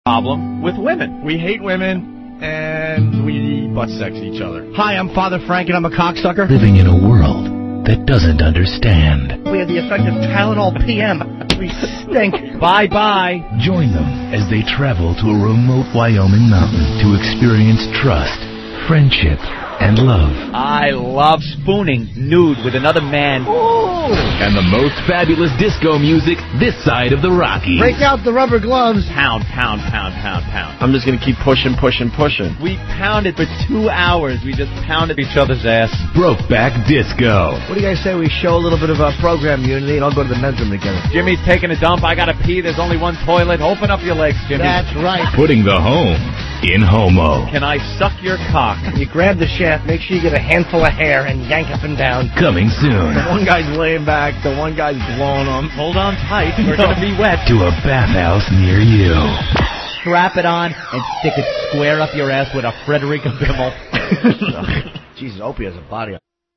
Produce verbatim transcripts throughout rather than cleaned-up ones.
problem with women. We hate women, and we butt sex each other. Hi, I'm Father Frank, and I'm a cocksucker. Living in a world that doesn't understand. We have the effect of Tylenol P M. We stink. Bye-bye. Join them as they travel to a remote Wyoming mountain to experience trust, friendship, and love. I love spooning nude with another man. Ooh. And the most fabulous disco music this side of the Rockies. Break out the rubber gloves. Pound, pound, pound, pound, pound. I'm just going to keep pushing, pushing, pushing. We pounded for two hours. We just pounded each other's ass. Brokeback Disco. What do you guys say we show a little bit of uh, program unity and I'll go to the men's room together? Jimmy's taking a dump. I got to pee. There's only one toilet. Open up your legs, Jimmy. That's right. Putting the home in homo. Can I suck your cock? You grab the shaft, make sure you get a handful of hair, and yank up and down. Coming soon. The one guy's laying back, the one guy's blowing them. Hold on tight. We're going to be wet. To a bathhouse near you. Strap it on and stick it square up your ass with a Frederica Bimmel. Jesus, Opie has a body.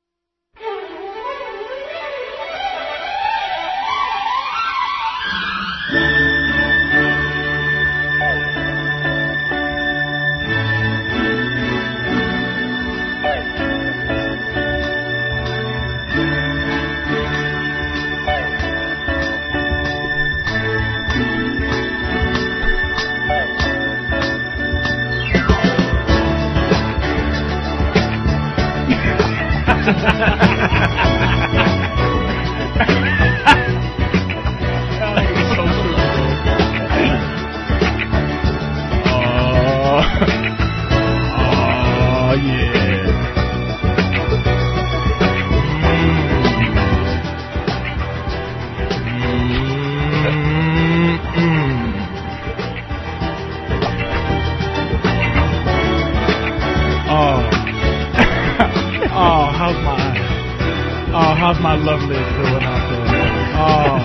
How's my lovely doing out there? Oh.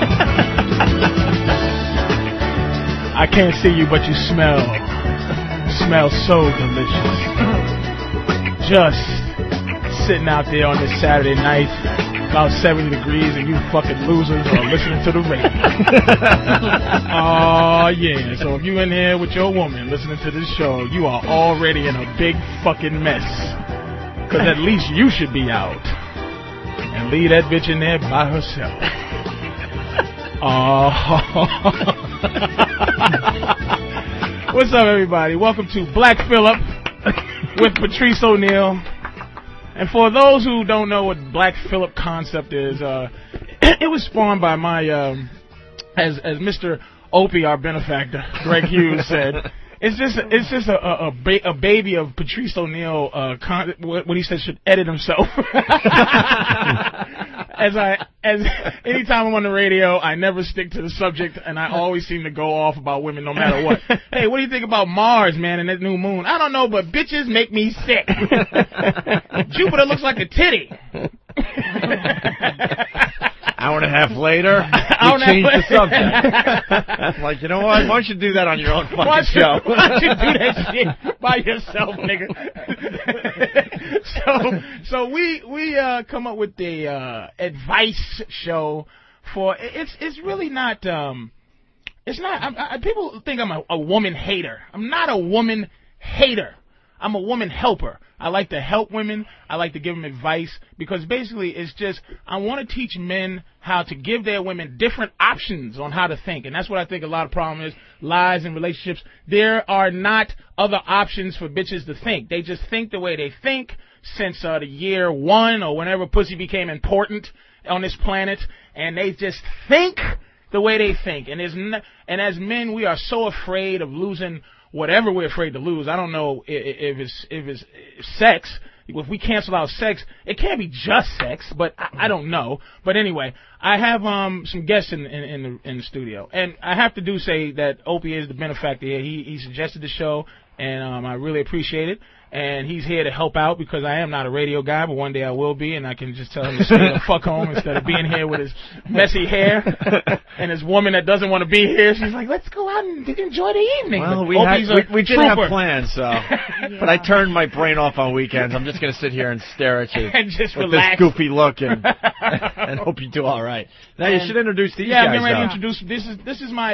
I can't see you, but you smell. You smell so delicious. Just sitting out there on this Saturday night, about seventy degrees, and you fucking losers are listening to the radio. Oh, yeah. So if you in here with your woman listening to this show, you are already in a big fucking mess. Because at least you should be out. And leave that bitch in there by herself. Oh. What's up, everybody? Welcome to Black Phillip with Patrice O'Neal. And for those who don't know what Black Phillip concept is, uh, it was spawned by my, um, as as Mister Opie, our benefactor, Greg Hughes, said. It's just it's just a a, a, ba- a baby of Patrice O'Neal. Uh, con- what, what he said should edit himself. as I as anytime I'm on the radio, I never stick to the subject, and I always seem to go off about women no matter what. Hey, what do you think about Mars, man, and that new moon? I don't know, but bitches make me sick. Jupiter looks like a titty. Hour and a half later, we changed the subject. Like, you know what? Why don't you do that on your own fucking why show? Why don't you do that shit by yourself, nigga? so, so we we uh, come up with the uh, advice show for it's it's really not um it's not I, I, people think I'm a, a woman hater. I'm not a woman hater. I'm a woman helper. I like to help women. I like to give them advice because basically it's just I want to teach men how to give their women different options on how to think. And that's what I think a lot of problem is, lies in relationships. There are not other options for bitches to think. They just think the way they think since uh, the year one or whenever pussy became important on this planet. And they just think the way they think. And, there's n- and as men, we are so afraid of losing whatever we're afraid to lose. I don't know if, if it's if it's sex. If we cancel out sex, it can't be just sex, but I, I don't know. But anyway, I have um some guests in in, in, the, in the studio, and I have to do say that Opie is the benefactor here. He he suggested the show, and um I really appreciate it. And he's here to help out because I am not a radio guy, but one day I will be, and I can just tell him to stay the fuck home instead of being here with his messy hair and his woman that doesn't want to be here. She's like, let's go out and enjoy the evening. Well, we, had, we, we did have plans, so. Yeah. But I turned my brain off on weekends. I'm just going to sit here and stare at you and just with relax. this goofy look and, and hope you do all right. Now, and you should introduce these yeah, guys. Yeah, I'm ready though. to introduce. This is this is my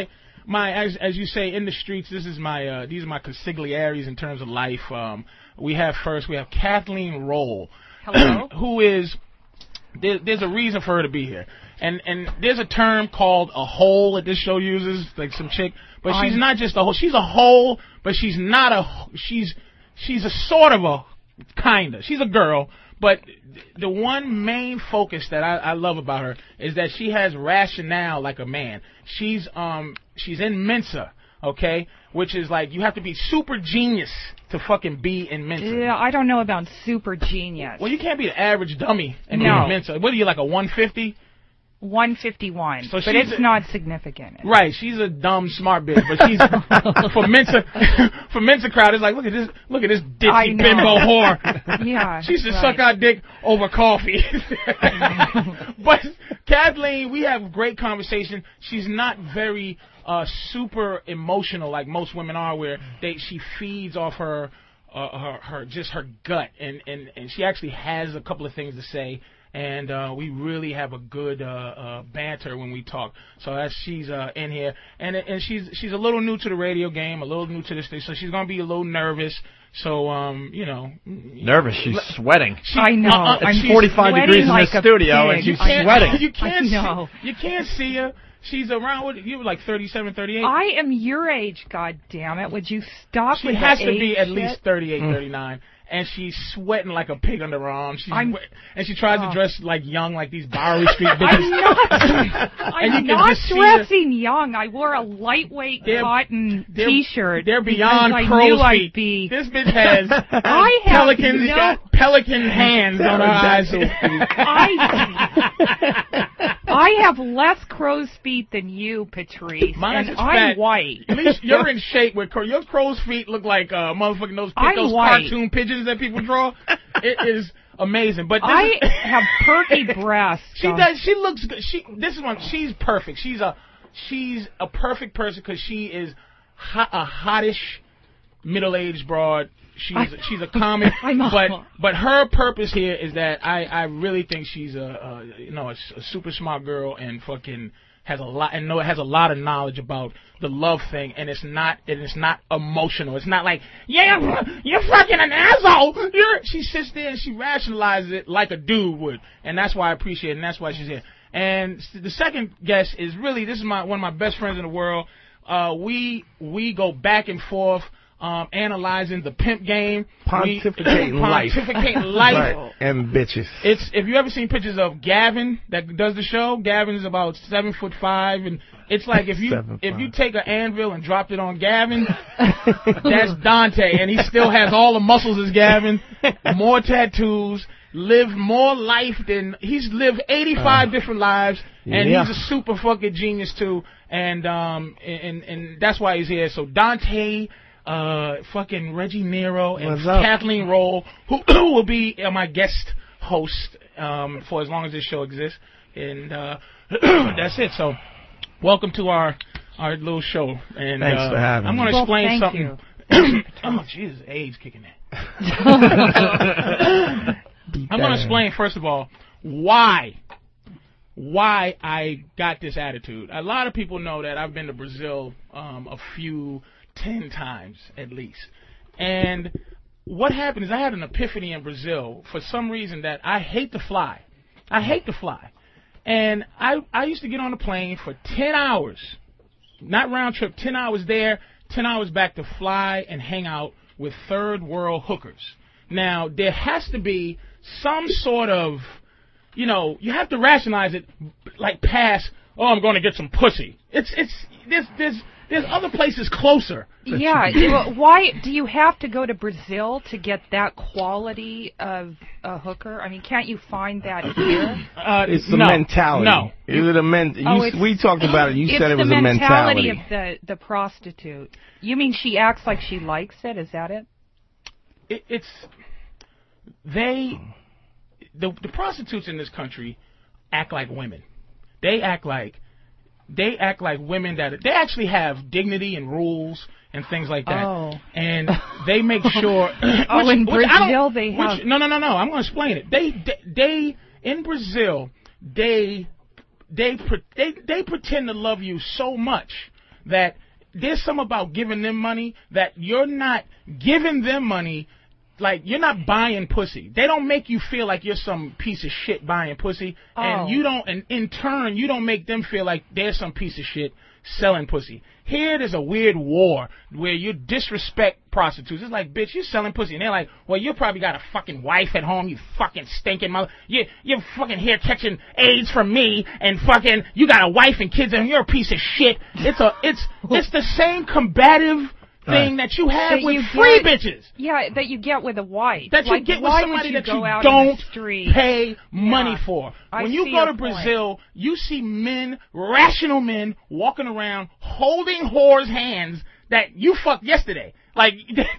my as as you say in the streets. This is my uh, these are my consigliaries in terms of life. Um, we have first we have Kathleen Roll, Hello. who is there, there's a reason for her to be here, and and there's a term called a hole that this show uses, like some chick, but she's I'm, not just a hole. She's a hole, but she's not a she's she's a sort of a kinda. She's a girl. But the one main focus that I, I love about her is that she has rationale like a man. She's um she's in Mensa, okay, which is like you have to be super genius to fucking be in Mensa. Yeah, I don't know about super genius. Well, you can't be the average dummy and be No. in Mensa. What are you, like a one fifty? one fifty-one, So but she's it's a- not significant. Right, she's a dumb smart bitch, but she's for Mensa for Mensa crowd. It's like look at this, look at this I ditzy know. bimbo whore. Yeah, She should right. suck our dick over coffee. But Kathleen, we have great conversation. She's not very uh, super emotional like most women are, where they she feeds off her uh, her her just her gut, and, and, and she actually has a couple of things to say. And uh, we really have a good uh, uh, banter when we talk. So that's she's uh, in here, and and she's she's a little new to the radio game, a little new to this thing. So she's gonna be a little nervous. So um, you know, Nervous. She's sweating. she, I know. uh, uh, I'm she's forty-five sweating degrees in like the a studio, pig. and she's I know. sweating. You can't I know. see, you can't see her. She's around. What, you were like thirty-seven, thirty-eight. I am your age, God damn it! Would you stop She with has the to be age at shit? least thirty-eight, thirty-nine. And she's sweating like a pig under her arm. She's I'm- wet, and she tries oh. to dress like young, like these Bowery Street bitches. I'm not. And you I'm can not just see her- dressing young. I wore a lightweight They're- cotton They're, T-shirt. They're beyond because I crow's knew I'd feet. be. This bitch has I have pelican, no- got pelican hands on her eyes. I, I have less crow's feet than you, Patrice, Mine's and is I'm fat. white. At least you're in shape with crow. Your crow's feet look like uh, motherfucking those, I'm those white. cartoon pigeons that people draw. It is amazing. But this I is, have perky breasts. She so- does. She looks good. She. This is one. She's perfect. She's a. She's a perfect person because she is hot, a hottish, middle-aged broad. She's I- she's a comic, I'm a- but but her purpose here is that I I really think she's a, a you know a, s- a super smart girl and fucking has a lot and know has a lot of knowledge about the love thing, and it's not and it's not emotional. It's not like yeah you're fucking an asshole. You're she sits there and she rationalizes it like a dude would, and that's why I appreciate it, and that's why she's here. And s- the second guest is really this is my one of my best friends in the world. Uh, we we go back and forth. Um, analyzing the pimp game, Pontificating we, life. pontificating life. Right. And bitches. It's if you ever seen pictures of Gavin that does the show. Gavin is about seven foot five, and it's like if you Seven if five. you take an anvil and dropped it on Gavin, that's Dante, and he still has all the muscles as Gavin, more tattoos, lived more life than he's lived eighty-five Uh, different lives, and yeah. he's a super fucking genius too, and um and and that's why he's here. So Dante. Uh, fucking Reggie Nero and What's up? Kathleen Roll, who will be uh, my guest host um, for as long as this show exists, and uh, that's it. So, welcome to our our little show. And Thanks uh, for having I'm me. going to Well, explain thank something. you. Oh Jesus, AIDS kicking in. I'm going to explain first of all why. Why I got this attitude. A lot of people know that I've been to Brazil um, a few, ten times at least. And what happened is I had an epiphany in Brazil for some reason that I hate to fly. I hate to fly. And I, I used to get on a plane for ten hours, not round trip, ten hours there, ten hours back to fly and hang out with third world hookers. Now, there has to be some sort of, you know, you have to rationalize it like past, oh, I'm going to get some pussy. It's, it's, there's, there's, there's other places closer. Yeah, well, why do you have to go to Brazil to get that quality of a hooker? I mean, can't you find that here? Uh, It's the no, mentality. No. Is it a men- you, Oh, it's- we talked about it. You it's said it was the a mentality. of the the prostitute. You mean she acts like she likes it? Is that it? It, it's, they, the, the prostitutes in this country act like women. They act like, they act like women that, they actually have dignity and rules and things like that. Oh. And they make sure. Oh, in which I Brazil don't- they which- have- No, no, no, no. I'm going to explain it. They, they, they in Brazil, they, they, pre- they, they pretend to love you so much that there's something about giving them money that you're not giving them money. Like, you're not buying pussy. They don't make you feel like you're some piece of shit buying pussy. Oh. And you don't, and in turn, you don't make them feel like they're some piece of shit selling pussy. Here, there's a weird war where you disrespect prostitutes. It's like, bitch, you selling pussy. And they're like, well, you probably got a fucking wife at home, you fucking stinking mother. You, you're fucking here catching AIDS from me, and fucking, you got a wife and kids, and you're a piece of shit. It's a, it's, it's the same combative thing that you have that with you free get, bitches. Yeah, that you get with a wife. That you like, get with why somebody would you that go you out don't in the street? pay money Yeah. for. I When you see go your to point. Brazil, you see men, rational men, walking around holding whores' hands that you fucked yesterday. Like,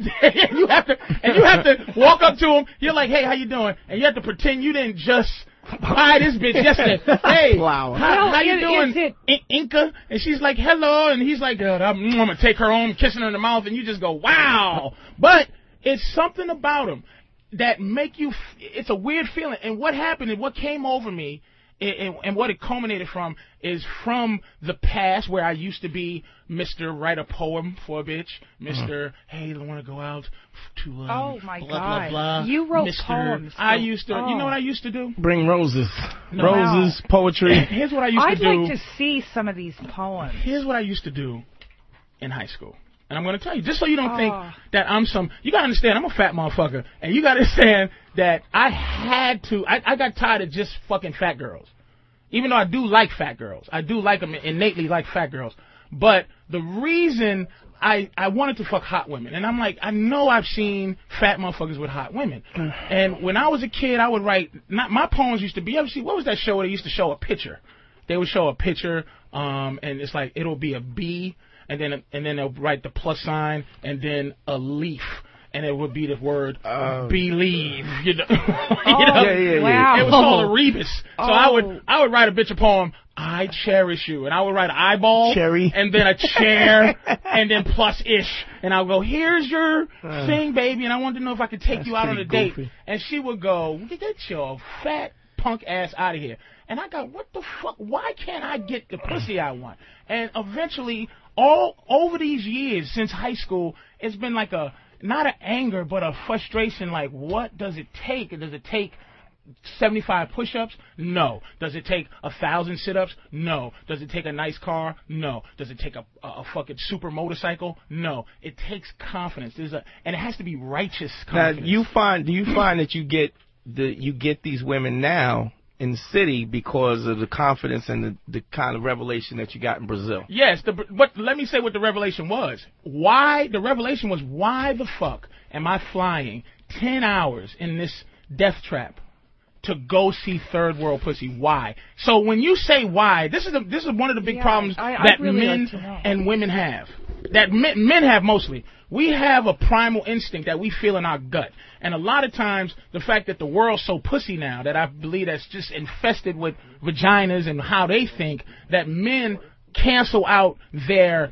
you have to, and you have to walk up to them. You're like, hey, how you doing? And you have to pretend you didn't just buy this bitch yesterday. Hey, Wow. how, Well, how you is- doing, is it- In- Inca? And she's like, hello. And he's like, uh, I'm, I'm gonna take her home, kissing her in the mouth, and you just go, wow. But it's something about them that make you. F- it's a weird feeling. And what happened and what came over me, and, and, and what it culminated from, is from the past where I used to be Mister Write a poem for a bitch, Mister Hey, I want to go out to um, Oh, my blah, God. blah blah. You wrote Mister poems, I too. used to. Oh. You know what I used to do? Bring roses. No. Roses, poetry. Here's what I used I'd to do. like to see some of these poems. Here's what I used to do in high school. And I'm going to tell you, just so you don't think Oh. that I'm some, you got to understand, I'm a fat motherfucker. And you got to understand that I had to, I, I got tired of just fucking fat girls. Even though I do like fat girls. I do like them, innately like fat girls. But the reason I, I wanted to fuck hot women, and I'm like, I know I've seen fat motherfuckers with hot women. And when I was a kid, I would write, not my poems used to be, you ever see, what was that show where they used to show a picture? They would show a picture, um, and it's like, it'll be a bee, and then and then they'll write the plus sign, and then a leaf, and it would be the word Oh. believe. You know, you Oh, know? Yeah, yeah, yeah. wow. It was called a rebus. So Oh. I would I would write a bitch a poem. I cherish you, and I would write an eyeball, Cherry. and then a chair, and then plus ish, and I'll go, here's your Uh, thing, baby, and I wanted to know if I could take that's you out on a pretty date, goofy. and she would go, get your fat punk ass out of here. And I got, what the fuck? Why can't I get the pussy I want? And eventually, all over these years since high school, it's been like a, not an anger, but a frustration. Like, what does it take? Does it take seventy-five push-ups? No. Does it take a thousand sit-ups? No. Does it take a nice car? No. Does it take a, a, a fucking super motorcycle? No. It takes confidence. There's a, and it has to be righteous Now, confidence. you find, do you find that you get the you get these women now in the city because of the confidence and the, the kind of revelation that you got in Brazil? Yes, the, but let me say what the revelation was. Why, the revelation was, why the fuck am I flying ten hours in this death trap to go see third world pussy? Why? So when you say why, this is a, this is one of the big Yeah, problems I- I'd that really men like to know. and women have. That men, men have mostly. We have a primal instinct that we feel in our gut. And a lot of times, the fact that the world's so pussy now, that I believe that's just infested with vaginas and how they think, that men cancel out their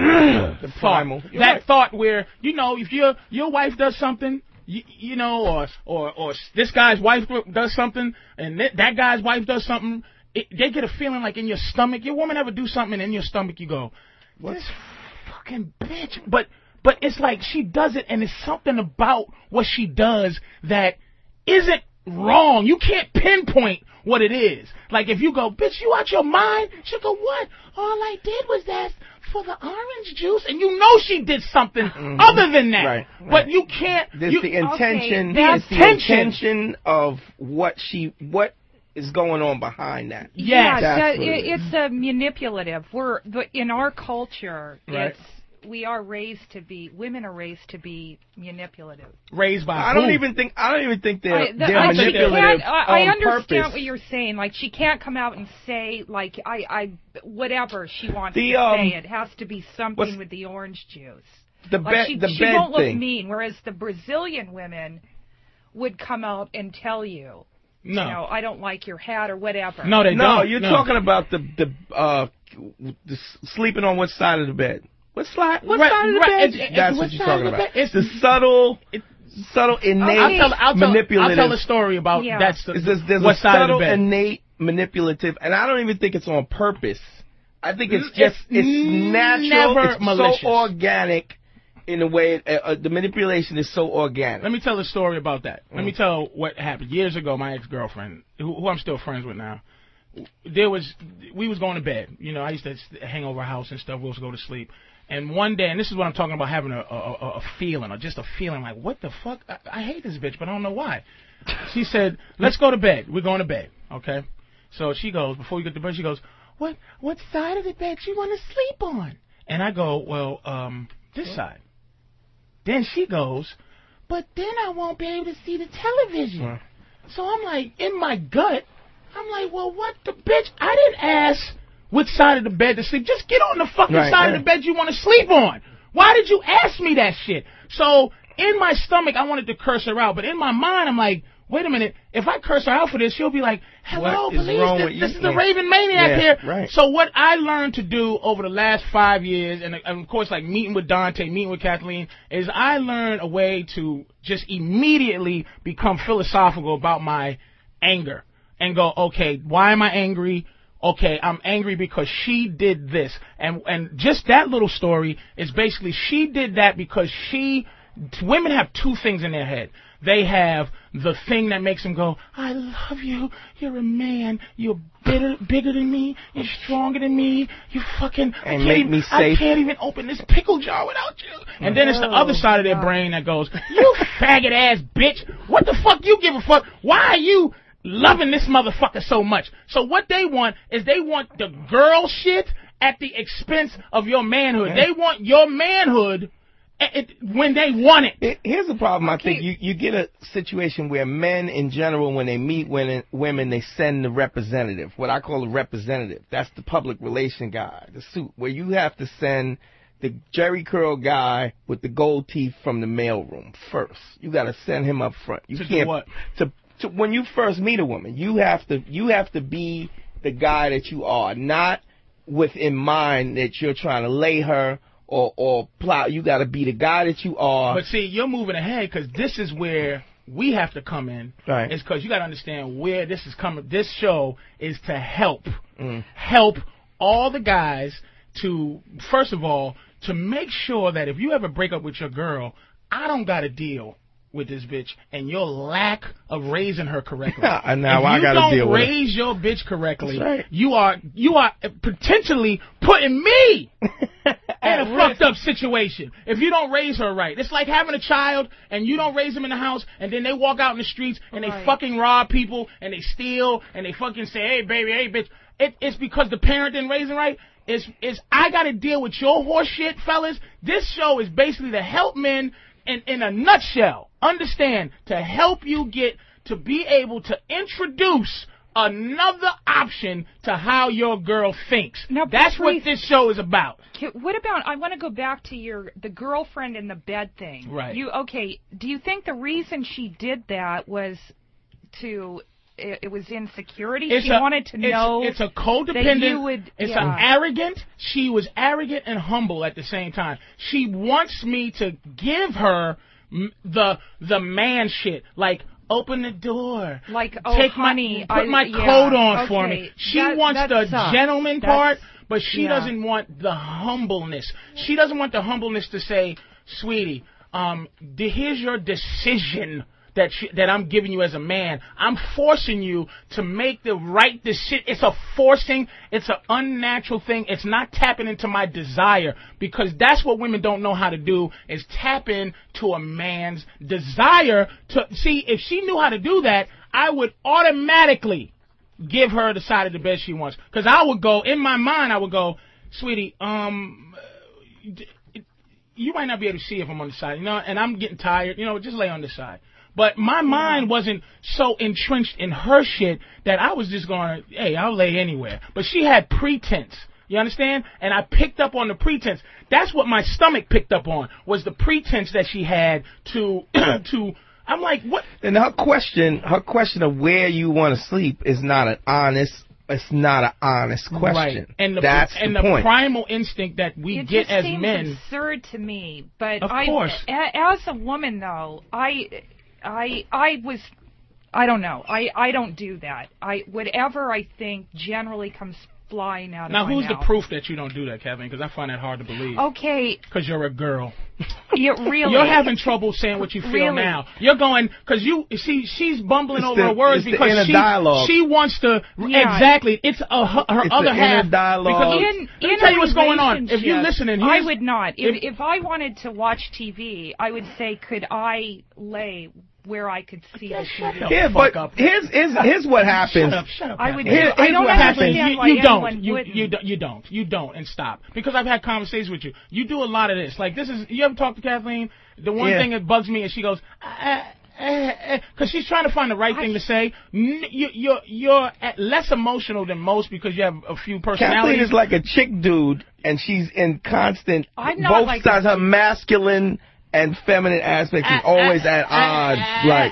the primal. thought. You're That right. thought where, you know, if your your wife does something, you, you know, or or or this guy's wife does something, and that, that guy's wife does something, it, they get a feeling like in your stomach. Your woman ever do something, and in your stomach you go, this fucking bitch. But but it's like she does it, and it's something about what she does that isn't wrong. You can't pinpoint what it is. Like if you go, bitch, you out your mind? She'll go, what? All I did was ask for the orange juice, and you know she did something other than that. Right, But right. you can't. There's you, the intention. Okay, it's the intention. intention of what she what is going on behind that. Yes. Yeah, That's that, what it it, it's uh, manipulative. We're the, in our culture. Right. It's we are raised to be women are raised to be manipulative. raised by I don't who? even think I don't even think they're I, the, they're I, she manipulative can't, I, I on understand purpose. what you're saying. Like she can't come out and say like I, I whatever she wants The, to um, say. It has to be something what's- with the orange juice. The Like bed she, the she bed won't look thing. mean, whereas the Brazilian women would come out and tell you, No. you know, I don't like your hat or whatever. No, they No, don't. you're no. talking about the the uh the s- sleeping on what side of the bed. What slide? What Right, side of the right, bed? it's- it's That's what what you're side talking of the about. bed? It's- the subtle, it- subtle, innate, I'll tell, I'll, tell, manipulative. I'll tell a story about Yeah. that's the, It's just- there's what a side subtle, of the bed. innate, manipulative, and I don't even think it's on purpose. I think it's just it's natural. Never It's malicious. so organic in a way. Uh, uh, the manipulation is so organic. Let me tell a story about that. Mm. Let me tell what happened years ago. My ex-girlfriend, who, who I'm still friends with now, there was we was going to bed. You know, I used to hang over her house and stuff. We used to go to sleep. And one day, and this is what I'm talking about, having a, a, a, a feeling, or just a feeling like, what the fuck? I, I hate this bitch, but I don't know why. She said, let's go to bed. We're going to bed, okay? So she goes, before we get to bed, she goes, what what side of the bed you want to sleep on? And I go, well, um, this side. Then she goes, but then I won't be able to see the television. Right. So I'm like, in my gut, I'm like, well, what the bitch? I didn't ask which side of the bed to sleep. Just get on the fucking Right, side right. of the bed you want to sleep on. Why did you ask me that shit? So in my stomach, I wanted to curse her out, but in my mind, I'm like, wait a minute. If I curse her out for this, she'll be like, hello, What is police. wrong This, with you? this is the Yeah. Raven Maniac Yeah, here. right. So what I learned to do over the last five years, and, and of course, like meeting with Dante, meeting with Kathleen, is I learned a way to just immediately become philosophical about my anger and go, okay, why am I angry? Okay, I'm angry because she did this. And and just that little story is basically she did that because she, women have two things in their head. They have the thing that makes them go, I love you, you're a man, you're bitter, bigger than me, you're stronger than me, you fucking, I And can't, make even, me I safe. can't even open this pickle jar without you. And then it's the Oh, other side of their God. brain that goes, you faggot ass bitch, what the fuck you give a fuck? Why are you loving this motherfucker so much? So what they want is they want the girl shit at the expense of your manhood. They want your manhood it, when they want it. It- Here's the problem. I Okay. think you, you get a situation where men in general, when they meet women, women, they send the representative, what I call a representative. That's the public relation guy, the suit, where you have to send the Jerry Curl guy with the gold teeth from the mailroom first. You got to send him up front. You To do can't what? To, to when you first meet a woman, you have to you have to be the guy that you are, not with in mind that you're trying to lay her. Or, or plot. You got to be the guy that you are. But see, you're moving ahead because this is where we have to come in. Right. It's because you got to understand where this is coming. This show is to help, Mm. help all the guys to, first of all, to make sure that if you ever break up with your girl, I don't got to deal with this bitch and your lack of raising her correctly. Yeah, and now if I you gotta don't deal with it. raise your bitch correctly, That's right. you are you are potentially putting me in a fucked up situation if you don't raise her right. It's like having a child and you don't raise them in the house and then they walk out in the streets and they Right. fucking rob people and they steal and they fucking say, hey, baby, hey, bitch. It, it's because the parent didn't raise them right. It's, it's I got to deal with your horse shit, fellas. This show is basically to help men in, in a nutshell. Understand, to help you get to be able to introduce another option to how your girl thinks. Now, That's Patrice- what this show is about. Okay, what about? I want to go back to your the girlfriend in the bed thing. Right. You okay? Do you think the reason she did that was to? It, it was insecurity. It's she a, wanted to it's, know. It's a that codependent. you would- it's yeah. an arrogant. She was arrogant and humble at the same time. She wants me to give her m- the the man shit, like open the door, Like, oh, take honey, my, put I- my yeah, coat on for okay. me. She That- wants that the sucks. gentleman That's- part, but she yeah. doesn't want the humbleness. She doesn't want the humbleness to say, sweetie, um, the, here's your decision. That she, that I'm giving you as a man. I'm forcing you to make the right decision. It's a forcing. It's an unnatural thing. It's not tapping into my desire, because that's what women don't know how to do, is tap into a man's desire. To see, if she knew how to do that, I would automatically give her the side of the bed she wants. Because I would go, in my mind, I would go, sweetie, um, you might not be able to see if I'm on the side, you know, and I'm getting tired, you know, just lay on the side. But my mind wasn't so entrenched in her shit that I was just going, hey, I'll lay anywhere. But she had pretense. You understand? And I picked up on the pretense. That's what my stomach picked up on, was the pretense that she had to, to, I'm like, what? And her question, her question of where you want to sleep is not an honest. It's not an honest question. Right. And the, That's and the the point. primal instinct that we It get just as seems men. absurd to me. But Of I, course. a- as a woman, though, I, I, I was, I don't know. I, I don't do that. I whatever I think generally comes flying out Now, of my who's mouth. the proof that you don't do that, Kevin? Because I find that hard to believe. Okay. Because you're a girl. You really? You're having trouble saying what you feel Really? now. You're going because you see she's bumbling It's over the- her words it's the because inner she dialogue. she wants to Yeah. exactly. It's a, her, her It's other the inner half. dialogue. Because In, let me in tell a you what's going on. If you're relationship, listening, I here's- would not. If, if- if I wanted to watch T V, I would say, could I lay where I could see Yeah, the shut T V? the Yeah, fuck but up. here's, here's, here's what happens. Shut up, shut up. I would. Kathleen. Here- I here's don't what happens. understand You, why you don't. anyone You, wouldn't. you don't. You don't. You don't. And stop. Because I've had conversations with you. You do a lot of this. Like this is. You ever talk to Kathleen? The one Yeah. thing that bugs me is she goes, because she's trying to find the right thing to say. N- You, you're you're at less emotional than most because you have a few Kathleen personalities. is like a chick dude, and she's in constant, I'm not both like sides, a- her masculine and feminine aspects is always at odds. Like,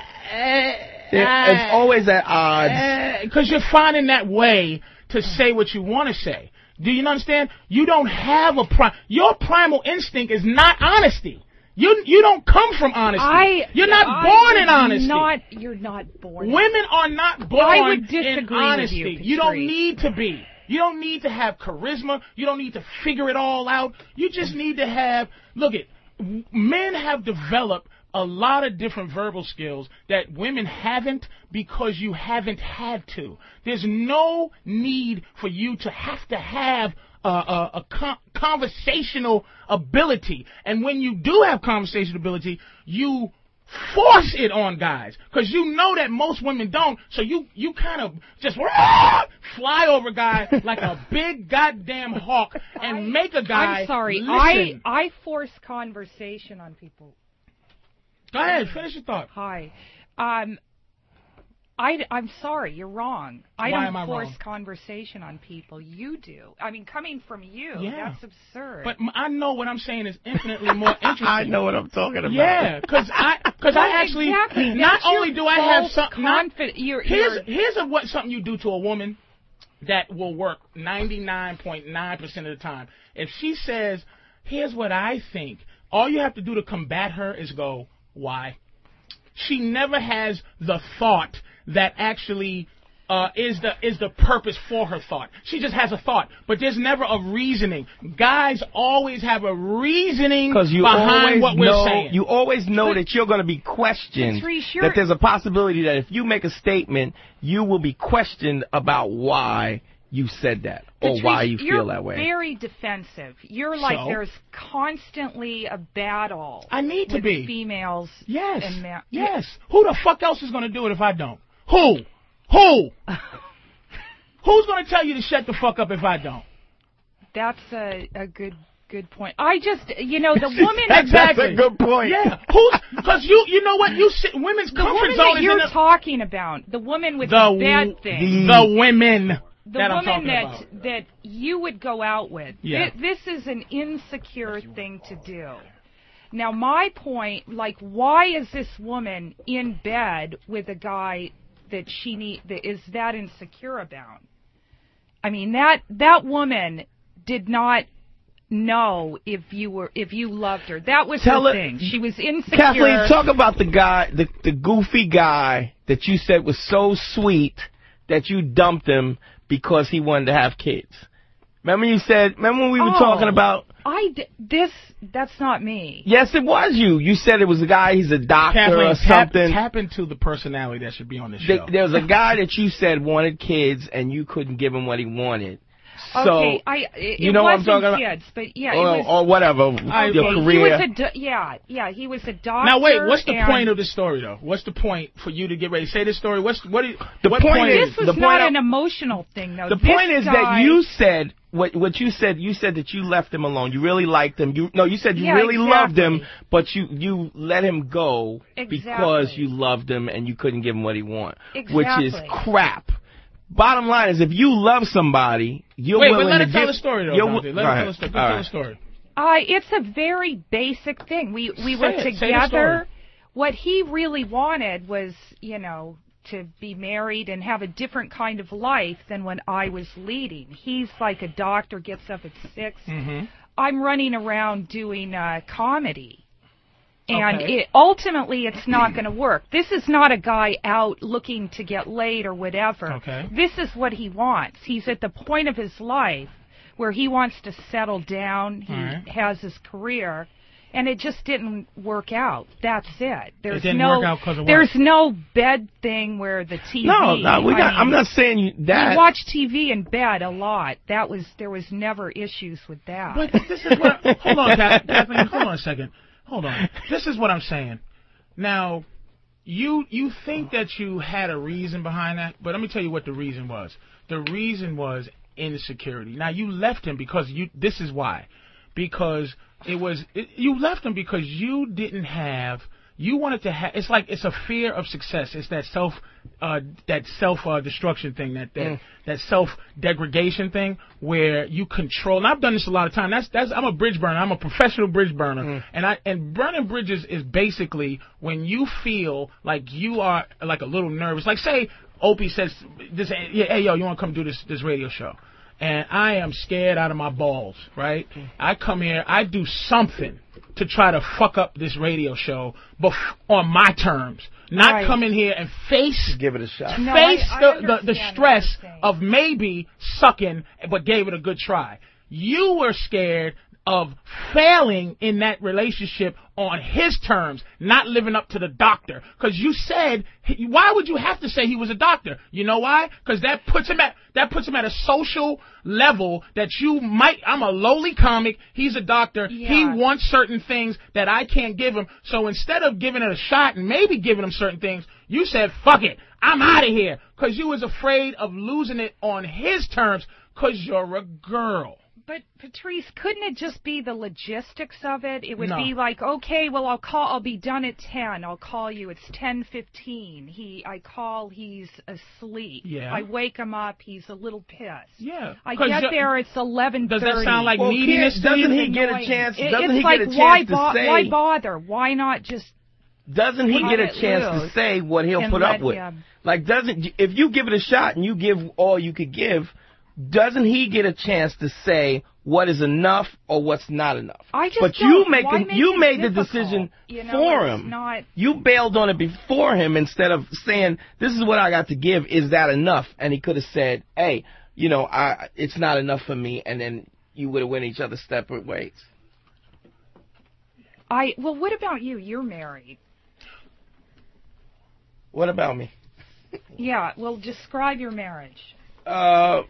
it- it's always at odds. Because you're finding that way to say what you want to say. Do you understand? You don't have a pri- your primal instinct is not honesty. You you don't come from honesty. I, You're not I born would in honesty. Not, you're not born. Women are not born I would in disagree with honesty. you, You don't Patrice. need to be. You don't need to have charisma. You don't need to figure it all out. You just need to have. Look it. Men have developed a lot of different verbal skills that women haven't because you haven't had to. There's no need for you to have to have a, a, a con- conversational ability. And when you do have conversational ability, you force it on guys because you know that most women don't. So you, you kind of just rah, fly over guys like a big goddamn hawk and make a guy I'm sorry. listen. I I force conversation on people. Go ahead, finish your thought. Hi. Um, I, I'm sorry, you're wrong. I Why don't am I force wrong? conversation on people. You do. I mean, coming from you, Yeah. that's absurd. But m- I know what I'm saying is infinitely more interesting. I know what I'm talking about. Yeah, because I, cause Well, I actually, exactly. not That's your only do I have false something, not, confi- you're, here's, you're, here's a, what something you do to a woman that will work ninety-nine point nine percent of the time. If she says, here's what I think, all you have to do to combat her is go, why? She never has the thought that actually uh, is the is the purpose for her thought. She just has a thought, but there's never a reasoning. Guys always have a reasoning Because you behind always what we're know, saying. you always know But- that you're going to be questioned. Patrice, you're- That there's a possibility that if you make a statement, you will be questioned about why you said that or Patrice, why you you're feel that way. very defensive. You're like So? there's constantly a battle. I need to with be. females. Yes. And ma- Yes. Who the fuck else is going to do it if I don't? Who? Who? Who's going to tell you to shut the fuck up if I don't? That's a, a good good point. I just, you know, the woman. That's Exactly. a good point. Yeah. Who's? Because you, you know what? You sit, women's The comfort woman zone that is you're in the, talking about, the woman with the the bad w- thing, The women the that I'm woman talking that about. that you would go out with. Yeah. Thi- This is an insecure thing to do. Now, my point, like, why is this woman in bed with a guy that she need that is that insecure about? I mean, that that woman did not know if you were if you loved her. That was Tell her her- thing. She was insecure. Kathleen, talk about the guy, the, the goofy guy that you said was so sweet that you dumped him because he wanted to have kids. Remember you said, remember when we were Oh. talking about, I d- this that's not me. yes, it was you. You said it was a guy, he's a doctor Kathleen, or tap, something. tap into the personality that should be on the Th- show. there was a guy that you said wanted kids and you couldn't give him what he wanted. So, Okay, I it, you it know what I'm wasn't talking about? kids, but yeah, or, it was. or whatever, I- your okay, career. He was a do- yeah, yeah. He was a doctor. Now wait, what's the and point of the story though? What's the point for you to get ready? Say this story. What's what? Is, The what point is- This was the point not of- an emotional thing, though. The This point is that guy- you said what what you said. You said that you left him alone. You really liked him. You no, you said you Yeah, really loved him, exactly. but you you let him go because Exactly. you loved him and you couldn't give him what he wanted, which is Exactly. crap. Bottom line is, if you love somebody, you're Wait, but willing let to her tell give. the story though. you're Dante. wi- Let go her ahead. tell the story. All Tell right. the story. Uh, it's a very basic thing. We we Say were it. Say the together. story. What he really wanted was, you know, to be married and have a different kind of life than when I was leading. He's like a doctor, gets up at six. Mm-hmm. I'm running around doing uh, comedy. And Okay. it, ultimately, it's not going to work. This is not a guy out looking to get laid or whatever. Okay. This is what he wants. He's at the point of his life where he wants to settle down. He All right. has his career. And it just didn't work out. That's it. There's didn't no, work out 'cause of what? There's no bed thing where the T V. No, no, we I got, mean, I'm not saying you, that. we watch T V in bed a lot. That was there was never issues with that. But this is what. Hold on, Kath- Kathleen. Hold on a second. Hold on. This is what I'm saying. Now, you you think that you had a reason behind that, but let me tell you what the reason was. The reason was insecurity. Now, you left him because you. This is why. Because it was it, you left him because you didn't have. You wanted to have. It's like it's a fear of success. It's that self, uh, that self uh, destruction thing. That that, Mm. that self degradation thing where you control. And I've done this a lot of time. That's that's. I'm a bridge burner. I'm a professional bridge burner. Mm. And I and burning bridges is basically when you feel like you are like a little nervous. Like say Opie says this. Yeah, hey yo, you want to come do this this radio show? And I am scared out of my balls, right? I come here, I do something to try to fuck up this radio show, but f- on my terms. Not Right. come in here and face Give it a shot. No, face I- I the, the, the understand stress what you're saying. of maybe sucking, but gave it a good try. You were scared of failing in that relationship on his terms, not living up to the doctor. Because you said, why would you have to say he was a doctor? You know why? Because that puts him at that puts him at a social level that you might. I'm a lowly comic. He's a doctor. Yeah. He wants certain things that I can't give him. So instead of giving it a shot and maybe giving him certain things, you said, fuck it, I'm out of here. Because you was afraid of losing it on his terms because you're a girl. But Patrice, couldn't it just be the logistics of it? It would No. be like, okay, well, I'll call. I'll be done at ten. I'll call you. It's ten fifteen. He, I call. He's asleep. Yeah. I wake him up. He's a little pissed. Yeah. I 'Cause get you're- there. It's eleven Does thirty. that sound like Well, neediness can't- to doesn't you? he get a Annoying. chance? It- Doesn't it's he like, get a why chance to bo- say? Why bother? Why not just? Doesn't he Let get a it chance to loose say what he'll and put let up with? him- Like, doesn't if you give it a shot and you give all you could give, doesn't he get a chance to say what is enough or what's not enough? I just but don't- you why making make you it made the difficult? decision You know, for it's him. not- You bailed on it before him instead of saying this is what I got to give. Is that enough? And he could have said, hey, you know, I it's not enough for me, and then you would have went each other's separate ways. I well, what about you? You're married. What about me? Yeah. Well, describe your marriage. Uh,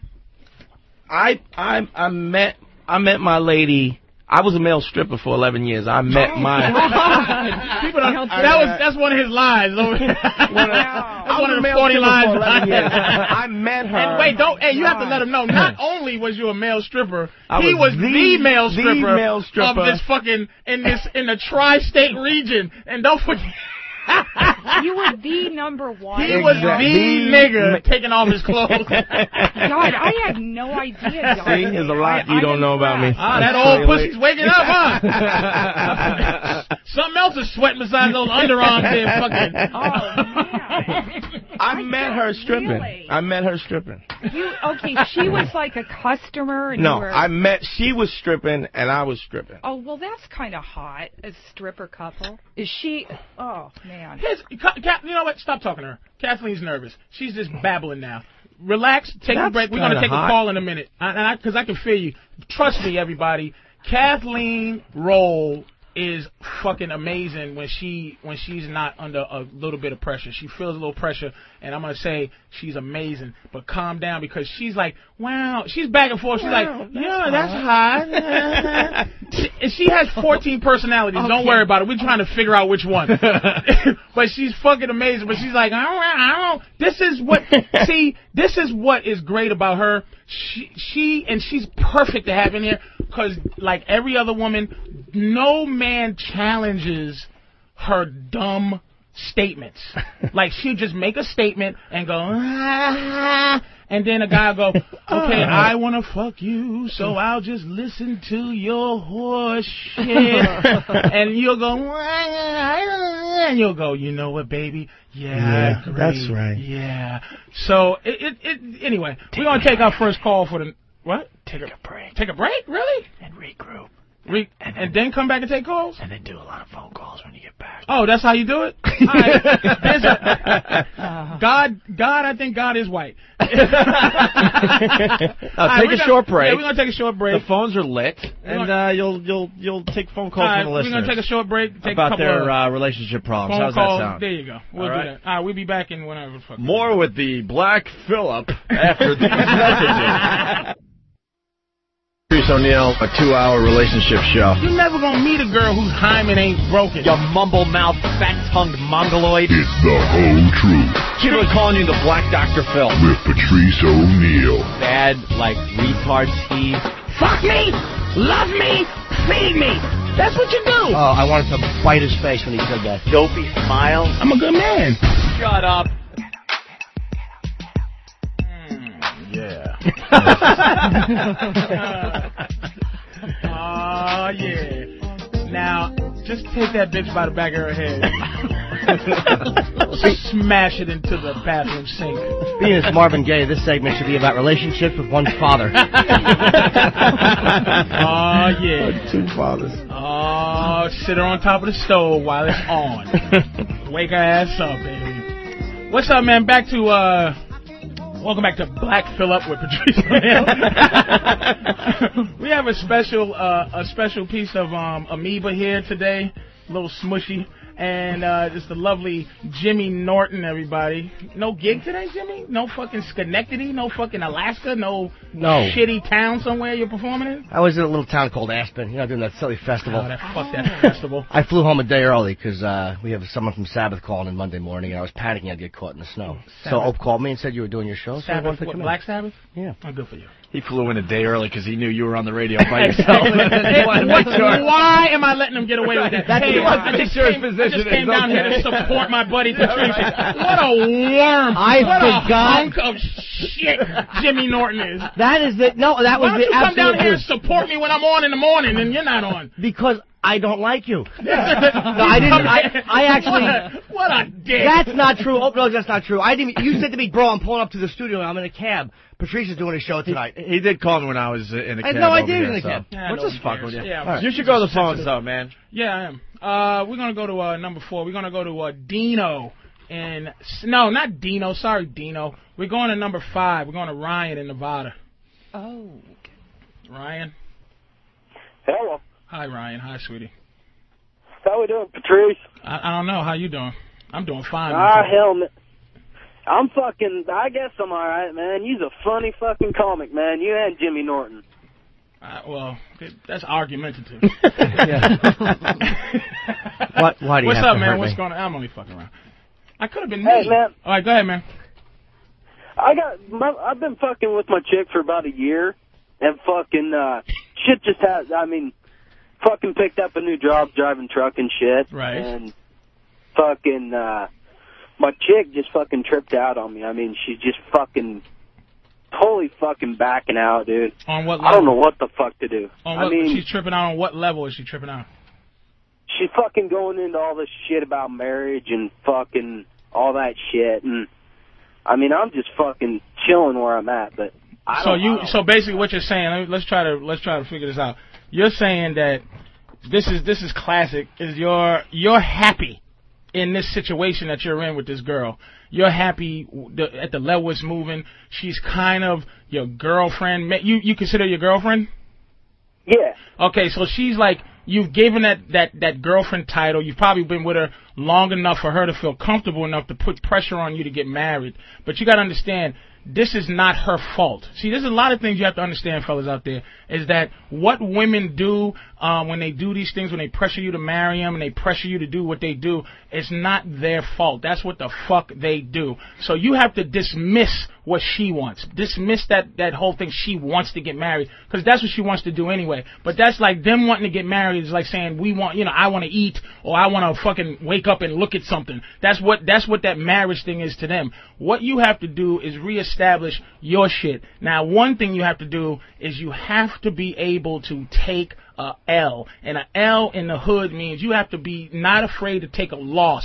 I I I met I met my lady. I was a male stripper for eleven years. I met my. People don't, that was that's one of his lines. That's Wow. one of a the male forty stripper lines. for eleven years. I met her. And wait, don't. Hey, you have to let him know. Not only was you a male stripper, I he was was the- the, male the stripper, male stripper. of this fucking in this in the tri-state region. And don't forget. You were the number one. He was Exactly. the The nigga ma- taking off his clothes. God, I had no idea. Don. See, there's a lot I- you I'm don't know about me. impressed. Ah, that I'll old tell you pussy's waking up, huh? Something else is sweating besides those underarms there, fucking. Oh man. I met her stripping. Really? I met her stripping. You okay? She was like a customer. And No, you were, I met. She was stripping and I was stripping. Oh well, that's kind of hot. A stripper couple. Is she? Oh man. His, Ka- Ka- you know what? Stop talking to her. Kathleen's nervous. She's just babbling now. Relax. Take a That's break. We're gonna kinda take hot. a call in a minute, because I, I, 'cause I can feel you. Trust me, everybody. Kathleen Roll is fucking amazing when she when she's not under a little bit of pressure. She feels a little pressure, and I'm gonna say she's amazing. But calm down, because she's like, wow. She's back and forth. She's Wow, like, yeah, that's hot. She- and she has fourteen personalities. Don't worry about it. We're trying to figure out which one. But she's fucking amazing. But she's like, I don't, I don't. This is what. See, this is what is great about her. She, she, and she's perfect to have in here, because like every other woman, no man challenges her dumb statements. Like, she'll just make a statement and go, ah, and then a guy will go, okay, I want to fuck you, so I'll just listen to your horse shit. And you'll go, and you'll go, you know what, baby? Yeah, Yeah, I agree. that's right. Yeah. So, it, it, it anyway, we're going to take our first call for the, what? Take a break Take a break? Really? and regroup, Re- and, then, and then come back and take calls? and then do a lot of phone calls when you get Oh, that's how you do it? All right. There's a, God, God, I think God is white. Now, right, take a gonna, short break. Yeah, we're going to take a short break. The phones are lit, and gonna, uh, you'll you'll you'll take phone calls right, from the we're listeners. We're going to take a short break. Take about a couple their of uh, relationship problems. phone How's calls. that sound? There you go. We'll All do right. that. All right, we'll be back in whenever the fuck. More with the Black Phillip after these messages. Patrice O'Neal, a two-hour relationship show. You're never gonna meet a girl whose hymen ain't broken. You mumble-mouthed, fat-tongued mongoloid. It's the whole truth. People are calling you the Black Doctor Phil. With Patrice O'Neal. Bad, like, retard Steve. Fuck me, love me, feed me. That's what you do. Oh, I wanted to bite his face when he said that. Dopey smile. I'm a good man. Shut up. Yeah. Oh, yeah. Now, just take that bitch by the back of her head. Smash it into the bathroom sink. Being as Marvin Gaye, this segment should be about relationships with one's father. Oh, yeah. Two fathers. Oh, sit her on top of the stove while it's on. Wake her ass up, baby. What's up, man? Back to, uh... Welcome back to Black Phillip with Patrice O'Neal. We have a special uh, a special piece of um, amoeba here today, a little smushy, and uh, it's the lovely Jimmy Norton, everybody. No gig today, Jimmy? No fucking Schenectady? No fucking Alaska? No, No. shitty town somewhere you're performing in? I was in a little town called Aspen, you know, doing that silly festival. Oh, that, fuck that festival. I flew home a day early because uh, we have someone from Sabbath calling in Monday morning, and I was panicking I'd get caught in the snow. So Sabbath. Ope called me and said you were doing your show. So I Sabbath, wanted to what, come in. Black Sabbath? Yeah. Oh, good for you. He flew in a day early because he knew you were on the radio by yourself. He wanted to What, make sure. why am I letting him get away with that? That's- Hey, he wants to I make just sure his came, I position just came is down okay. here to support my buddy Patrice. What a worm! I what forgot. a hunk of shit Jimmy Norton is. That is the no. That was Why don't the you come down absolute here and truth. support me when I'm on in the morning and you're not on? Because I don't like you. No, I didn't. I, I actually. What a, what a dick. That's not true. Oh no, that's not true. I didn't. You said to me, bro, I'm pulling up to the studio and I'm in a cab. Patrice is doing a show tonight. He, he did call me when I was uh, in the I cab. no, I over did here, in the so. cab. Yeah, What's no this one fuck with cares. you? Yeah, Right. You should go to the phones, though, man. Yeah, I am. Uh, we're gonna go to uh, number four. We're gonna go to uh, Dino. And no, not Dino. Sorry, Dino. We're going to number five. We're going to Ryan in Nevada. Oh. Ryan. Hello. Hi, Ryan. Hi, sweetie. How we doing, Patrice? I, I don't know. How you doing? I'm doing fine. Ah, hell, man. I'm fucking, I guess I'm all right, man. You's a funny fucking comic, man. You and Jimmy Norton. Uh, well, that's argumentative. What? Why do you What's have up, to man? hurt What's me? going on? I'm only fucking around. I could have been Hey, me. man. All right, go ahead, man. I got, my, I've been fucking with my chick for about a year, and fucking, uh, shit just has, I mean, fucking picked up a new job driving truck and shit. Right. And fucking, uh, my chick just fucking tripped out on me. I mean, she's just fucking totally fucking backing out, dude. On what level? I don't know what the fuck to do. On I what, mean, she's tripping out on what level is she tripping out? she's fucking going into all this shit about marriage and fucking all that shit. And, I mean, I'm just fucking chilling where I'm at, but I So don't you, I don't- so basically, what you're saying? Let me, let's try to let's try to figure this out. You're saying that this is this is classic. Is you're you're happy in this situation that you're in with this girl. You're happy the, at the level it's moving. She's kind of your girlfriend. You you consider your girlfriend? Yeah. Okay, so she's like, you've given that, that, that girlfriend title. You've probably been with her long enough for her to feel comfortable enough to put pressure on you to get married. But you got to understand, this is not her fault. See, there's a lot of things you have to understand, fellas out there, is that what women do um, when they do these things, when they pressure you to marry them and they pressure you to do what they do, it's not their fault. That's what the fuck they do. So you have to dismiss what she wants. Dismiss that, that whole thing. She wants to get married because that's what she wants to do anyway. But that's like them wanting to get married is like saying we want, you know, I want to eat or I want to fucking wake up and look at something. That's what that's what that marriage thing is to them. What you have to do is reestablish your shit. Now, one thing you have to do is you have to be able to take a L. And a L in the hood means you have to be not afraid to take a loss.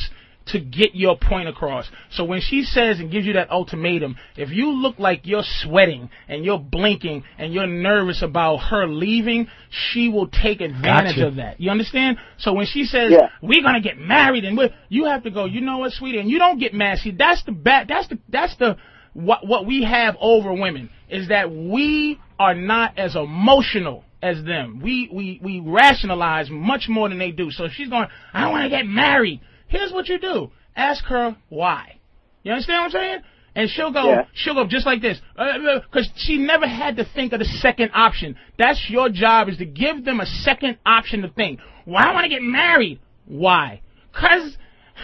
to get your point across. So when she says and gives you that ultimatum, if you look like you're sweating and you're blinking and you're nervous about her leaving, she will take advantage Gotcha. of that. You understand? So when she says, Yeah. we're going to get married, and we're, you have to go, you know what, sweetie, and you don't get mad. See, that's the bad, that's the, that's the, what, what we have over women, is that we are not as emotional as them. We, we, we rationalize much more than they do. So if she's going, I want to get married. Here's what you do. Ask her why. You understand what I'm saying? And she'll go, Yeah. she'll go just like this. Because uh, she never had to think of the second option. That's your job, is to give them a second option to think. Well, I want to get married. Why? Because,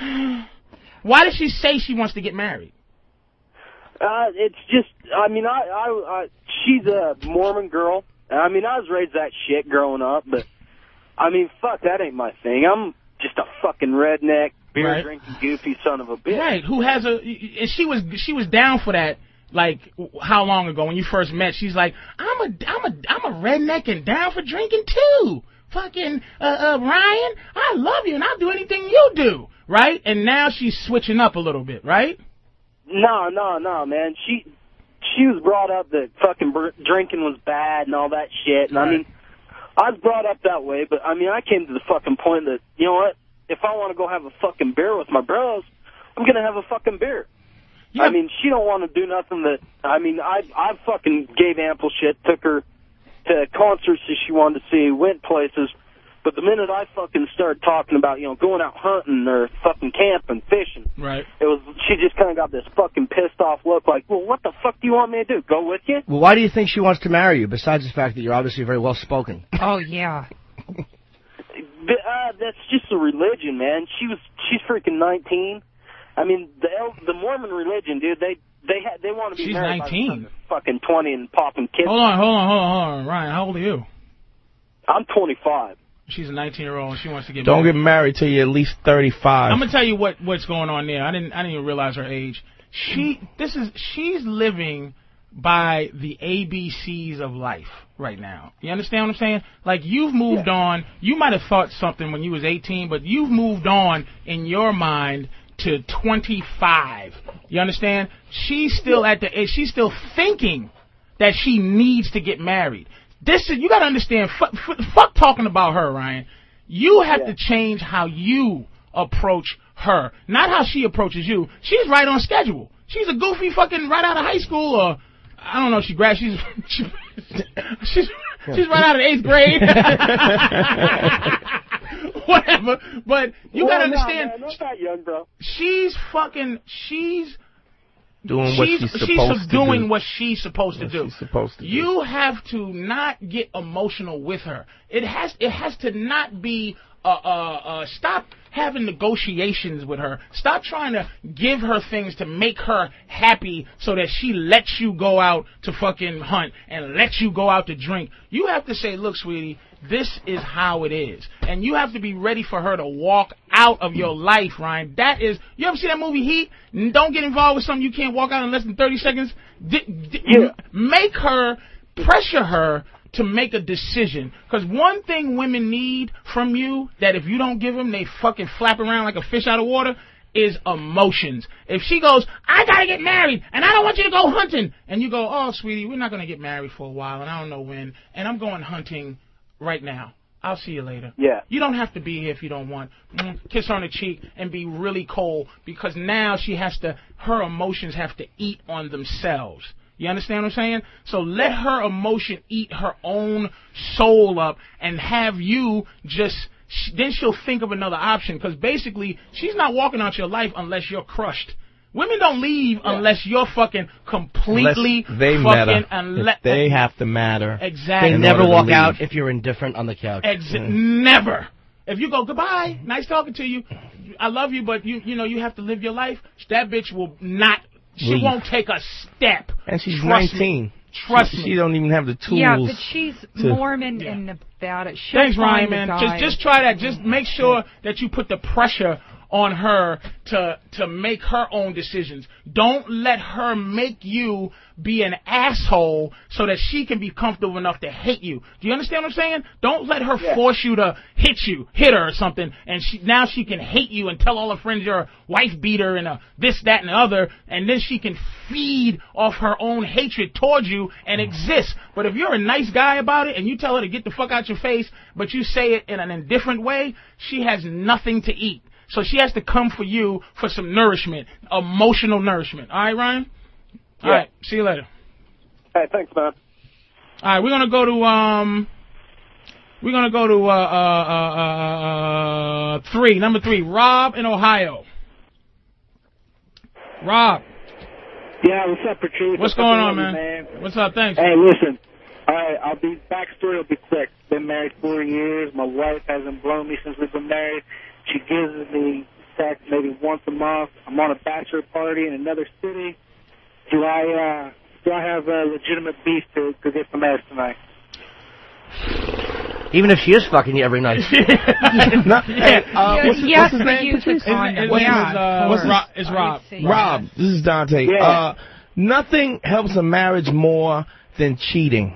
why does she say she wants to get married? Uh, it's just, I mean, I, I, I, she's a Mormon girl. I mean, I was raised that shit growing up, but, I mean, fuck, that ain't my thing. I'm just a fucking redneck, beer Right. drinking, goofy son of a bitch. Right, who has a, and she was, she was down for that, like, how long ago when you first met? She's like, I'm a, I'm a, I'm a redneck and down for drinking too. Fucking, uh, uh, Ryan, I love you and I'll do anything you do. Right? And now she's switching up a little bit, right? No, no, no, man. She, she was brought up that fucking br- drinking was bad and all that shit. And Right. I mean, I was brought up that way, but I mean, I came to the fucking point that, you know what? If I want to go have a fucking beer with my bros, I'm going to have a fucking beer. Yeah. I mean, she don't want to do nothing that, I mean, I I fucking gave ample shit, took her to concerts that she wanted to see, went places, but the minute I fucking started talking about, you know, going out hunting or fucking camping, fishing, Right. it was, she just kind of got this fucking pissed off look like, well, what the fuck do you want me to do? Go with you? Well, why do you think she wants to marry you, besides the fact that you're obviously very well spoken? Oh, yeah. But, uh, that's just a religion, man. She was, she's freaking nineteen. I mean, the El- the Mormon religion, dude, they they ha- they want to be She's married nineteen. by the time they're fucking twenty and popping kids. Hold on, hold on, hold on, hold on. Ryan, how old are you? I'm twenty-five. She's a nineteen-year-old and she wants to get Don't married. get married till you're at least thirty-five. I'm gonna tell you what what's going on there. I didn't I didn't even realize her age. She this is she's living by the A B Cs of life right now. You understand what I'm saying? Like, you've moved Yeah. on. You might have thought something when you was eighteen, but you've moved on in your mind to twenty-five. You understand? She's still at the age. She's still thinking that she needs to get married. This is, you got to understand. Fuck, fuck talking about her, Ryan. You have Yeah. to change how you approach her, not how she approaches you. She's right on schedule. She's a goofy fucking right out of high school, or I don't know. She grad. She's she, she's she's right out of eighth grade. Whatever. But you well, gotta no, understand. man, not that young, bro. She's fucking. She's doing what she's, she's supposed she's to doing do. what she's supposed What to do. she's supposed to do. You have to not get emotional with her. It has it has to not be uh uh uh stop having negotiations with her. Stop trying to give her things to make her happy so that she lets you go out to fucking hunt and lets you go out to drink. You have to say, look, sweetie, this is how it is. And you have to be ready for her to walk out of your life, Ryan. That is, you ever see that movie Heat? Don't get involved with something you can't walk out in less than thirty seconds. D- d- Yeah. Make her, pressure her to make a decision. Because one thing women need from you, that if you don't give them, they fucking flap around like a fish out of water, is emotions. If she goes, I gotta get married, and I don't want you to go hunting, and you go, oh, sweetie, we're not gonna get married for a while, and I don't know when, and I'm going hunting right now. I'll see you later. Yeah. You don't have to be here if you don't want. Mm, kiss her on the cheek and be really cold, because now she has to, her emotions have to eat on themselves. You understand what I'm saying? So let her emotion eat her own soul up and have you just, sh- then she'll think of another option, because basically she's not walking out your life unless you're crushed. Women don't leave Yeah. unless you're fucking completely Unless they fucking, matter. unle- If they have to matter. Exactly. They in never order to walk leave. out if you're indifferent on the couch. Ex- Never. If you go, goodbye, nice talking to you, I love you, but you you know you have to live your life, that bitch will not, she Leave. won't take a step. And she's Trust nineteen. Me. Trust she, me. She don't even have the tools. Yeah, but she's to- Mormon Yeah. in Nevada. She'll Thanks, Ryan, find a man. guy. Just just try that. Just make sure that you put the pressure on her to to make her own decisions. Don't let her make you be an asshole so that she can be comfortable enough to hate you. Do you understand what I'm saying? Don't let her Yeah. force you to hit you, hit her or something, and she, now she can hate you and tell all her friends you're a wife beater and a this, that, and the other, and then she can feed off her own hatred towards you and exist. But if you're a nice guy about it and you tell her to get the fuck out your face, but you say it in an indifferent way, she has nothing to eat. So she has to come for you for some nourishment, emotional nourishment. All right, Ryan? All Yeah. right, see you later. Hey, thanks, man. All right, we're gonna go to um, we're gonna go to uh uh uh, uh, uh three, number three, Rob in Ohio. Rob, Yeah, what's up, Patrice? what's going on, man? What's up? Thanks. Hey, listen. All right, I'll be backstory will be quick. Been married four years. My wife hasn't blown me since we've been married. She gives me sex maybe once a month. I'm on a bachelor party in another city. Do I uh, do I have a legitimate beef to, to get some ass tonight? Even if she is fucking you every night. No, hey, uh, Yes, what's, his- yes, what's his but name? use the condom. What's Yeah, his- of what's his- course. It's Rob. I would say Rob, this is Dante. Yeah. Uh, nothing helps a marriage more than cheating.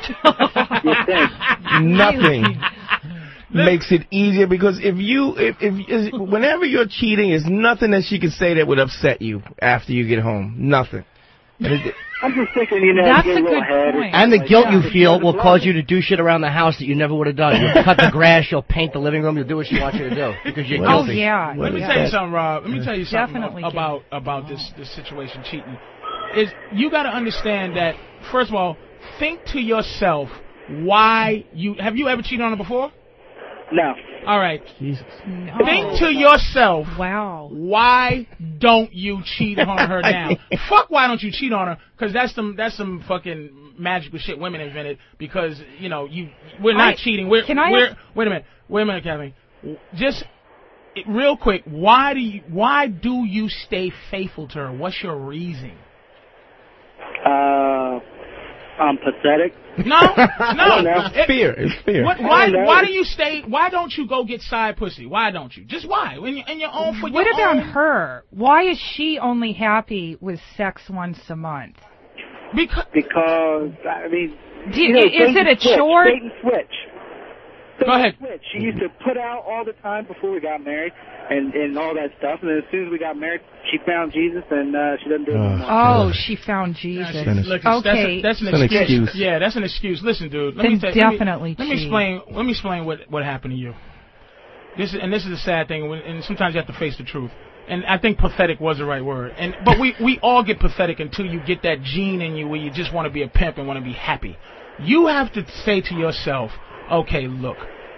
Nothing makes it easier because if you, if, if whenever you're cheating, there's nothing that she can say that would upset you after you get home. Nothing. I'm just thinking, you know, That's get a little good head or point. And the something guilt like you that. feel It's will blood. cause you to do shit around the house that you never would have done. You'll cut the grass, you'll paint the living room, you'll do what she wants you to do because you're Oh, guilty. yeah. Let me yeah. tell you something, Rob. Let me tell you something Definitely about about this this situation cheating. Is you got to understand that first of all, think to yourself why you have you ever cheated on her before? No. All right. Jesus. No. Think to yourself. Wow. Why don't you cheat on her now? Fuck, why don't you cheat on her? Because that's some that's some fucking magical shit women invented. Because you know you we're not I- cheating. We're can I we're ask- wait a minute. Wait a minute, Kevin. Just it- real quick. Why do you why do you stay faithful to her? What's your reason? Uh, I'm pathetic. No, no. know. It's fear. It's fear. What, why? I don't know. Why do you stay? Why don't you go get side pussy? Why don't you? Just why? In your, in your own for What your about own, her? Why is she only happy with sex once a month? Because Because, I mean... Do you you- know, is bait it and a switch, chore? Bait and switch. Bait Go ahead. and switch. She used to put out all the time before we got married and, and all that stuff. And then as soon as we got married, she found Jesus and uh, she doesn't do it anymore. Oh, she found Jesus. Look, Okay. That's, a, that's an It's an excuse. excuse. Yeah, that's an excuse. Listen, dude. Let Then me tell, let me- definitely Let me, cheat. explain. Let me explain what what happened to you. This is, and this is the sad thing. when- And sometimes you have to face the truth. And I think pathetic was the right word. And but we we all get pathetic until you get that gene in you where you just want to be a pimp and want to be happy. You have to say to yourself, okay, look,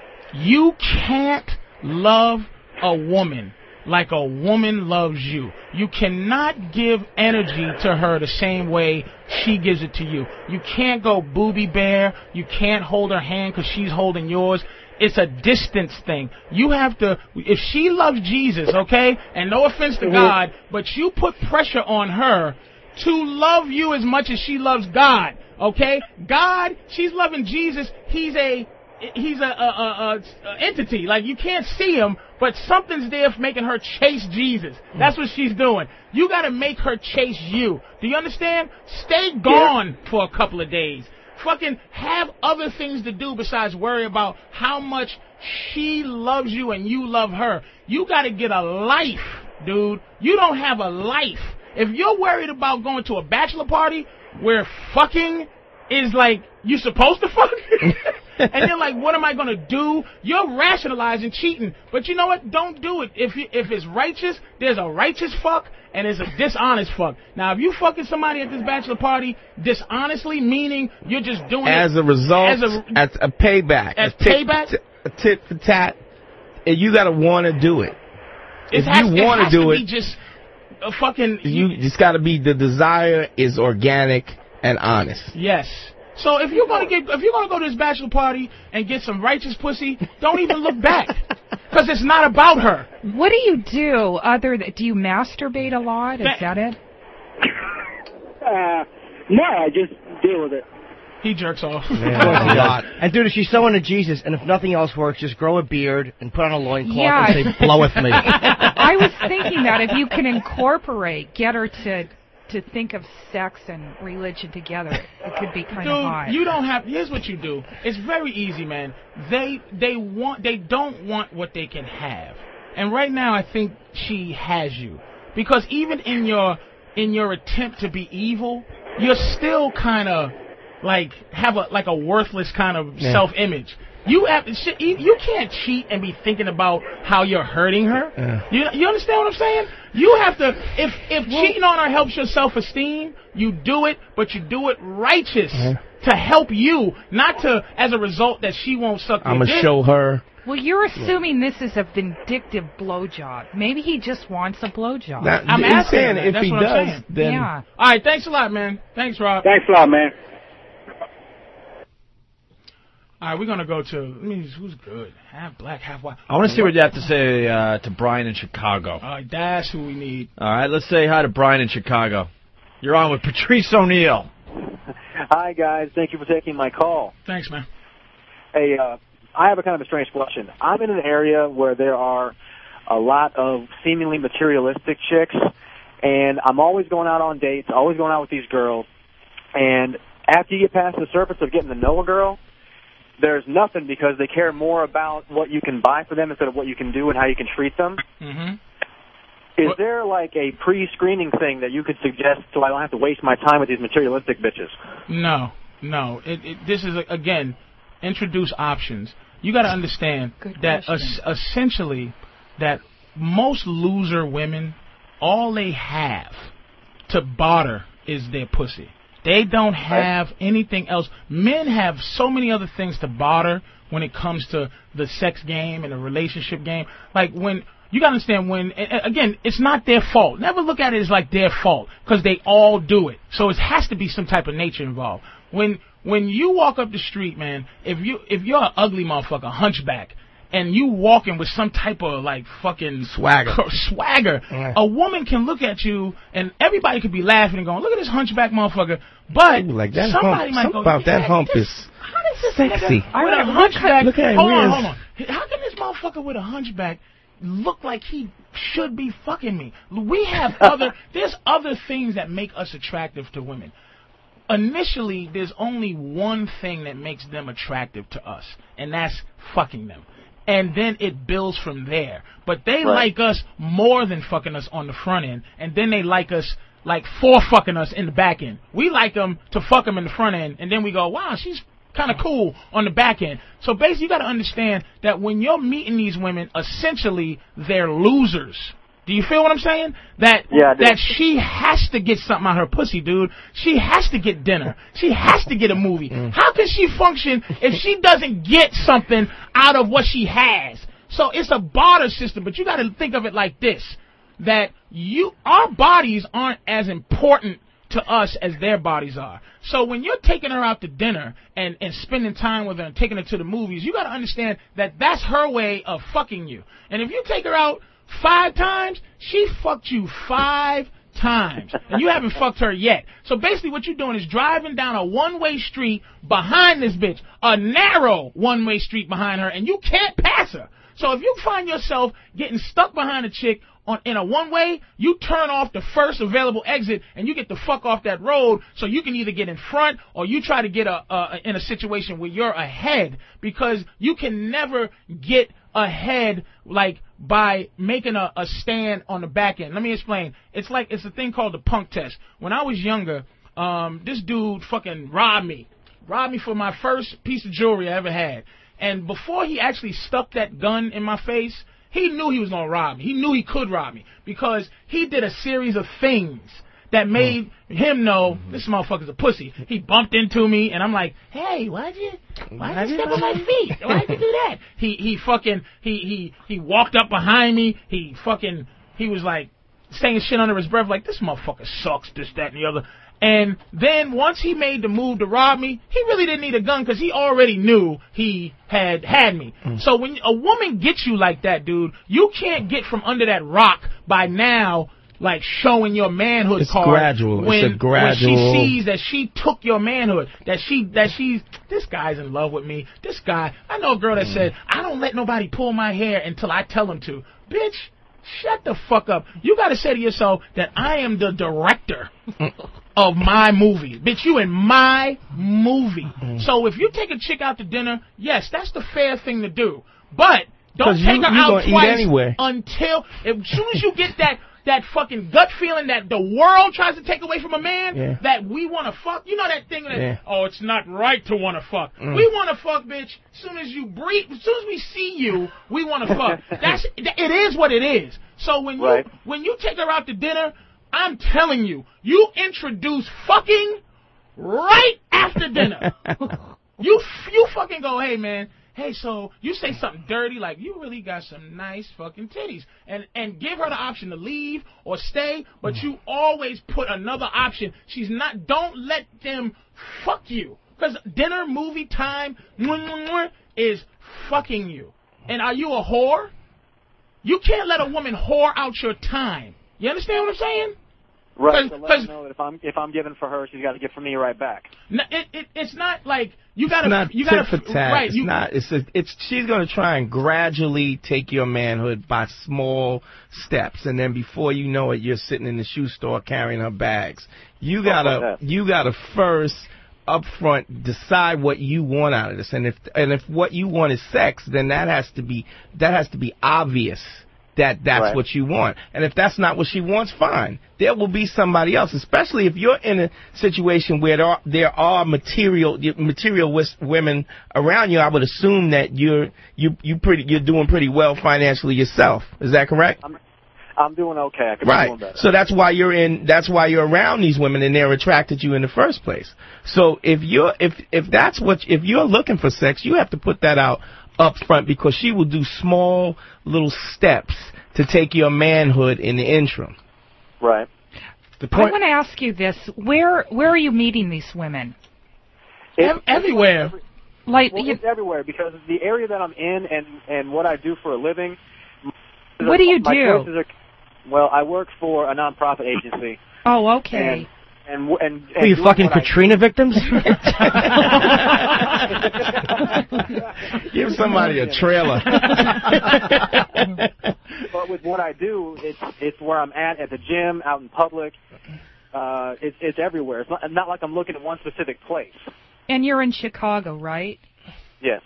you can't love a woman like a woman loves you. You cannot give energy to her the same way she gives it to you. You can't go booby bear. You can't hold her hand because she's holding yours. It's a distance thing. You have to, if she loves Jesus, okay, and no offense to God, but you put pressure on her to love you as much as she loves God, okay? God, she's loving Jesus. He's a He's a, a, a, a entity. Like, you can't see him, but something's there for making her chase Jesus. That's what she's doing. You got to make her chase you. Do you understand? Stay gone for a couple of days. Fucking have other things to do besides worry about how much she loves you and you love her. You got to get a life, dude. You don't have a life. If you're worried about going to a bachelor party where fucking is like you're supposed to fuck, and you're like, what am I going to do? You're rationalizing cheating. But you know what? Don't do it. If you, if it's righteous, there's a righteous fuck and there's a dishonest fuck. Now, if you fucking somebody at this bachelor party dishonestly, meaning you're just doing As it a result, as a, as a payback. As a tit, payback? t- a tit for tat. And you got to want to do it. it If has, you want it has to do to it, be just a fucking. you just got to be, the desire is organic and honest. Yes. So if you're gonna get, if you're gonna go to this bachelor party and get some righteous pussy, don't even look back, because it's not about her. What do you do other than, do you masturbate a lot? Is Ba- that it? Uh, no, I just deal with it. He jerks off. Yeah, a lot. And dude, she's so into Jesus, and if nothing else works, just grow a beard and put on a loincloth Yeah. and say, bloweth me. I was thinking that if you can incorporate, get her to to think of sex and religion together, it could be kind Dude, of hot. you don't have. Here's what you do. It's very easy, man. They they want. They don't want what they can have. And right now, I think she has you, because even in your in your attempt to be evil, you're still kind of like have a like a worthless kind of Yeah. self-image. You have shit, you you can't cheat and be thinking about how you're hurting her. Yeah. You you understand what I'm saying? You have to if if cheating on her helps your self-esteem, you do it, but you do it righteous Uh-huh. to help you, not to as a result that she won't suck your I'm going dick. to show her. Well, you're assuming this is a vindictive blowjob. Maybe he just wants a blowjob. That- I'm he's asking saying him, if that's he what I'm does, saying. then Yeah. All right, thanks a lot, man. Thanks, Rob. Thanks a lot, man. All right, we're gonna go to. I mean, who's good? Half black, half white. I want to see what you have to say uh, to Brian in Chicago. All right, that's who we need. All right, let's say hi to Brian in Chicago. You're on with Patrice O'Neill. Hi, guys. Thank you for taking my call. Thanks, man. Hey, uh, I have a kind of a strange question. I'm in an area where there are a lot of seemingly materialistic chicks, and I'm always going out on dates, always going out with these girls, and after you get past the surface of getting to know a girl, there's nothing, because they care more about what you can buy for them instead of what you can do and how you can treat them. Mm-hmm. Is there like a pre-screening thing that you could suggest so I don't have to waste my time with these materialistic bitches? No, no. It, it, this is, again, introduce options. You got to understand Good that question. es- essentially that most loser women, all they have to barter is their pussy. They don't have anything else. Men have so many other things to barter when it comes to the sex game and the relationship game. Like when you gotta understand when, again, it's not their fault. Never look at it as like their fault, because they all do it. So it has to be some type of nature involved. When when you walk up the street, man, if you if you're an ugly motherfucker, hunchback, and you walking with some type of like fucking Swagger. swagger, Yeah. a woman can look at you and everybody could be laughing and going, "Look at this hunchback motherfucker." But Like that somebody hump, might something go, about that "Yeah, hump this- is how does this sexy. nigga with a hunchback? Look at him, hold on, he is- hold on. How can this motherfucker with a hunchback look like he should be fucking me? We have other. There's other things that make us attractive to women. Initially, there's only one thing that makes them attractive to us, and that's fucking them. And then it builds from there. But they like us more than fucking us on the front end, and then they like us like for fucking us in the back end. We like them to fuck them in the front end, and then we go, wow, she's kind of cool on the back end. So basically, you got to understand that when you're meeting these women, essentially they're losers. Do you feel what I'm saying? That Yeah, I do. that she has to get something out of her pussy, dude. She has to get dinner. She has to get a movie. How can she function if she doesn't get something out of what she has? So it's a barter system, but you got to think of it like this: that you, our bodies aren't as important to us as their bodies are. So when you're taking her out to dinner and, and spending time with her and taking her to the movies, you got to understand that that's her way of fucking you. And if you take her out five times, she fucked you five times, and you haven't fucked her yet. So basically what you're doing is driving down a one-way street behind this bitch, a narrow one-way street behind her, and you can't pass her. So if you find yourself getting stuck behind a chick on in a one-way, you turn off the first available exit and you get the fuck off that road, so you can either get in front or you try to get a, a in a situation where you're ahead, because you can never get ahead like by making a, a stand on the back end. Let me explain. It's like it's a thing called the punk test. When I was younger, um, this dude fucking robbed me, robbed me for my first piece of jewelry I ever had. And before he actually stuck that gun in my face, he knew he was going to rob me. He knew he could rob me, because he did a series of things that made him know this motherfucker's a pussy. He bumped into me, and I'm like, hey, why'd you, why'd you step on my feet? Why'd you do that? He he fucking, he, he, he walked up behind me. He fucking, he was like saying shit under his breath like, this motherfucker sucks, this, that, and the other. And then once he made the move to rob me, he really didn't need a gun, because he already knew he had had me. Mm. So when a woman gets you like that, dude, you can't get from under that rock by now like showing your manhood It's card. gradual. It's When, a gradual- when she sees that she took your manhood, that she that she's this guy's in love with me. This guy, I know a girl that Mm. said, I don't let nobody pull my hair until I tell them to. Bitch, shut the fuck up. You got to say to yourself that I am the director of my movie. Bitch, you in my movie. Mm. So if you take a chick out to dinner, yes, that's the fair thing to do. But don't 'Cause take you- her you out gonna eat twice anyway. until as soon as you get that that fucking gut feeling that the world tries to take away from a man, Yeah. that we want to fuck. You know that thing that, Yeah. oh, it's not right to want to fuck. Mm. We want to fuck, bitch. As soon as you breathe, as soon as we see you, we want to fuck. That's it is what it is. So when you Right. when you take her out to dinner, I'm telling you, you introduce fucking right after dinner. you you fucking go, hey man, hey, so you say something dirty like you really got some nice fucking titties, and and give her the option to leave or stay, but you always put another option. She's not. Don't let them fuck you, because dinner, movie time, is fucking you. And are you a whore? You can't let a woman whore out your time. You understand what I'm saying? Right. So Cause, let cause her know that if I'm if I'm giving for her, she's got to give for me right back. n- it, it it's not like you gotta It's not you tit gotta for tat. right. It's You, not. It's a, it's she's gonna try and gradually take your manhood by small steps, and then before you know it, you're sitting in the shoe store carrying her bags. You gotta you gotta first up front decide what you want out of this, and if and if what you want is sex, then that has to be that has to be obvious. That that's Right. what you want. And if that's not what she wants, fine. There will be somebody else, especially if you're in a situation where there are, there are material material wis- women around you. I would assume that you're you you pretty you're doing pretty well financially yourself. Is that correct? I'm I'm doing okay. I could be Right. doing better. So that's why you're in. That's why you're around these women, and they're attracted to you in the first place. So if you're if if that's what if you're looking for sex, you have to put that out up front, because she will do small little steps to take your manhood in the interim. Right. The I want to ask you this: where where are you meeting these women? It's, everywhere. Like well, you, it's everywhere, because the area that I'm in and and what I do for a living. What do you my do? choices are- well, I work for a nonprofit agency. Oh, okay. And and and, and Are you doing fucking what I- Katrina victims? Give somebody a trailer. But with what I do, it's it's where I'm at at the gym, out in public. Uh, it's it's everywhere. It's not, not like I'm looking at one specific place. And you're in Chicago, right? Yes.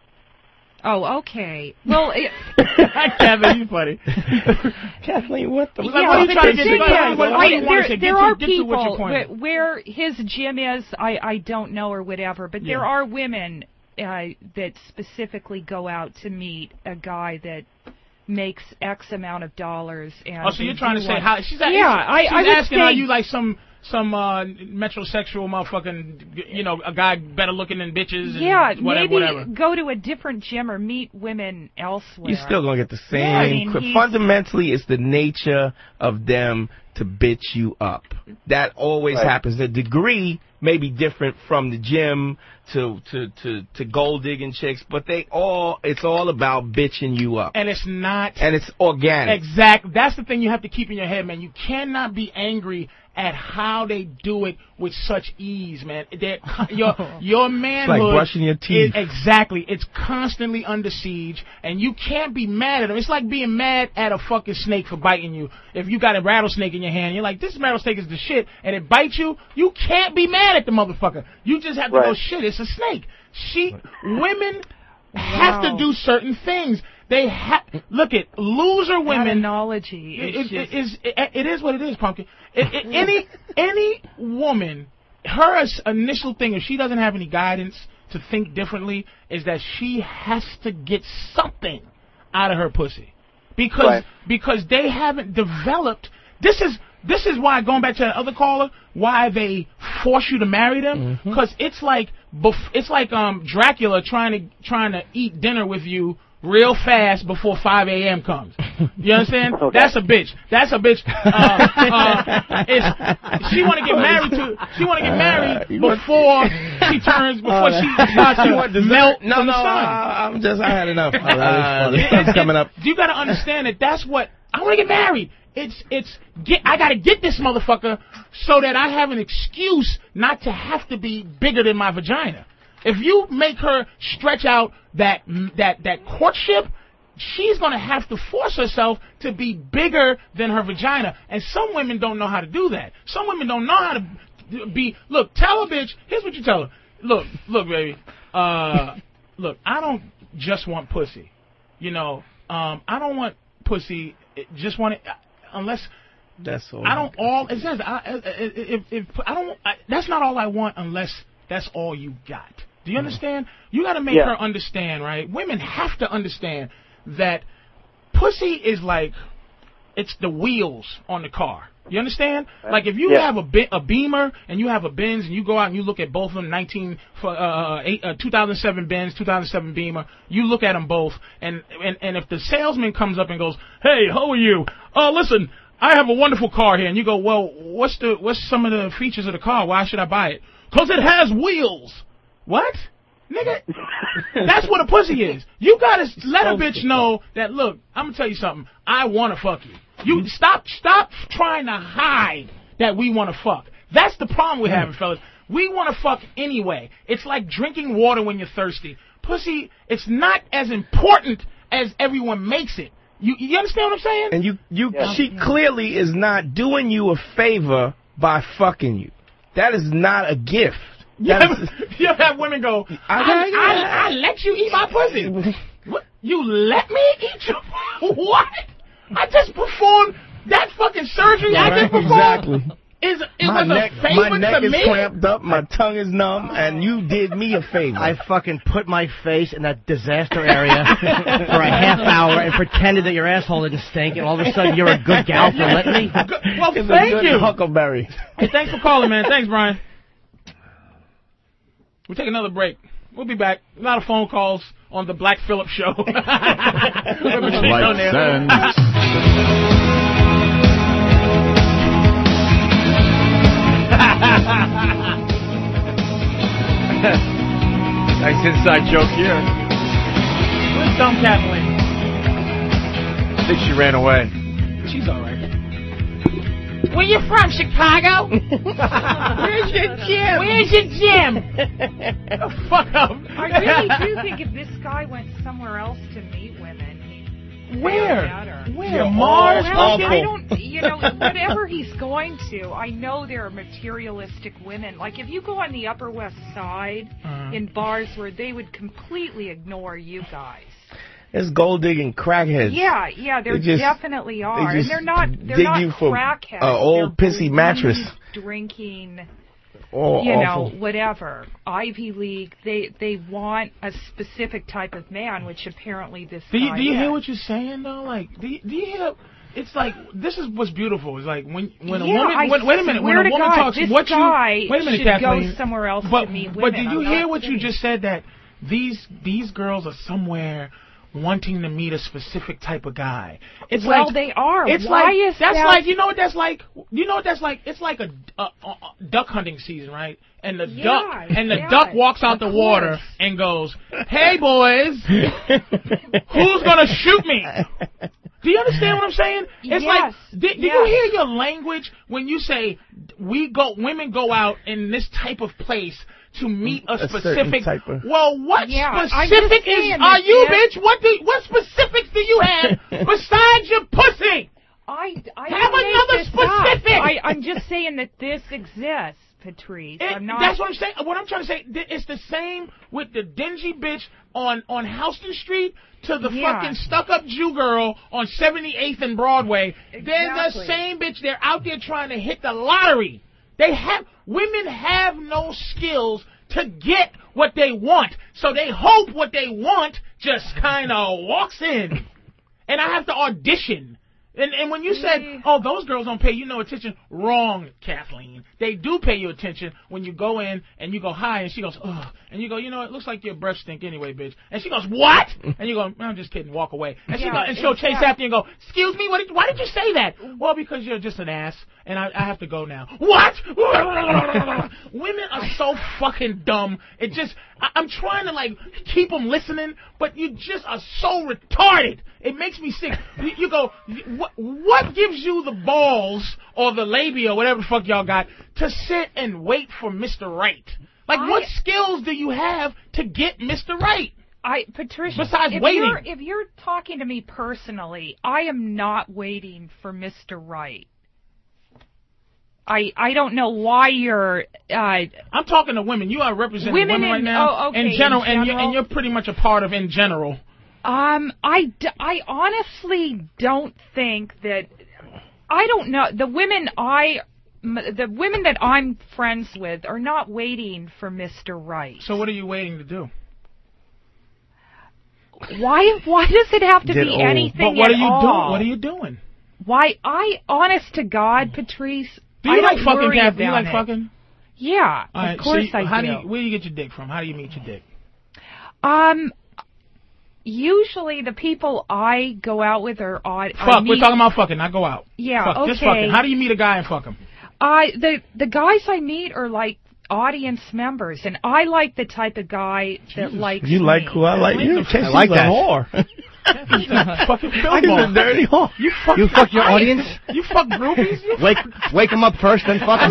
Oh, okay. Well, it, Kevin, you funny. Kathleen, what the? Like, yeah, what are you but trying the to thing get? What- is, what- what I- do you wanna there, say? Get there to- are get to what your people point where, is. where his gym is. I I don't know or whatever, but there Yeah. are women uh, that specifically go out to meet a guy that makes X amount of dollars. And Oh, so you're they trying to do say want- how she's a- yeah, I, she's I would asking, say, are you like some some uh, metrosexual motherfucking, you know, a guy better looking than bitches? And yeah, whatever, maybe whatever. go to a different gym or meet women elsewhere. You're still gonna get the same. Yeah, I mean, qu- he's- fundamentally, it's the nature of them to bitch you up. That always Right. happens. The degree may be different from the gym to to to to gold digging chicks, but they all it's all about bitching you up, And it's not. and it's organic. Exactly. That's the thing you have to keep in your head, man. You cannot be angry at how they do it with such ease, man. They're, your your manhood, It's like brushing your teeth. is- exactly. It's constantly under siege, and you can't be mad at them. It's like being mad at a fucking snake for biting you. If you got a rattlesnake in your hand, you're like, this rattlesnake is the shit, and it bites you, you can't be mad at the motherfucker. You just have to Right. go, shit, it's a snake. She, women have Wow. to do certain things. They have, look at, loser That women. analogy It, is it, just- it, is, it, it is what it is, Pumpkin. It, it, any any woman, her s- initial thing, if she doesn't have any guidance to think differently, is that she has to get something out of her pussy, because Right. because they haven't developed. This is this is why, going back to the other caller, why they force you to marry them, because it's like bef- it's like um Dracula trying to trying to eat dinner with you real fast before five a.m. comes. You understand? Okay. That's a bitch. That's a bitch. Uh, uh, it's, she want to get married to. She want to get married before she turns. Before she starts to melt No, from no, the sun. I, I'm just I had enough. Uh, Uh, it- sun's it- coming up. You got to understand that that's what I want to get married. It's it's get. I gotta get this motherfucker so that I have an excuse not to have to be bigger than my vagina. If you make her stretch out that that that courtship, she's gonna have to force herself to be bigger than her vagina. And some women don't know how to do that. Some women don't know how to be. Look, tell a bitch. Here's what you tell her. Look, look, baby. Uh, look, I don't just want pussy. You know, um, I don't want pussy. Just want it unless. That's all. I don't all. It says I, if, if I don't. I, that's not all I want unless that's all you got. Do you understand? You got to make Yeah. her understand, right? Women have to understand that pussy is like it's the wheels on the car. You understand? Like if you Yeah. have a Be- a Beamer and you have a Benz and you go out and you look at both of them, nineteen for uh, eight, uh two thousand seven Benz, two thousand seven Beamer, you look at them both, and and and if the salesman comes up and goes, "Hey, how are you? Uh, listen, I have a wonderful car here," and you go, "Well, what's the what's some of the features of the car? Why should I buy it?" "'Cause it has wheels." What? Nigga, that's what a pussy is. You gotta let a bitch know that, look, I'm gonna tell you something. I wanna fuck you. You stop, stop trying to hide that we wanna fuck. That's the problem we're having, fellas. We wanna fuck anyway. It's like drinking water when you're thirsty. Pussy, it's not as important as everyone makes it. You, you understand what I'm saying? And you, you, Yeah. she clearly is not doing you a favor by fucking you. That is not a gift. You That have, is- you have women go, I, I, I, I let you eat my pussy. What? You let me eat your What? I just performed that fucking surgery Yeah, I right, just performed. exactly. Is it my was neck, a favor my neck to is me? cramped up, my tongue is numb, and you did me a favor. I fucking put my face in that disaster area for a half hour and pretended that your asshole didn't stink, and all of a sudden you're a good gal for letting me. Good- Well, It's a thank good you. Huckleberry. Hey, thanks for calling, man. Thanks, Brian. We'll take another break. We'll be back. A lot of phone calls on the Black Phillip Show. Lights and Nice inside joke here. Where's Dumb Kathleen? I think she ran away. She's all right. Where you from, Chicago? Where's your gym? Where's your gym? Fuck up. I really do think if this guy went somewhere else to meet women, he'd Where? feel better. Where? Mars? Well, Fucking- I don't, you know, whatever he's going to, I know there are materialistic women. Like if you go on the Upper West Side Uh-huh. in bars where they would completely ignore you guys. It's gold digging crackheads. Yeah, yeah, there They just- definitely are, they and just there not they're dig not you for crackheads. a old They're pissy mattress. booze Drinking, Oh, you awful. know, whatever. Ivy League. They they want a specific type of man, which apparently this Do you, guy do you is. hear what you're saying though? Like, do you, do you hear? It's like this is what's beautiful. It's like when when a Yeah, woman. I When, wait a minute. When swear a to woman God, talks, this what guy you? Wait a minute, should Kathleen. go somewhere else but, to meet But women. did you I'm hear not what you kidding. just said? That these these girls are somewhere wanting to meet a specific type of guy. It's Well, like they are. It's Why like is that's that- like you know what that's like. You know what that's like. It's like a, a, a duck hunting season, right? And the Yeah, duck and the yeah, duck walks out the of water course. and goes, "Hey boys, who's gonna shoot me?" Do you understand what I'm saying? It's Yes, like, did, did you yes. hear your language when you say we go, women go out in this type of place to meet a, A certain specific? type of- Well, what Yeah, I'm just specific is saying are that you, this- bitch? What do what specifics do you have besides your pussy? I, I Have didn't make another this up. specific. I, I'm just saying that this exists, Patrice. It- I'm not. That's what I'm saying. What I'm trying to say, th- it's the same with the dingy bitch on on Houston Street to the Yeah. fucking stuck-up Jew girl on seventy-eighth and Broadway. They're the Exactly. same bitch. They're out there trying to hit the lottery. They have women have no skills to get what they want, so they hope what they want just kind of walks in, and I have to audition. And and when you said, oh, those girls don't pay you no attention, wrong, Kathleen. They do pay you attention when you go in and you go, hi, and she goes, ugh. And you go, you know, it looks like your breath stink anyway, bitch. And she goes, what? And you go, I'm just kidding, walk away. And she Yeah, go, and she'll chase exactly. after you and go, excuse me, what did, why did you say that? Well, because you're just an ass, and I, I have to go now. What? Women are so fucking dumb. It just, I, I'm trying to, like, keep them listening, but you just are so retarded. It makes me sick. You, you go, what? what, what gives you the balls or the labia or whatever the fuck y'all got to sit and wait for Mister Right? Like, I, what skills do you have to get Mister Right? I, Patricia, besides if waiting. You're, if you're talking to me personally, I am not waiting for Mister Right. I I don't know why you're. Uh, I'm talking to women. You are representing women, women right in, now. Oh, okay, in general, in general. and you're, and you're pretty much a part of in general. Um, I, d- I honestly don't think that. I don't know the women I. The women that I'm friends with are not waiting for Mister Right. So what are you waiting to do? Why? Why does it have to Get be old. anything But what at are you all? doing? What are you doing? Why? I, honest to God, Patrice. Do you I like don't fucking, worry Kathy? Do you about like it. fucking? Yeah, All right, of course so you, I how do. do you, where do you get your dick from? How do you meet your dick? Um, usually the people I go out with are odd. Fuck, we're talking about fucking, not go out. Yeah, fuck, okay. Just fucking. How do you meet a guy and fuck him? I the the guys I meet are like audience members, and I like the type of guy that likes You me. like who I like? You I like that. Whore. Fucking I'm a dirty whore. You fuck, You fuck your audience? You fuck groupies? You Wake wake them up first, then fuck them.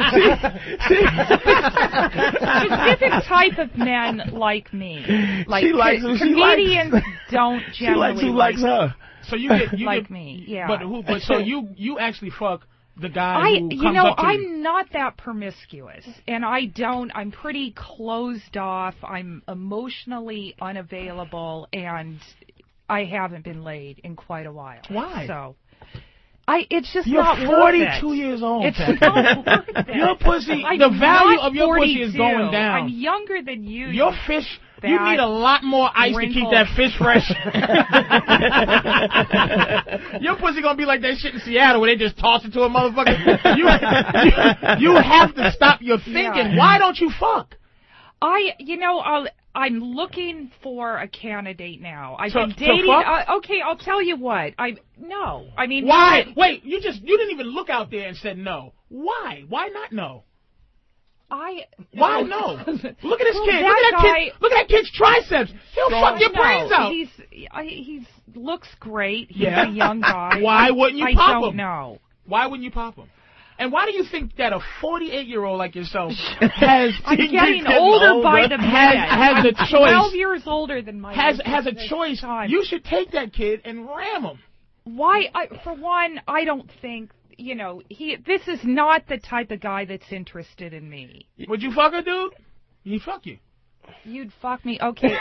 Specific type of men like me. Like She likes co- who she comedians likes. don't She generally likes who like likes her. So you get you like get, me. Yeah. But who? But so you you actually fuck the guy I, who comes you know, up to I'm you. not that promiscuous, and I don't. I'm pretty closed off. I'm emotionally unavailable, and I haven't been laid in quite a while. Why? So, I. It's just You're not forty-two worth it. years old. It's Kathy. not worth it. Your pussy, I'm the value not of your pussy is forty-two. going down. I'm younger than you. Your you fish, fat, you need a lot more ice to keep that fish fresh. Your pussy gonna be like that shit in Seattle where they just toss it to a motherfucker. You, you, you have to stop your thinking. Yeah. Why don't you fuck? I, you know, I'll, I'm looking for a candidate now. I've So- been so dating. fuck? Uh, okay, I'll tell you what. I no. I mean, Why? not- Wait, you just you didn't even look out there and said no. Why? Why not no? I. Why no? Look at this Well, kid. Look that at that guy- kid. Look at that kid's triceps. He'll fuck your No, brains out. He's I, he's looks great. He's Yeah. a young guy. Why wouldn't you I pop don't him? know. Why wouldn't you pop him? And why do you think that a forty-eight-year-old like yourself has I'm keeps getting getting older by the has, minute. has I'm a choice twelve years older than my has husband has a at this choice. time. You should take that kid and ram him. Why? I, for one, I don't think you know he. This is not the type of guy that's interested in me. Would you fuck a dude? He'd fuck you. You'd fuck me. Okay.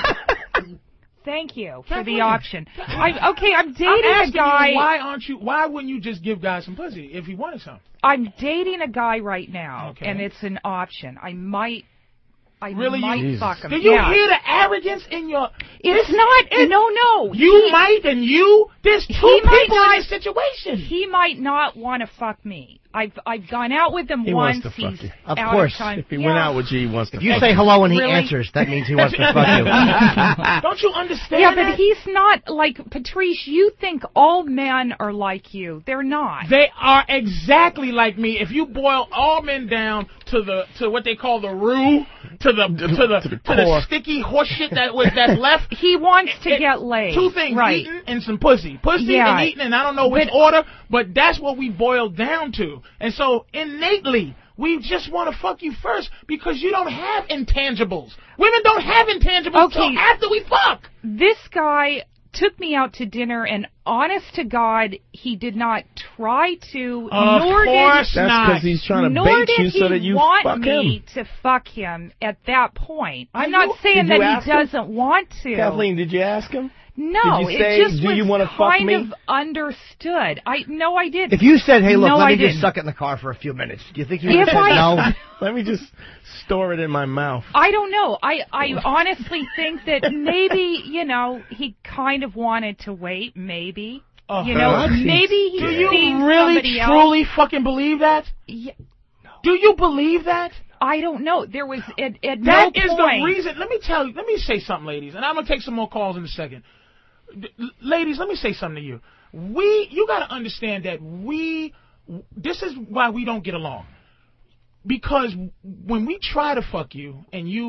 I'm, thank you for Kathleen. the option. I, okay, I'm dating I'm a asking guy. you, why aren't you? Why wouldn't you just give guys some pussy if he wanted some? I'm dating a guy right now, Okay. and it's an option. I might. I Really, might you? fuck him. Do you yeah. hear the arrogance in your? It's This- not. it- no, no. You he, might and you. There's two He might people not- in this situation. He might not want to fuck me. I've I've gone out with him He once. wants to fuck He's you. Of out course. Of time. If he yeah. went out with you, he wants to If you fuck say you. hello when he Really? answers, that means he wants to fuck you. Don't you understand? Yeah, that? but he's not like Patrice. You think all men are like you? They're not. They are exactly like me. If you boil all men down to the to what they call the roux, to the to the to the, To the core. sticky horse shit that was that's left. He wants to It- get laid. Two things: right? eating and some pussy. Pussy Yeah. and eating, and I don't know which But- order, but that's what we boil down to. And so innately, we just want to fuck you first because you don't have intangibles. Women don't have intangibles Okay. until after we fuck. This guy took me out to dinner, and honest to God, he did not try to. Of nor course did, That's not. because he's trying to nor bait did you he so that you want fuck me him. to fuck him at that point. I'm Did not you- saying did that you he ask him? doesn't want to. Kathleen, did you ask him? No, Did you say, it just "Do was you wanna fuck kind me?" of understood. I no, I didn't. If you said, "Hey, look, No, let I me just didn't. suck it in the car for a few minutes," do you think you would have If said I- no? Let me just store it in my mouth. I don't know. I, I honestly think that maybe, you know, he kind of wanted to wait, maybe. Oh, you know, God. maybe he's Do you seeing really somebody else. truly fucking believe that? Yeah, Do you believe that? I don't know. There was at, at no That is point. the reason. Let me tell you. Let me say something, ladies, and I'm gonna take some more calls in a second. D- ladies, let me say something to you. We, you got to understand that we. This is why we don't get along. Because when we try to fuck you and you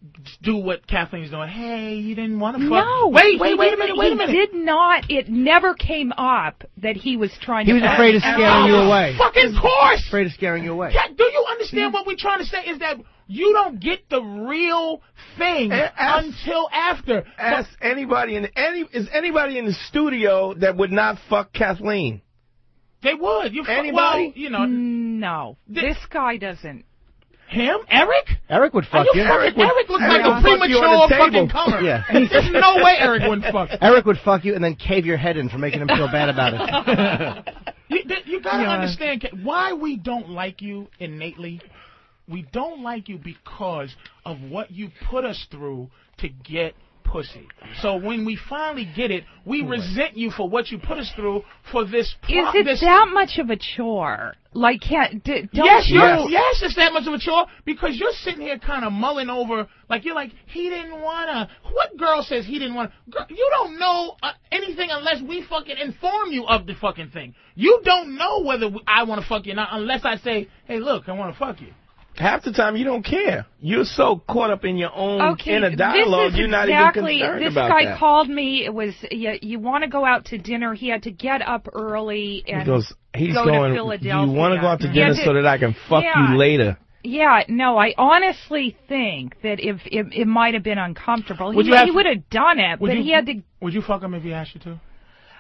do what Kathleen's doing. Hey, you didn't want to fuck. No. Wait, wait, he wait a didn't- minute, wait a minute. He did not. It never came up that he was trying He to. was afraid of scaring you away. Fucking course. Afraid of scaring you away. Kat, do you understand what we're trying to say? Is that you don't get the real thing Ask- until after. Ask anybody in any is anybody in the studio that would not fuck Kathleen? They would. You Anybody? Well, you know. No, this guy doesn't. Him? Eric? Eric would Are fuck you you. Eric, Eric looks like Eric a would fuck you on the premature fucking table. comer. Yeah. There's no way Eric wouldn't fuck. Eric would fuck you and then cave your head in for making him feel bad about it. You, you gotta Yeah. understand Kat, why we don't like you innately. We don't like you because of what you put us through to get pussy. So when we finally get it, we resent you for what you put us through for this. Pro- Is it this that much of a chore? Like, can't d- don't Yes, you? you're, yes, it's that much of a chore because you're sitting here kind of mulling over, like you're like, he didn't wanna. What girl says he didn't wanna? Girl, you don't know uh, anything unless we fucking inform you of the fucking thing. You don't know whether I want to fuck you or not unless I say, hey, look, I want to fuck you. Half the time you don't care. You're so caught up in your own Okay, inner dialogue, this is you're not exactly, even concerned this about guy that. called me. It was you, you want to go out to dinner. He had to get up early and He goes, he's go going, to you Philadelphia. want to go out to He dinner had to- so that I can fuck yeah. you later. Yeah, no, I honestly think that if it, it might have been uncomfortable, Would he, you have- he would have done it, Would but you, he had to. Would you fuck him if he asked you to?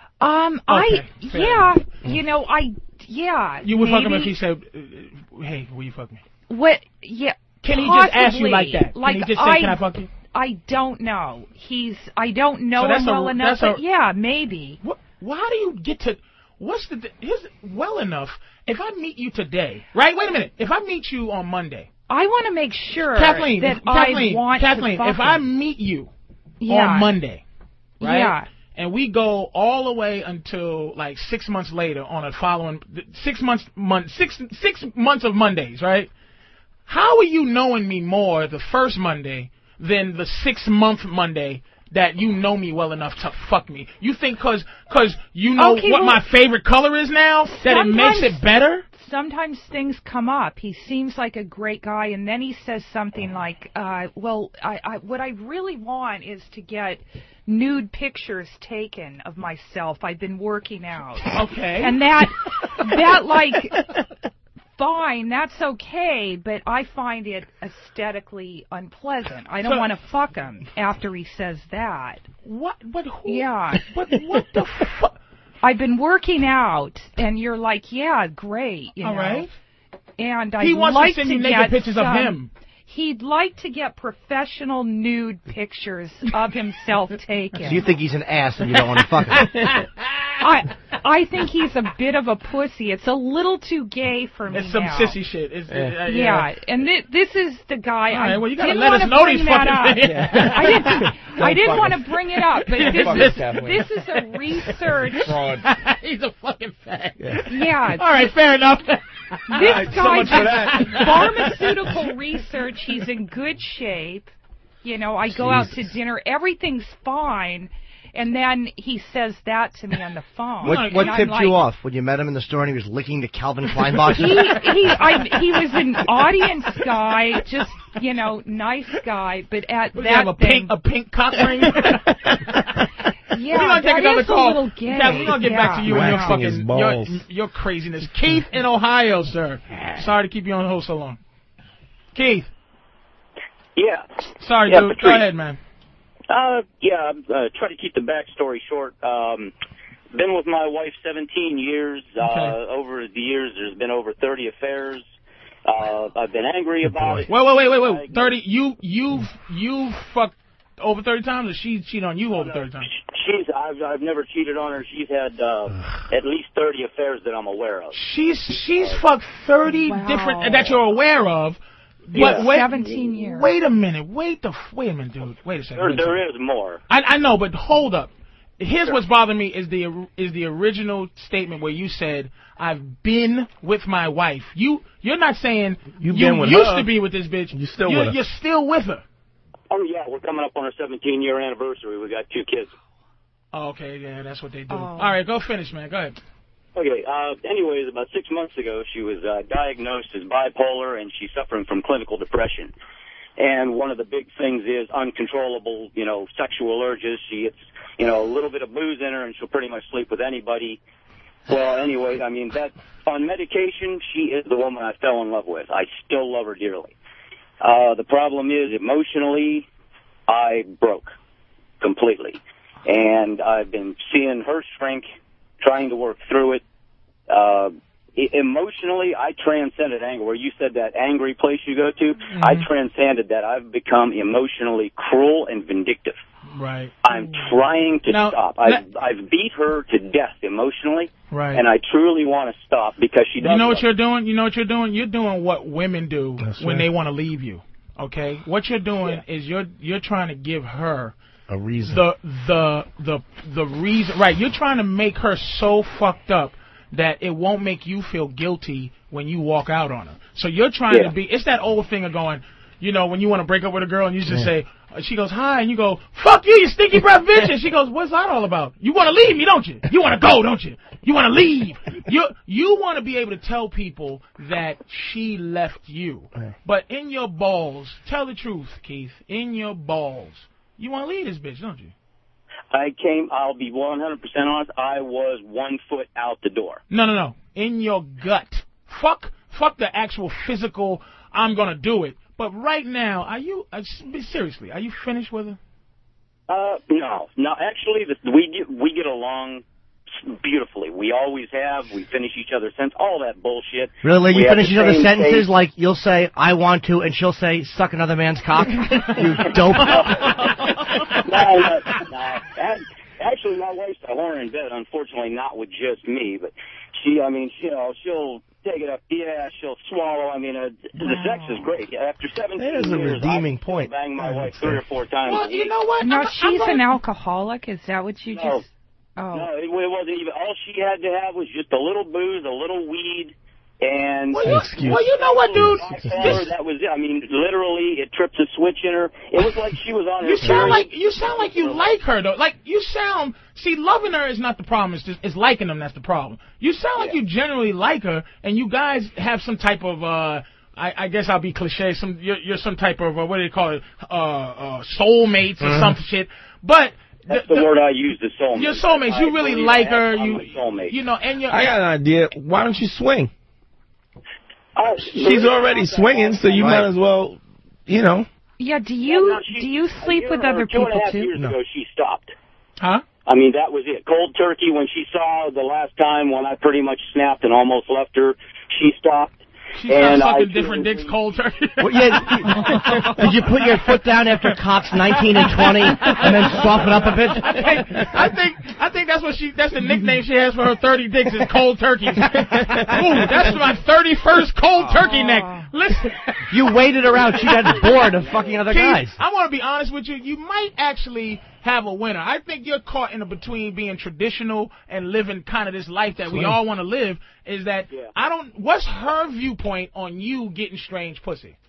Um, Okay, I fair yeah, enough. you know, I yeah. You would fuck him if maybe. he said, uh, hey, will you fuck me? What? Yeah. Can he just ask you possibly. like that? Can Like, he just say, I, can I fuck you? I don't know. He's. I don't know So that's him well a- enough. that's But a- yeah, maybe. What, well, how do you get to? What's the? Here's well enough. If I meet you today, right? Wait a minute. If I meet you on Monday, I want to make sure Kathleen, that if, Kathleen, I want Kathleen, to fuck if I him. meet you Yeah. on Monday, right? Yeah. And we go all the way until like six months later on a following six months month six six months of Mondays, right? How are you knowing me more the first Monday than the six month Monday that you know me well enough to fuck me? You think cause cause you know Okay, what well, my favorite color is now that it makes it sometimes- better? Sometimes things come up. He seems like a great guy, and then he says something like, uh, "Well, I, I, what I really want is to get nude pictures taken of myself. I've been working out." Okay. And that, that like, fine, that's okay, but I find it aesthetically unpleasant. I don't So- want to fuck him after he says that. What? But who? Yeah. But what the fuck? I've been working out, and you're like, yeah, great. You All know? right. And He I'd wants like to send you get naked pictures of some- him. He'd like to get professional nude pictures of himself taken. So you think he's an ass and you don't want to fuck him? I I think he's a bit of a pussy. It's a little too gay for me It's some now. sissy shit. It's, Yeah. uh, Yeah, and thi- this is the guy. All right, I well, you gotta didn't let us wanna know bring these that fucking up. things. I didn't. I didn't fuck want him. to bring it up, but Fuck this, him, Kathleen. this is a research. Fraud. He's a fucking fag. Yeah. All right, fair enough. This right, so guy much for does that. pharmaceutical research. He's in good shape. You know, I go out to dinner. Everything's fine. And then he says that to me on the phone. What, And what I'm tipped like, you off when you met him in the store and he was licking the Calvin Klein boxes? He he I, he was an audience guy, just you know, nice guy. But at What, that you have a thing, pink a pink cock ring? yeah, We're gonna take that another is call. a little gay. Kath, we're gonna get back to you and your Waxing his fucking balls. your, your craziness. Keith in Ohio, sir. Sorry to keep you on hold so long. Keith, Yeah. sorry, Yeah, dude. Go Patrice. ahead, man. Uh, yeah, uh, try to keep the backstory short. Um, been with my wife seventeen years. Uh, Okay. over the years, there's been over thirty affairs. Uh, I've been angry about it. Wait, wait, wait, wait, wait. Thirty. You, you've, you've fucked over thirty times, or she cheated on you over thirty times? She's, I've, I've never cheated on her. She's had uh, at least thirty affairs that I'm aware of. She's, she's fucked thirty Wow. different that you're aware of. Yeah. But wait, seventeen years. Wait a minute. Wait the. f- Wait a minute, dude. Wait a second. There, wait a second. there is more. I, I know, but hold up. Here's what's bothering me is the is the original statement where you said I've been with my wife. You you're not saying You've you been with used her. to be with this bitch. You're still you're, with her. You're still with her. Oh, yeah, we're coming up on our seventeen year anniversary. We got two kids. Oh, okay, yeah, that's what they do. Oh. All right, go finish, man. Go ahead. Okay, uh, anyways, about six months ago, she was uh, diagnosed as bipolar, and she's suffering from clinical depression. And one of the big things is uncontrollable, you know, sexual urges. She gets, you know, a little bit of booze in her, and she'll pretty much sleep with anybody. Well, anyway, I mean, that on medication, she is the woman I fell in love with. I still love her dearly. Uh, the problem is, emotionally, I broke completely. And I've been seeing her shrink, trying to work through it. Uh, emotionally, I transcended anger. Where you said that angry place you go to, mm-hmm. I transcended that. I've become emotionally cruel and vindictive. Right. I'm trying to now, stop. I've, I've beat her to death emotionally, right. and I truly want to stop because she doesn't. You know what you're doing? You know what you're doing? You're doing what women do That's when right. they want to leave you. Okay? What you're doing yeah. is you're you're trying to give her a reason. The the the the reason. Right. You're trying to make her so fucked up that it won't make you feel guilty when you walk out on her. So you're trying yeah. to be. It's that old thing of going. You know, when you want to break up with a girl and you just yeah. say. She goes, hi, and you go, fuck you, you stinky breath bitch. And she goes, what's that all about? You want to leave me, don't you? You want to go, don't you? You want to leave. You you want to be able to tell people that she left you. But in your balls, tell the truth, Keith, in your balls, you want to leave this bitch, don't you? I came, I'll be one hundred percent honest, I was one foot out the door. No, no, no. In your gut. Fuck, fuck the actual physical, I'm going to do it. But right now, are you, uh, seriously, are you finished with her? Uh, no. No, actually, the, we, get, we get along beautifully. We always have. We finish each other's sentences, all that bullshit. Really? You we finish each other's sentences taste. Like you'll say, I want to, and she'll say, suck another man's cock? You dope. no, no, no. Actually, my wife's a whore in bed, unfortunately, not with just me, but she, I mean, she, you know, she'll take it up, yeah, she'll swallow. I mean, uh, the sex is great. After seventeen There's years, a redeeming I point. bang my wife three or four times. Well, you know what? No, I'm, she's I'm an alcoholic. Is that what you no, just... Oh. No, it, it wasn't even. All she had to have was just a little booze, a little weed, and... Well, you, well, you know what, dude? This, that was it. I mean, literally, it tripped a switch in her. It was like she was on her You sound period. like you sound like you like her, though. Like, you sound... See, loving her is not the problem. It's just it's liking them that's the problem. You sound like yeah. you generally like her, and you guys have some type of... uh I, I guess I'll be cliche. Some you're, you're some type of... Uh, what do they call it? Uh, uh, soulmates or mm-hmm. some shit. But... That's the, the, the word I use, the soulmate. Your soulmates. You really like her. You, soulmate. you know, and you're... I got an idea. Why don't you swing? Uh, She's already swinging, so you right. might as well, you know. Yeah, do you no, she, do you sleep with other two people, and a half too? Years no. ago, she stopped. Huh? I mean, that was it. Cold turkey, when she saw the last time when I pretty much snapped and almost left her, she stopped. She started sucking different dicks cold turkey. Well, yeah, did you put your foot down after Cox nineteen and twenty and then soften up a bit? I think, I think I think that's what she that's the nickname she has for her thirty dicks is cold turkeys. Ooh, that's my thirty-first cold turkey neck. Listen. You waited around. She got bored of fucking other Keith, guys. I want to be honest with you. You might actually have a winner. I think you're caught in the between being traditional and living kind of this life that we all want to live. Is that yeah. I don't. What's her viewpoint on you getting strange pussy?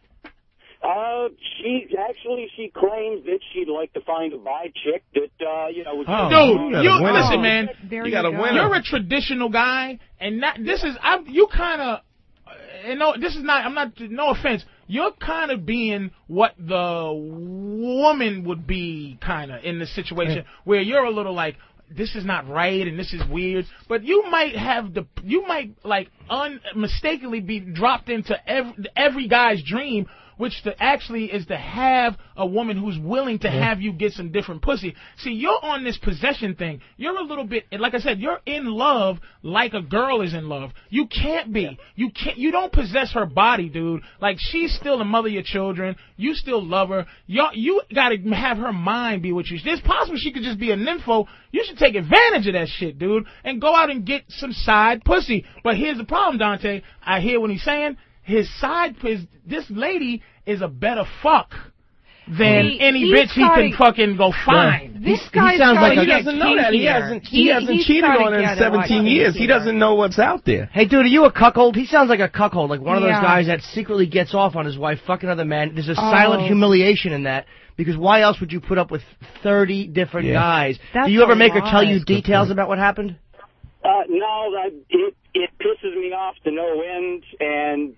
Uh, she actually she claims that she'd like to find a bi chick that uh, you know. Was oh, dude, you, you listen, man. There you you got a go. winner. You're a traditional guy, and not, this is I. You kind of. And no, this is not. I'm not. No offense. You're kind of being what the woman would be, kind of in the situation where you're a little like, this is not right and this is weird. But you might have the. You might like unmistakably be dropped into every, every guy's dream, which to actually is to have a woman who's willing to have you get some different pussy. See, you're on this possession thing. You're a little bit, like I said, you're in love like a girl is in love. You can't be. You can't. You don't possess her body, dude. Like, she's still the mother of your children. You still love her. Y'all, you got to have her mind be with you. It's possible she could just be a nympho. You should take advantage of that shit, dude, and go out and get some side pussy. But here's the problem, Dante. I hear what he's saying. His side, his, this lady is a better fuck than he, any bitch he can fucking go find. Yeah. This he, guy he sounds like a, he doesn't know that. He hasn't he, he hasn't cheated on her in seventeen years. He doesn't know what's out there. Hey, dude, are you a cuckold? He sounds like a cuckold, like one of yeah. those guys that secretly gets off on his wife fucking other men. There's a oh. silent humiliation in that. Because why else would you put up with thirty different yeah. guys? That's Do you ever make lot. her tell you details about what happened? Uh, no, I, it it pisses me off to no end, and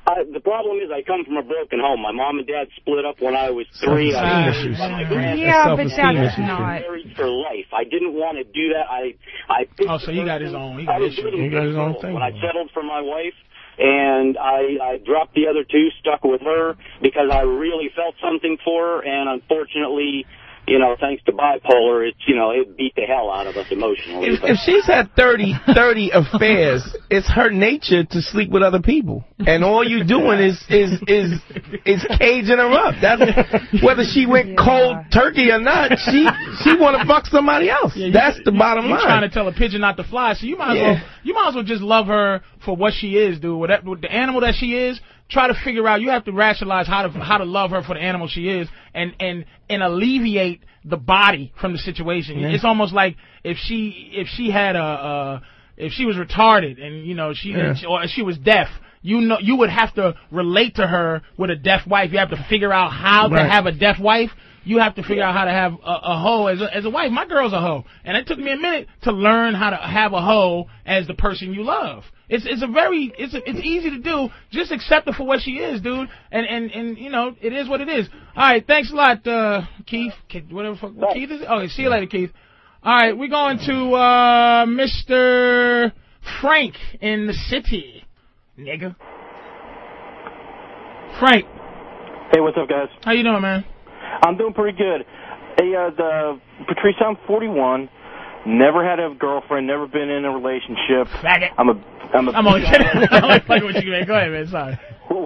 I, the problem is I come from a broken home. My mom and dad split up when I was three. I, my grand- yeah, but that's not. married for life. I didn't want to do that. I, I. Oh, so he got his own. He got, his he got his own thing. When I settled for my wife, and I, I dropped the other two, stuck with her because I really felt something for her, and unfortunately, you know, thanks to bipolar, it's, you know, it beat the hell out of us emotionally. If, if she's had thirty, thirty affairs, it's her nature to sleep with other people. And all you doing is is is is caging her up. That's, whether she went yeah. cold turkey or not, she she want to fuck somebody else. Yeah, That's you, the bottom you're line. You're trying to tell a pigeon not to fly, so you might as yeah. well you might as well just love her for what she is, dude. With, that, with the animal that she is. Try to figure out. You have to rationalize how to how to love her for the animal she is, and and and alleviate the body from the situation. Yeah. It's almost like if she if she had a uh, if she was retarded and you know she yeah. or she was deaf. You know you would have to relate to her with a deaf wife. You have to figure out how right. to have a deaf wife. You have to figure out how to have a, a hoe as a, as a wife. My girl's a hoe, and it took me a minute to learn how to have a hoe as the person you love. It's it's a very it's a, it's easy to do. Just accept her for what she is, dude. And and and you know it is what it is. All right, thanks a lot, uh, Keith. Whatever fuck Keith is. Oh, see you later, Keith. All right, we're going to uh, Mister Frank in the city, nigga. Frank. Hey, what's up, guys? How you doing, man? I'm doing pretty good. Hey, uh, the Patrice, I'm forty-one. Never had a girlfriend. Never been in a relationship. Faggot. I'm a. I'm a. I'm only kidding. I'm only fucking with you, man. Go ahead, man. Sorry.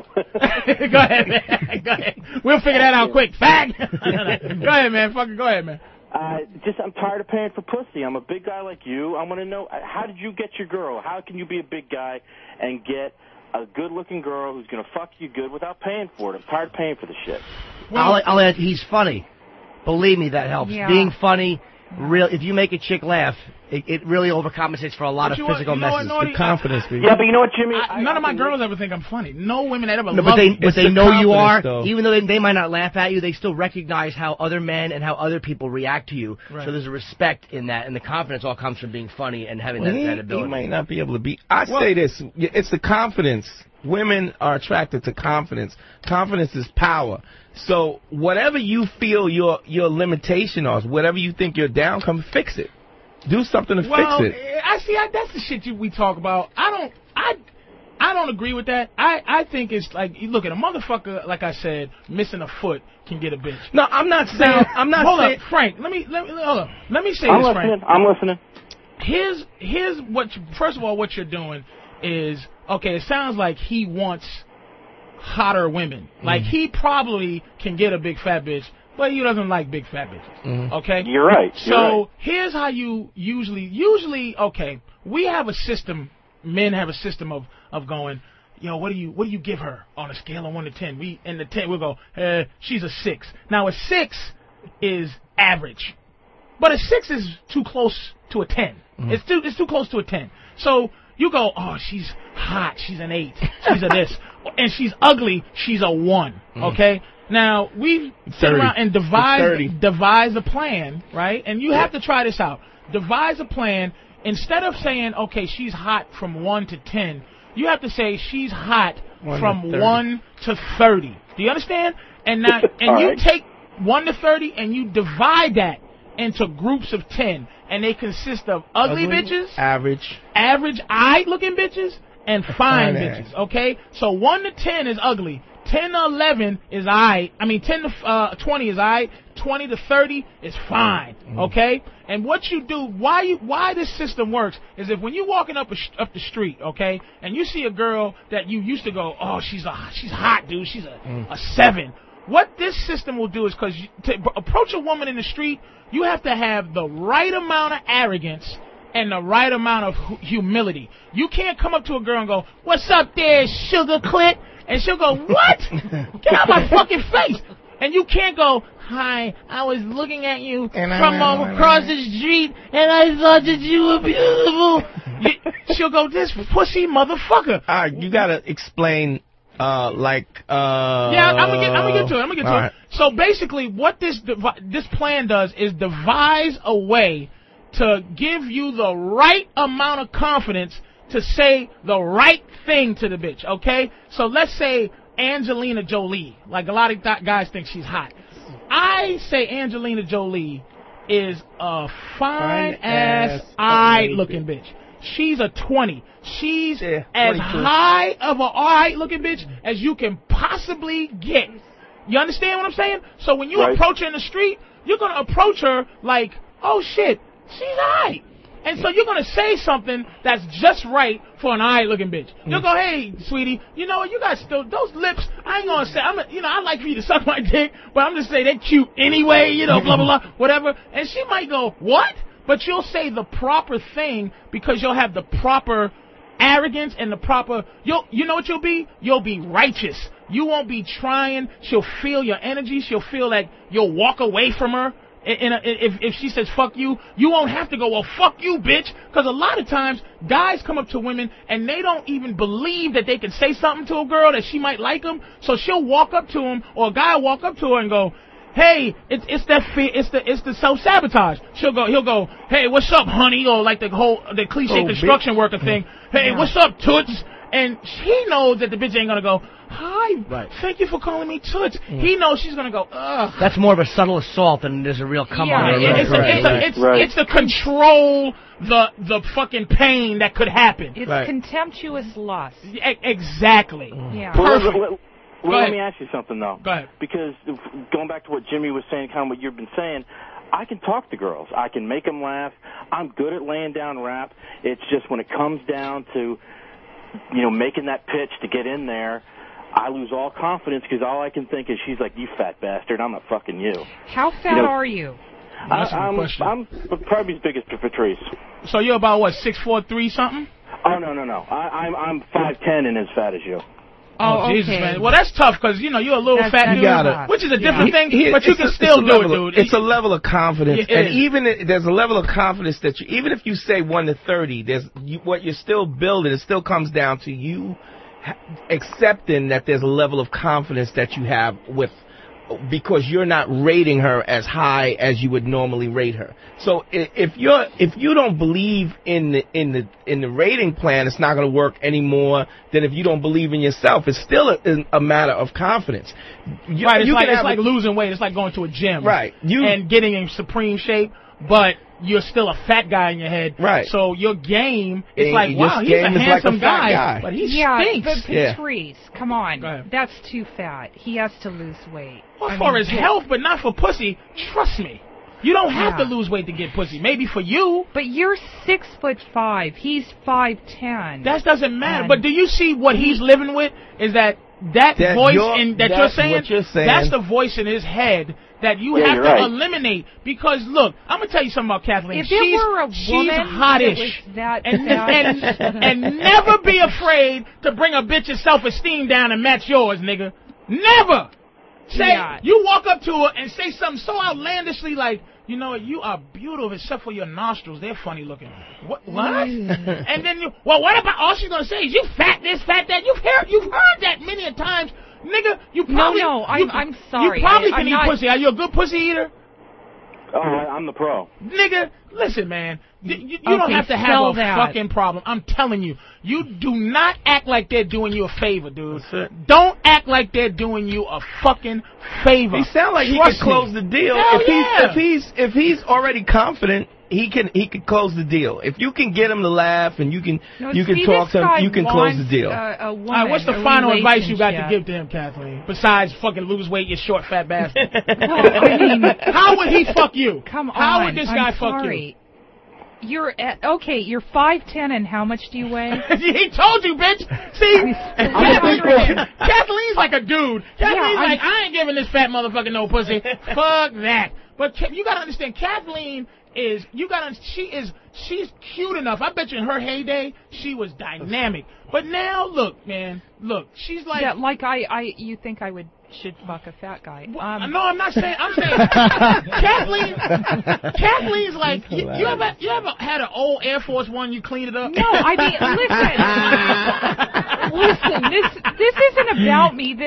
Go ahead, man. Go ahead. We'll figure that out quick. Fag. Go ahead, man. Fucking go ahead, man. Uh, just I'm tired of paying for pussy. I'm a big guy like you. I want to know, how did you get your girl? How can you be a big guy and get a good-looking girl who's going to fuck you good without paying for it? I'm tired of paying for the shit. Well, I'll, I'll add, he's funny. Believe me, that helps. Yeah. Being funny, real. If you make a chick laugh, it, it really overcompensates for a lot But of you physical know what, messes. you know what, The confidence, Yeah, but you know what, Jimmy? I, I, none I of my can girls make... ever think I'm funny. No women that ever No, love but they, me. but they the know you are. though. Even though they, they might not laugh at you, they still recognize how other men and how other people react to you. Right. So there's a respect in that, and the confidence all comes from being funny and having Well, that, he, that ability. he might not be able to be. I Well, say this: it's the confidence. Women are attracted to confidence. Confidence is power. So whatever you feel your your limitation is, whatever you think you're down, come fix it. Do something to well, fix it. I see. I, that's the shit you, we talk about. I don't. I. I don't agree with that. I, I think it's like, you look at a motherfucker, like I said, missing a foot can get a bitch. No, I'm not saying. I'm not hold saying. up, Frank. Let me let me hold up. Let me say I'm this, listening. Frank. I'm listening. Here's here's what. You, first of all, what you're doing is okay. It sounds like he wants hotter women. Like he probably can get a big fat bitch, but he doesn't like big fat bitches. Mm-hmm. Okay, you're right. You're so right. here's how you usually usually okay. We have a system. Men have a system of of going. Yo, what do you what do you give her on a scale of one to ten? We in the ten we'll go. Uh, she's a six. Now a six is average, but a six is too close to a ten. Mm-hmm. It's too it's too close to a ten. So you go, oh, she's hot. She's an eight. She's a this, and she's ugly. She's a one. Mm-hmm. Okay. Now we sit around and devise devise a plan, right? And you have to try this out. Devise a plan. Instead of saying, okay, she's hot from one to ten, you have to say she's hot one from to one to thirty. Do you understand? And now, and you right. take one to thirty and you divide that into groups of ten, and they consist of ugly, ugly bitches, average, average eye looking bitches, and fine, fine bitches. Ass. Okay, so one to ten is ugly. ten to eleven is aight. I mean, ten to uh, twenty is aight. twenty to thirty is fine. Okay? And what you do, why you, why this system works, is if when you're walking up a, up the street, okay, and you see a girl that you used to go, oh, she's a, she's hot, dude, she's a, mm. a seven. What this system will do is, because to approach a woman in the street, you have to have the right amount of arrogance and the right amount of humility. You can't come up to a girl and go, what's up there, sugar clit? And she'll go, what? Get out my fucking face. And you can't go, hi, I was looking at you and from I, across the street, and I thought that you were beautiful. You, she'll go, this pussy motherfucker. All right, you got to explain, uh, like... Uh, yeah, I'm going to get I'm gonna get to it. I'm going to get to right. it. So basically, what this this plan does is devise a way to give you the right amount of confidence to say the right thing to the bitch, okay? So let's say Angelina Jolie. Like, a lot of th- guys think she's hot. I say Angelina Jolie is a fine-ass, eye-looking bitch. She's a twenty. She's yeah, as high of an eye-looking bitch as you can possibly get. You understand what I'm saying? So when you right. approach her in the street, you're going to approach her like, oh, shit, she's high. And so you're going to say something that's just right for an eye-looking bitch. You'll go, hey, sweetie, you know what, you got still, those lips, I ain't going to say, I'm a, you know, I like for you to suck my dick, but I'm just saying they're cute anyway, you know, blah, blah, blah, whatever. And she might go, what? But you'll say the proper thing because you'll have the proper arrogance and the proper, you'll, you know what you'll be? You'll be righteous. You won't be trying. She'll feel your energy. She'll feel like you'll walk away from her. In a, if, if she says fuck you, you won't have to go, well, fuck you, bitch. Because a lot of times, guys come up to women and they don't even believe that they can say something to a girl that she might like them. So she'll walk up to him, or a guy will walk up to her and go, hey, it's it's that fear, it's the it's the self sabotage. She'll go, he'll go, hey, what's up, honey? Or like the whole the cliche oh, construction bitch. worker thing. Hey, yeah. what's up, toots? And he knows that the bitch ain't gonna go, hi, right. thank you for calling me toots. Mm. He knows she's gonna go, ugh. That's more of a subtle assault than there's a real come yeah, on. Right, it's, right, it's, right, it's, right. it's to control the the fucking pain that could happen. It's right. contemptuous lust. E- exactly. Mm. Yeah. Well, let, let, well let me ask you something though. Go ahead. Because going back to what Jimmy was saying, kind of what you've been saying, I can talk to girls. I can make them laugh. I'm good at laying down rap. It's just when it comes down to, you know, making that pitch to get in there, I lose all confidence because all I can think is she's like, you fat bastard, I'm not fucking you. How fat you know, are you? I, I'm, I'm probably as big as Patrice. So you're about, what, six four three something? Oh, no, no, no. I, I'm I'm five ten and as fat as you. Oh, oh Jesus, okay. man. Well, that's tough because, you know, you're a little that's, fat that's dude, gotta, which is a different yeah. thing, he, he, but you can a, still do it, of, dude. It's a level of confidence. Yeah, and is. even it, there's a level of confidence that you, even if you say one to thirty, there's you, what you're still building, it still comes down to you ha- accepting that there's a level of confidence that you have with, because you're not rating her as high as you would normally rate her. So if you're if you don't believe in the in the in the rating plan, it's not going to work any more than if you don't believe in yourself. It's still a, a matter of confidence. You, right, it's you like can it's have like a, losing weight. It's like going to a gym, right? You and getting in supreme shape, but you're still a fat guy in your head, right? So your game is and like, wow, he's a handsome like a guy, guy, but he yeah, stinks. But Patrice, yeah. come on, that's too fat. He has to lose weight. Well, I for mean, his health, but not for pussy. Trust me. You don't have yeah. to lose weight to get pussy. Maybe for you. But you're six foot five. He's five ten. That doesn't matter. But do you see what he's living with? Is that that, that voice in, that you're saying, you're saying? That's the voice in his head that you yeah, have to right. eliminate. Because look, I'm gonna tell you something about Kathleen. If she's, it were a woman she's hottish, that and, that and and never be afraid to bring a bitch's self-esteem down and match yours, nigga. Never. Say yeah. you walk up to her and say something so outlandishly like, you know, you are beautiful except for your nostrils. They're funny looking. What? What? And then you, well, what about, all she's going to say is, you fat this, fat that. You've heard, you've heard that many a times. Nigga, you probably. No, no, I'm, you, I'm sorry. You probably I, can I'm eat not... pussy. Are you a good pussy eater? Oh, I'm the pro. Nigga, listen, man. You, you okay, don't have to have a that. fucking problem. I'm telling you. You do not act like they're doing you a favor, dude. Don't act like they're doing you a fucking favor. He sounds like Trust he could close me. the deal. Hell if yeah. he's if he's if he's already confident, he can he can close the deal. If you can get him to laugh and you can no, you see, can talk to him, you can close the wants, deal. Uh, a woman, All right, what's the a final advice you got to give to him, Kathleen? Besides fucking lose weight, you short fat bastard. Well, I mean, how would he fuck you? Come on. How would this guy I'm fuck sorry. you? You're at, okay. You're five ten, and how much do you weigh? He told you, bitch. See, Kathleen, Kathleen's like a dude. Kathleen's yeah, like, I ain't giving this fat motherfucker no pussy. Fuck that. But you gotta understand, Kathleen is you gotta. She is. She's cute enough. I bet you in her heyday she was dynamic. But now, look, man, look, she's like. Yeah, like I, I. You think I would should fuck a fat guy? Well, um, no, I'm not saying. I'm saying Kathleen. Kathleen's like. You, you ever you ever had an old Air Force One? You clean it up? No, I mean, listen, listen. This this isn't about me. This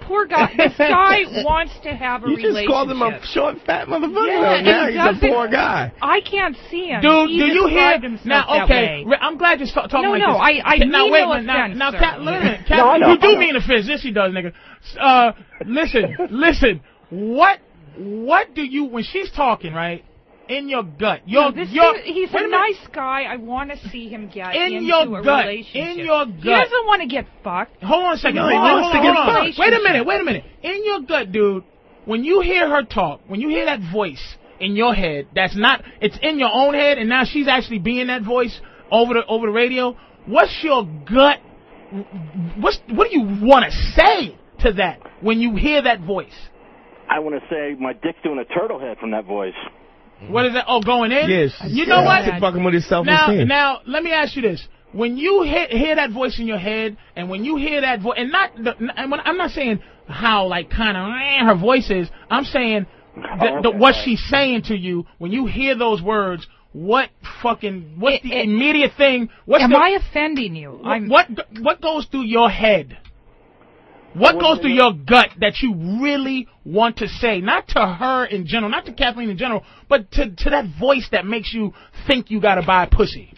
poor guy. This guy wants to have a you relationship. You just called him a short, fat motherfucker. Yeah, now he he's a poor guy. I can't see him. Dude, he do you hear? Now, okay, I'm glad you're talking no, like no, this. I, I now, mean wait, no now, offense, now, sir. Cat, listen, Cat, no, I know, you do I know. mean offense. Yes, he does, nigga. Uh, listen, listen. What, what do you when she's talking, right? In your gut, your, no, this your, is, he's a nice guy. I want to see him get in into your a gut, relationship. in your gut. He doesn't want to get fucked. Hold on a second. No, hold he on, wants hold to on, get hold on. fucked. Wait a minute, wait a minute. In your gut, dude, when you hear her talk, when you hear that voice in your head, that's not, it's in your own head, and now she's actually being that voice over the over the radio. What's your gut? What's what do you want to say to that when you hear that voice? I want to say my dick's doing a turtle head from that voice. What is that? Oh, going in? Yes. You know what? To fucking with his Now, self-esteem. now, let me ask you this. When you hear, hear that voice in your head, and when you hear that voice, and not, the, and when, I'm not saying how, like, kind of her voice is. I'm saying the, the, what she's saying to you. When you hear those words, what fucking, what's It, the it, immediate thing? What's am the, I offending you? What, I'm, what what goes through your head? What goes through your gut that you really want to say? Not to her in general, not to Kathleen in general, but to, to that voice that makes you think you gotta buy pussy.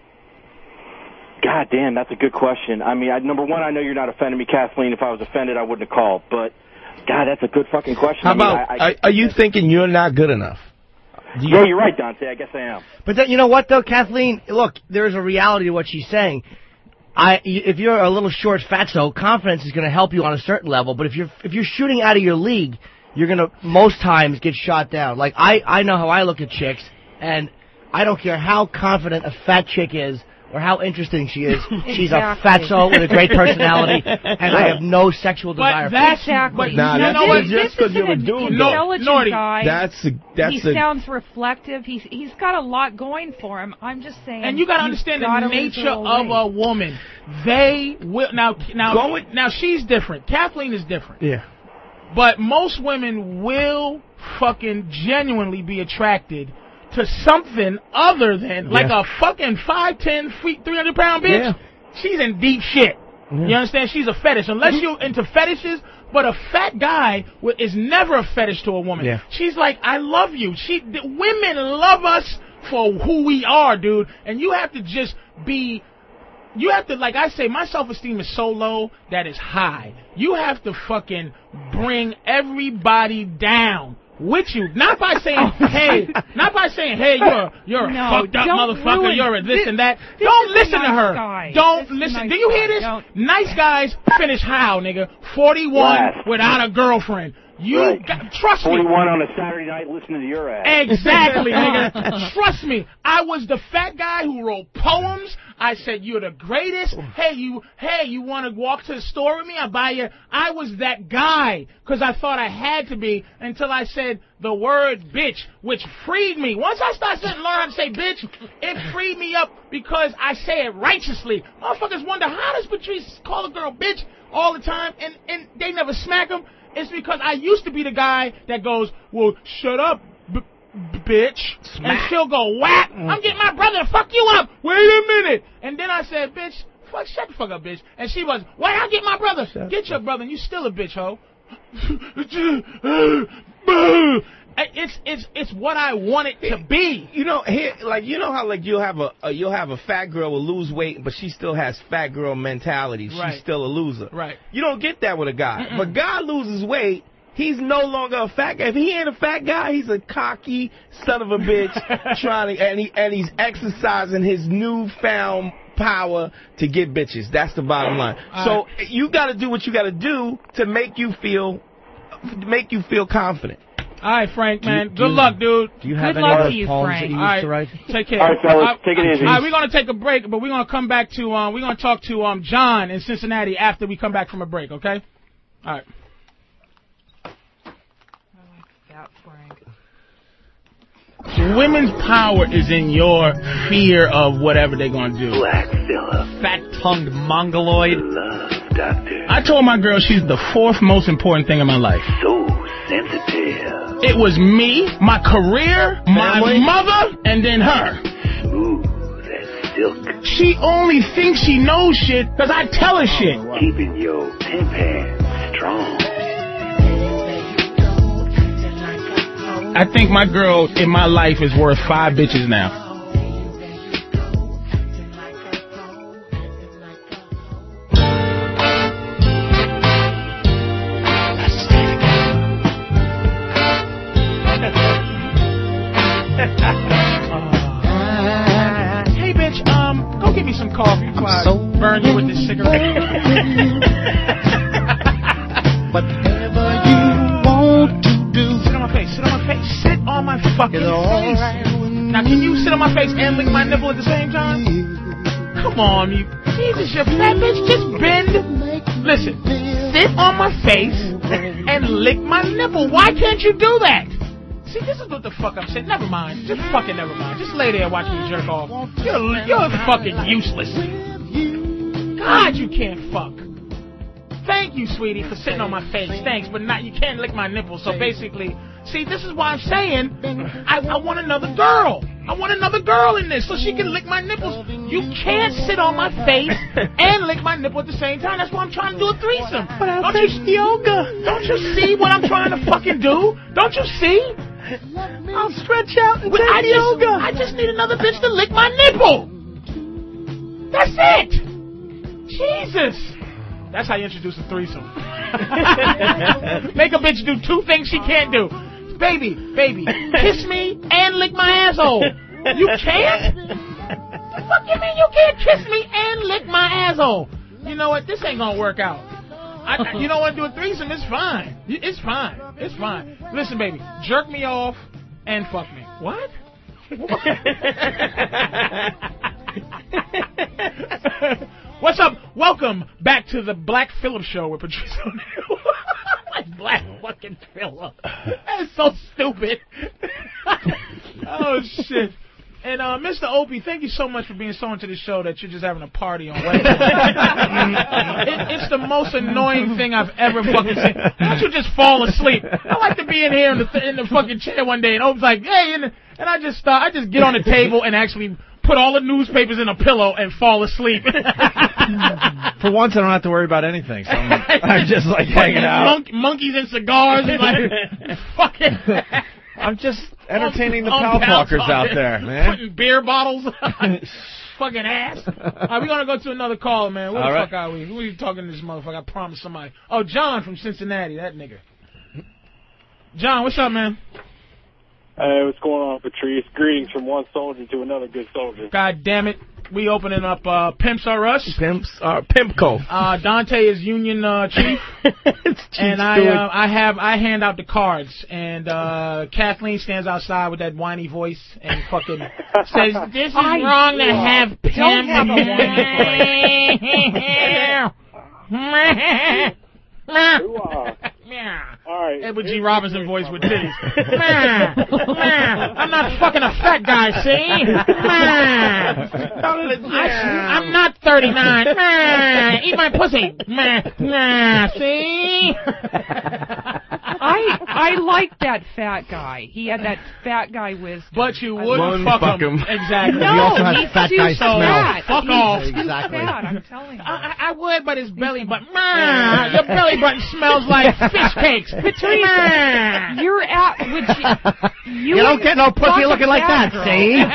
God damn, that's a good question. I mean, I, number one, I know you're not offending me, Kathleen. If I was offended, I wouldn't have called. But, God, that's a good fucking question. How I mean, about, I, I, are, are you thinking you're not good enough? You, yeah, you're right, Dante. I guess I am. But then, you know what, though, Kathleen? Look, there is a reality to what she's saying. I, if you're a little short fatso, confidence is going to help you on a certain level. But if you're if you're shooting out of your league, you're going to most times get shot down. Like I, I know how I look at chicks, and I don't care how confident a fat chick is or how interesting she is. She's Exactly. a fatso with a great personality, and I have no sexual desire But that's for her. Exactly. But Nah, you that's know what? just This 'cause is you're a an dude, though. intelligent Naughty. guy. That's a, that's he a, sounds reflective. He's he's got a lot going for him. I'm just saying. And you got to he's understand gotta the lose a nature little of weight. a woman. They will now now Going- now she's different. Kathleen is different. Yeah. But most women will fucking genuinely be attracted to something other than like Yeah. a fucking five, ten, feet, three hundred pound bitch. Yeah. She's in deep shit. Yeah. You understand? She's a fetish. Unless you're into fetishes, but a fat guy wi- is never a fetish to a woman. Yeah. She's like, I love you. She, the, women love us for who we are, dude. And you have to just be. You have to, like I say, my self-esteem is so low that it's high. You have to fucking bring everybody down with you, not by saying, hey, not by saying, hey, you're a, you're a No, fucked up don't motherfucker, ruin- you're a this this- and that. this Don't is a listen to nice her. guy. Don't This is a listen. nice Do you hear guy. this? Don't- Nice guys finish how, nigga? forty-one Last. without a girlfriend. You Right. got, trust me. forty-one on a Saturday night listening to your ass. Exactly, nigga. Trust me. I was the fat guy who wrote poems. I said, you're the greatest. Hey, you Hey, you want to walk to the store with me? I'll buy you. I was that guy because I thought I had to be until I said the word bitch, which freed me. Once I started to learn how to say bitch, it freed me up because I say it righteously. Motherfuckers wonder, how does Patrice call a girl bitch all the time and, and they never smack him? It's because I used to be the guy that goes, well, shut up, b- b- bitch. And she'll go, whack, I'm getting my brother to fuck you up. Wait a minute. And then I said, bitch, fuck, shut the fuck up, bitch. And she was, wait, I'll get my brother. Get your brother, and you still a bitch, ho. It's it's it's what I want it to be. You know, here, like you know how like you'll have a, a you'll have a fat girl will lose weight, but she still has fat girl mentality. Right. She's still a loser. Right. You don't get that with a guy. Mm-mm. But guy loses weight, he's no longer a fat guy. If he ain't a fat guy, he's a cocky son of a bitch trying to, and he and he's exercising his newfound power to get bitches. That's the bottom line. All so you got to do what you got to do to make you feel make you feel confident. All right, Frank, man. Do you- Good do- luck, dude. Do you have Good any luck other to you, poems Frank. that you All used to right, write? take care. All right, fellas, Uh, take it easy. All right, we're gonna take a break, but we're gonna come back to um, we're gonna talk to um John in Cincinnati after we come back from a break. Okay. All right. That Frank. Women's power is in your fear of whatever they're gonna do. Black Phillip, Fat-tongued mongoloid. love doctor, I told my girl she's the fourth most important thing in my life. so sensitive, It was me, my career, my Family. mother, and then her. smooth as silk, She only thinks she knows shit because I tell her shit. keeping your pimp hands strong. I think my girl in my life is worth five bitches now. Hey, bitch, um, go get me some coffee before I burn you with this cigarette. Whatever you want to do. Sit on my face, sit on my face, sit on my fucking face. Now, can you sit on my face and lick my nipple at the same time? Come on, you. Jesus, you fat bitch, just bend. Listen, sit on my face and lick my nipple. Why can't you do that? See, this is what the fuck I'm saying. Never mind. Just fucking never mind. Just lay there and watch me jerk off. You're, you're fucking useless. God, you can't fuck. Thank you, sweetie, for sitting on my face. Thanks, but not you can't lick my nipples. So basically, see, this is why I'm saying I, I want another girl. I want another girl in this so she can lick my nipples. You can't sit on my face and lick my nipple at the same time. That's why I'm trying to do a threesome. But I'll take yoga. Don't you see what I'm trying to fucking do? Don't you see? I'll stretch out and take I yoga. Just, I just need another bitch to lick my nipple. That's it. Jesus. That's how you introduce a threesome. Make a bitch do two things she can't do. Baby, baby, kiss me and lick my asshole. You can't? The fuck you mean you can't kiss me and lick my asshole? You know what? This ain't gonna work out. I, you don't want to do a threesome? It's fine. It's fine. It's fine. Listen, baby, jerk me off and fuck me. What? What's up? Welcome back to the Black Phillip Show with Patrice O'Neal. Black fucking Phillip. That's so stupid. Oh, shit. And uh, Mister Opie, thank you so much for being so into the show that you're just having a party on Wednesday. it, it's the most annoying thing I've ever fucking seen. Why don't you just fall asleep? I like to be in here in the th- in the fucking chair one day, and Opie's like, hey, and, and I just uh, I just get on the table and actually put all the newspapers in a pillow and fall asleep. For once, I don't have to worry about anything. So I'm, I'm just like hanging out. Monk, monkeys and cigars and like fucking. I'm just entertaining the pal talkers out there, man. Putting beer bottles on fucking ass. All right, we're going to go to another caller, man. Where All the right. fuck are we? Who are you talking to this motherfucker? I promised somebody. Oh, John from Cincinnati, that nigga. John, what's up, man? Hey, what's going on, Patrice? Greetings from one soldier to another good soldier. God damn it. We opening up uh, Pimps R Us. Pimps R Pimpco. Uh, Dante is Union uh, Chief. And I uh, I have I hand out the cards. And uh, Kathleen stands outside with that whiny voice and fucking says, this is I wrong to have Pimp. Don't have a whiny voice. All right. Edward G. Robinson voice with titties. Man, man, I'm not fucking a fat guy, see? Man, I, I'm not thirty-nine. Man, eat my pussy. Man, man, see? I I like that fat guy. He had that fat guy wisdom. But you wouldn't fuck, fuck him. him. Exactly. No, he also has fat guy smell. Fat. Fuck he's off. Exactly. Fat, I'm telling you. I, I would, but his belly button. Man, your belly button smells like fish cakes. Patrice, you're at. Would you, you, you don't get no pussy looking like that, girl. see? You're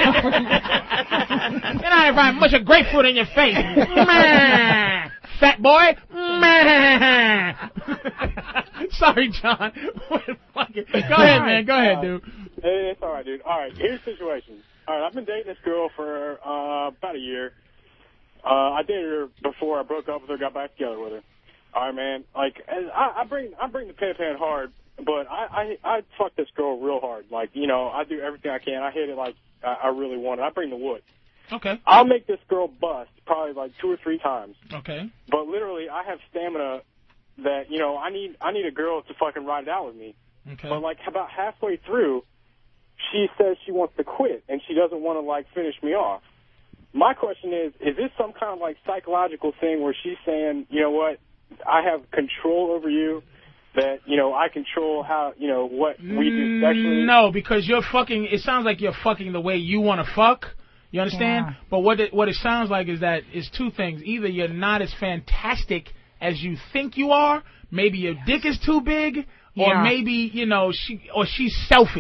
not even much of grapefruit in your face. Man, fat boy. Man. Sorry, John. Go ahead, man. Go ahead, dude. Hey, it's all right, dude. All right, here's the situation. All right, I've been dating this girl for uh, about a year. Uh, I dated her before I broke up with her, got back together with her. All right, man. Like, and I, I bring I bring the pan pan hard, but I, I I fuck this girl real hard. Like, you know, I do everything I can. I hit it like I, I really want it. I bring the wood. Okay. I'll make this girl bust probably like two or three times. Okay. But literally, I have stamina that, you know, I need I need a girl to fucking ride it out with me. Okay. But like about halfway through, she says she wants to quit and she doesn't want to like finish me off. My question is, is this some kind of like psychological thing where she's saying, you know what, I have control over you, that, you know, I control how, you know, what we do sexually? No, because you're fucking, it sounds like you're fucking the way you want to fuck. You understand? Yeah. But what it, what it sounds like is that is two things. Either you're not as fantastic as you think you are, maybe your dick is too big, or yeah. maybe, you know, she or she's selfish.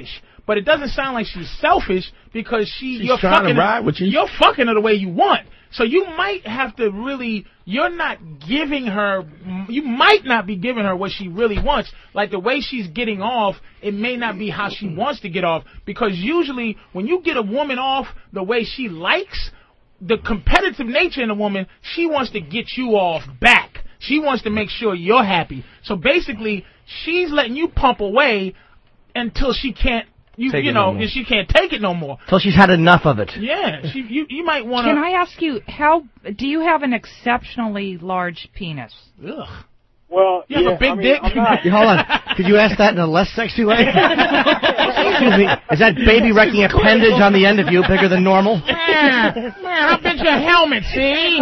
but it doesn't sound like she's selfish because she She's you're trying to fucking ride with you. You're fucking her the way you want. So you might have to really, you're not giving her, you might not be giving her what she really wants. Like the way she's getting off, it may not be how she wants to get off. Because usually when you get a woman off the way she likes, the competitive nature in a woman, she wants to get you off back. She wants to make sure you're happy. So basically, she's letting you pump away until she can't, you, Take you it know, no more. she can't take it no more. Till she's had enough of it. Yeah, she, you you might want to. Can I ask you, how do you have an exceptionally large penis? Ugh. Well, You have yeah, a big I mean, dick? I'm not, Hold on. Could you ask that in a less sexy way? Excuse me. Is that baby wrecking appendage on the end of you bigger than normal? Man, man, I bet your helmet, see?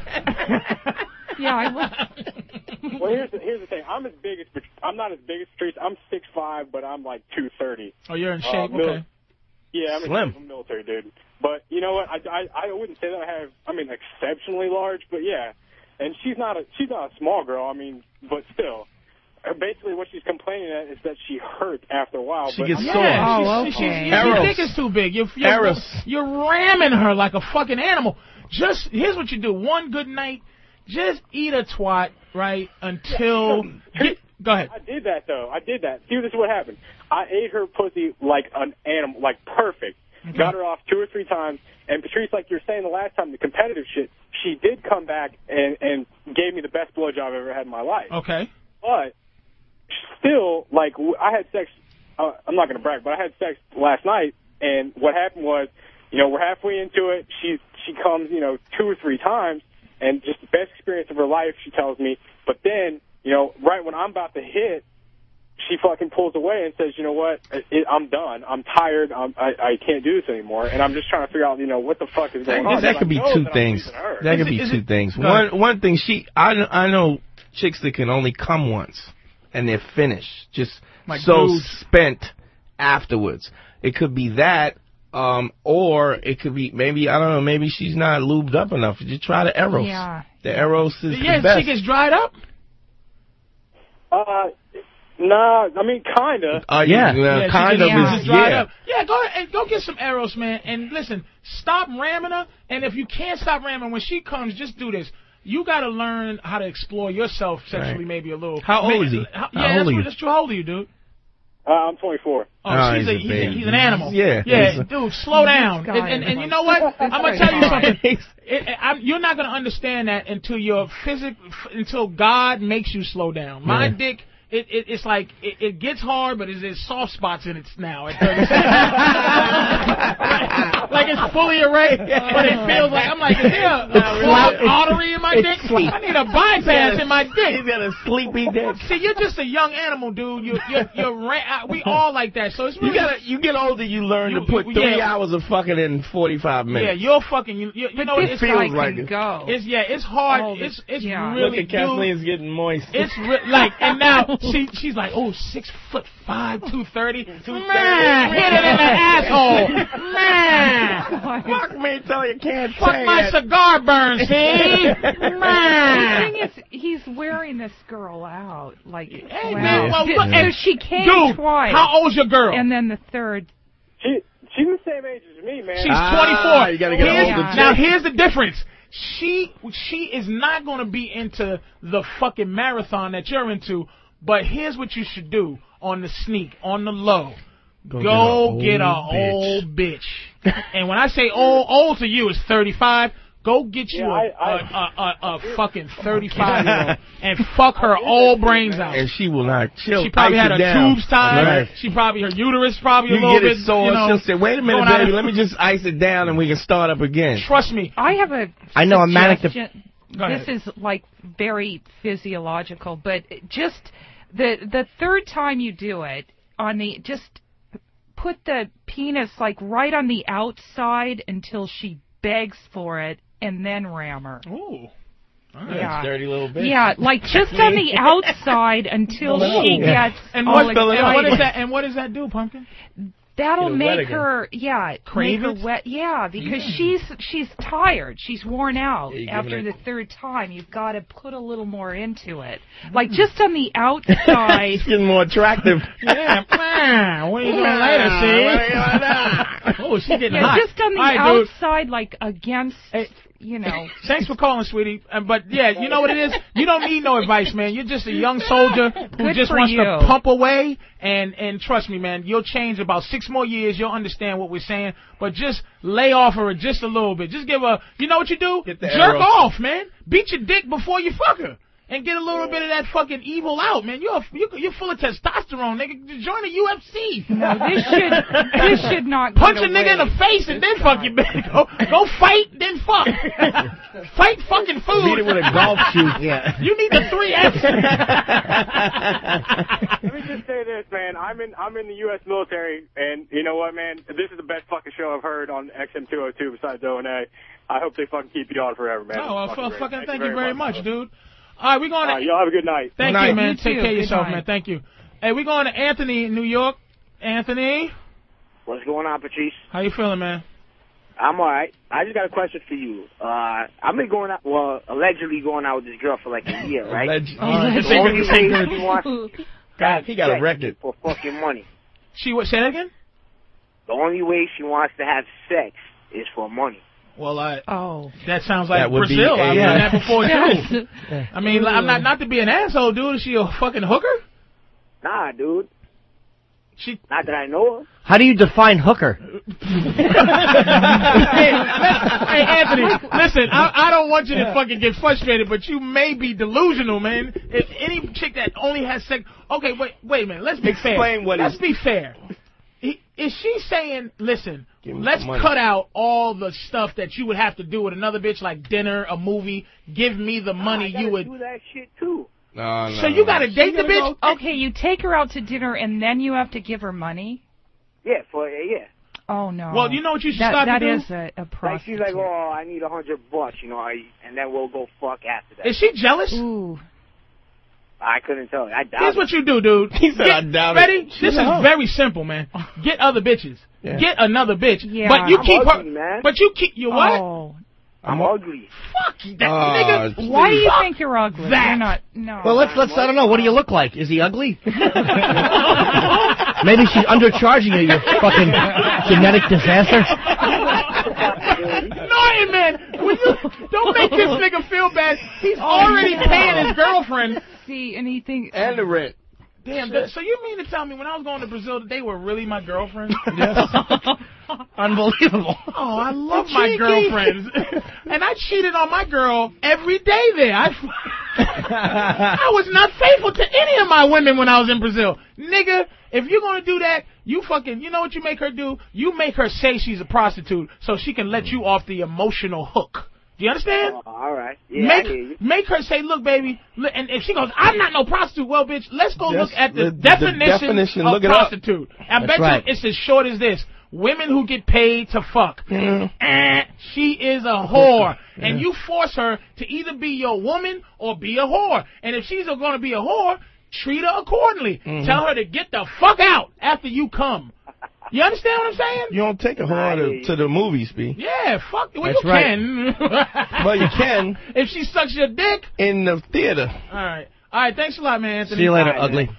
Yeah, I would. Well, here's the, here's the thing. I'm as big as I'm not as big as Patrice. I'm six five, but I'm like two thirty. Oh, you're in Uh, shape. mil- Okay. Yeah, I'm Slim. a military dude. But you know what? I, I I wouldn't say that I have. I mean, exceptionally large, but yeah. And she's not a she's not a small girl. I mean, but still. Uh, Basically, what she's complaining at is that she hurt after a while. She but gets I'm- sore. Oh, She's- okay. she's- Your dick is too big. You're, you're, Eros. you're ramming her like a fucking animal. Just here's what you do. One good night, just eat a twat, right? Until get, go ahead. I did that though. I did that. See, this is what happened. I ate her pussy like an animal, like perfect. Okay. Got her off two or three times. And Patrice, like you were saying the last time, the competitive shit, she did come back and and gave me the best blowjob I've ever had in my life. Okay. But still, like w- I had sex. Uh, I'm not going to brag, but I had sex last night, and what happened was, you know, we're halfway into it. She she comes, you know, two or three times, and just the best experience of her life, she tells me. But then, you know, right when I'm about to hit, she fucking pulls away and says, you know what, it, it, I'm done. I'm tired. I'm, I, I can't do this anymore. And I'm just trying to figure out, you know, what the fuck is going That, on. that could I be know two that I'm things. losing her. That could Is be it- two is it- things. Go ahead. One one thing she I I know chicks that can only come once and they're finished, just Like so dudes. spent afterwards. It could be that, um, or it could be maybe I don't know. Maybe she's not lubed up enough. Just try the Eros. Yeah. The Eros is Yeah, the best. she gets dried up. Uh, nah, I mean, kind of. Uh, Yeah. yeah, Yeah, she kind gets- of she is gets dried yeah. up. Yeah, go ahead and go get some arrows, man. And listen, stop ramming her. And if you can't stop ramming, when she comes, just do this. You got to learn how to explore yourself sexually, Right. maybe a little. How old Man, is he? How, How yeah, old that's, are you? what- that's true. How old are you, dude? Uh, I'm twenty-four. Oh, Oh, she's he's a, a he's, a, baby. he's an animal. Yeah, Yeah, he's a- dude, slow down. This guy And, and, is and you like- know what? I'm going to tell you This something. It, It, I'm, you're not going to understand that until you're physic, until God makes you slow down. My Yeah. dick, it, it, it's like, it, it gets hard, but there's soft spots in it now. At thirty-six. Like it's fully erect, but it feels like, I'm like, is there a, a clogged artery in my dick? I need a bypass in my dick. He's got a sleepy dick. See, you're just a young animal, dude. You, you're, you're, ra- we all like that. So it's You really, gotta, you get older, you learn You- to put you- three yeah. hours of fucking in forty-five yeah, minutes. you're fucking, you, you, you But know, this it's feels guy like can it. go. It's yeah, it's hard. All It's this- it's yeah. really Look at Kathleen's getting moist. Dude, it's re- like, and now she she's like, oh, six foot five, two thirty. Man, hit it in the asshole. Man, Fuck me till you can't fuck say my it. cigar burn. See, The man. thing is, he's wearing this girl out. Like, Hey, wow. man, well, look, so and- she came Dude, twice. how old's your girl? And then the third. She she's the same age as me, man. She's Ah, twenty-four. you gotta get Here's- older chick. Now here's the difference. She she is not going to be into the fucking marathon that you're into. But here's what you should do on the sneak, on the low. Go Go get get a a old bitch. old bitch. And when I say old, old to you is thirty-five. Go get you Yeah, a, I- a, I- a, a, a fucking thirty-five year old and fuck her old brains out. And she will not. She'll She probably ice had it her down. tubes tied. Right. She probably her uterus probably You a little get bit. it sore. you know, She'll say, "Wait a minute, going out baby. of- Let me just ice it down, and we can start up again." Trust me. I have a I know a manic dep- suggestion. Go This ahead. is like very physiological, but just the the third time you do it on the just put the penis like right on the outside until she begs for it, and then ram her. Ooh. Yeah. Dirty little bitch. Yeah, like just on the outside until No, no. she Yeah. gets And all what, and excited. what does that and what does that do, Pumpkin? That'll Get her make wet her, yeah, Crave make it? her wet, yeah, because Yeah. she's she's tired, she's worn out. Yeah, you After giving the her- third time, you've got to put a little more into it, like just on the outside. It's getting more attractive. Yeah, man. What are you doing later, see? Oh, she's getting Yeah, hot. just on the All right, dude. outside, like against, you know. Thanks for calling, sweetie. Uh, but yeah, you know what it is? You don't need no advice, man. You're just a young soldier who Good just for wants you. to pump away. And and trust me, man, you'll change about six more years. You'll understand what we're saying. But just lay off her just a little bit. Just give her. You know what you do? the Jerk arrow. off, man. Beat your dick before you fuck her. And get a little bit of that fucking evil out, man. You're you're, you're full of testosterone, nigga. Join the U F C. No, this should this should not Punch get a nigga in away. the face and then fuck your bitch. Go go fight, then fuck. Fight fucking food. Beat it with a golf shoe. Yeah. You need the three X. Let me just say this, man. I'm in I'm in the U S military, and you know what, man? This is the best fucking show I've heard on X M two oh two besides O and A. I hope they fucking keep you on forever, man. Oh, well, It's fucking, great. fucking thank you very much, dude. All right, we're going All to... right, y'all have a good night. Thank Good you, night. man. You Take too. care of Good yourself, night. man. Thank you. Hey, we're going to Anthony in New York. Anthony, What's going on, Patrice? how you feeling, man? I'm all right. I just got a question for you. Uh, I've been going out, well, allegedly going out with this girl for like a year, right? Alleged- Oh, this The ain't only good, this ain't way good. she wants God, he got a sex record. for fucking money. She what? Say that again? The only way she wants to have sex is for money. Well, I... Oh. That sounds like That would be Brazil. a- I've yeah. done that before, Yes. too. I mean, I'm not not to be an asshole, dude. Is she a fucking hooker? Nah, dude. She... Not that I know of. How do you define hooker? hey, let's- hey, Anthony, listen, I, I don't want you to fucking get frustrated, but you may be delusional, man. If any chick that only has sex... Okay, wait, wait a minute. Let's be fair. Explain what Let's is- be fair. He- Is she saying, listen, Give me let's some money. cut out all the stuff that you would have to do with another bitch, like dinner, a movie, give me the money I you would... do that shit too. No, no, So you gotta no. date the bitch? Okay, you take her out to dinner and then you have to give her money? Yeah, for yeah. Oh, no. Well, you know what you should that, start that to do? is a, a Like prostitute. she's like, oh, I need a hundred bucks, you know, I, and then we'll go fuck after that. Is she jealous? Ooh. I couldn't tell. I doubt Here's it. what you do, dude. He said, Get- I doubt it. ready? She's This a is hoe. very simple, man. Get other bitches. Yeah. Get another bitch. Yeah. But you I'm keep ugly, her. man. But you keep you what? Oh. I'm ugly. Fuck that Oh, nigga. Why do you Fuck think you're ugly? that. You're not. No. Well, let's let's. I don't know. What do you look like? Is he ugly? Maybe she's undercharging you. You fucking genetic disaster. Annoying, man. When you, don't make this nigga feel bad. He's already paying his girlfriend. See anything? And the rent. Damn. th- So you mean to tell me when I was going to Brazil that they were really my girlfriends? Yes. Unbelievable. Oh, I love my girlfriends. And I cheated on my girl every day there. I, I was not faithful to any of my women when I was in Brazil. Nigga, if you're going to do that, you fucking, you know what you make her do? You make her say she's a prostitute so she can let you off the emotional hook. Do you understand? Oh, all right. Yeah, make I hear you. make her say, look, baby, look, and if she goes, I'm not no prostitute, well, bitch, let's go Yes, look at the, the- the definition, definition, of look it up. prostitute. I That's bet right. you it's as short as this. Women who get paid to fuck. Eh, she is a whore. And you force her to either be your woman or be a whore. And if she's going to be a whore, treat her accordingly. Tell her to get the fuck out after you come. You understand what I'm saying? You don't take a whore to, to the movies, B. Yeah, fuck. Well, That's you right. can. Well, you can. If she sucks your dick. In the theater. All right. All right, thanks a lot, man, Anthony. See you later, All right, ugly.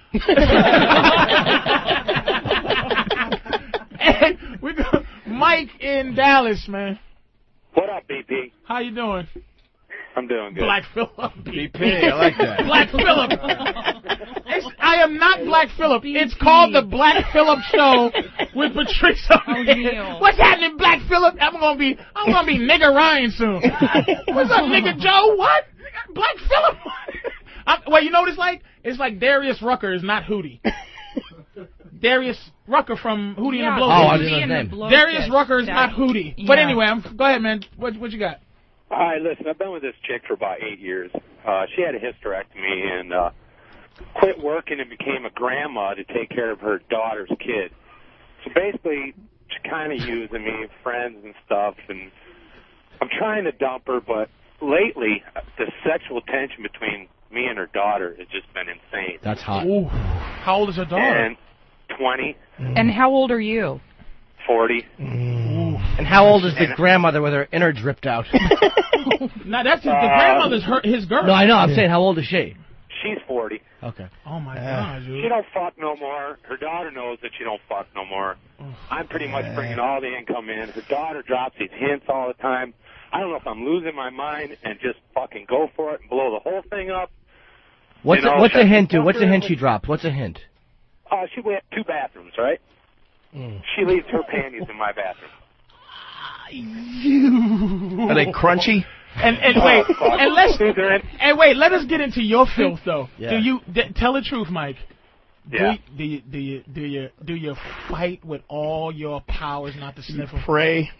And we got Mike in Dallas, man. What up, B P? How you doing? I'm doing good. Black Phillip. B P, I like that. Black Phillip. It's, I am not Black Phillip. It's called the Black Phillip Show with Patrice O'Neal. What's happening, Black Phillip? I'm gonna be, I'm gonna be nigga Ryan soon. What's up, nigga Joe? What? Black Phillip? I'm, well, you know what it's like? It's like Darius Rucker is not Hootie. Darius Rucker from Hootie Yeah, and the Blowfish. Oh, I didn't know his name. Blowfish. Darius Rucker is That- not Hootie. But Yeah. anyway, I'm, go ahead, man. What, what you got? All right, listen, I've been with this chick for about eight years. Uh, she had a hysterectomy and uh, quit working and became a grandma to take care of her daughter's kid. So basically, she's kind of using me, friends and stuff, and I'm trying to dump her, but lately, the sexual tension between me and her daughter has just been insane. That's hot. Ooh, how old is her daughter? And twenty. And how old are you? forty. And how old is the And- grandmother with her innards ripped out? No, that's his, the Uh, grandmother's her, his girl. No, I know. I'm saying, how old is she? She's forty. Okay. Oh my God, dude. She don't fuck no more. Her daughter knows that she don't fuck no more. I'm pretty much bringing all the income in. Her daughter drops these hints all the time. I don't know if I'm losing my mind and just fucking go for it and blow the whole thing up. What's You a, know, what's a that's- hint, dude? What's a hint she dropped? What's a hint? Uh, she went two bathrooms, right? She leaves her panties in my bathroom. Are they crunchy? And and Oh, wait, fuck. and let's These are in- and wait. Let us get into your filth though. Yeah. Do you d- tell the truth, Mike? Yeah. Do, do you do you do you do you fight with all your powers not to sniff them? Pray.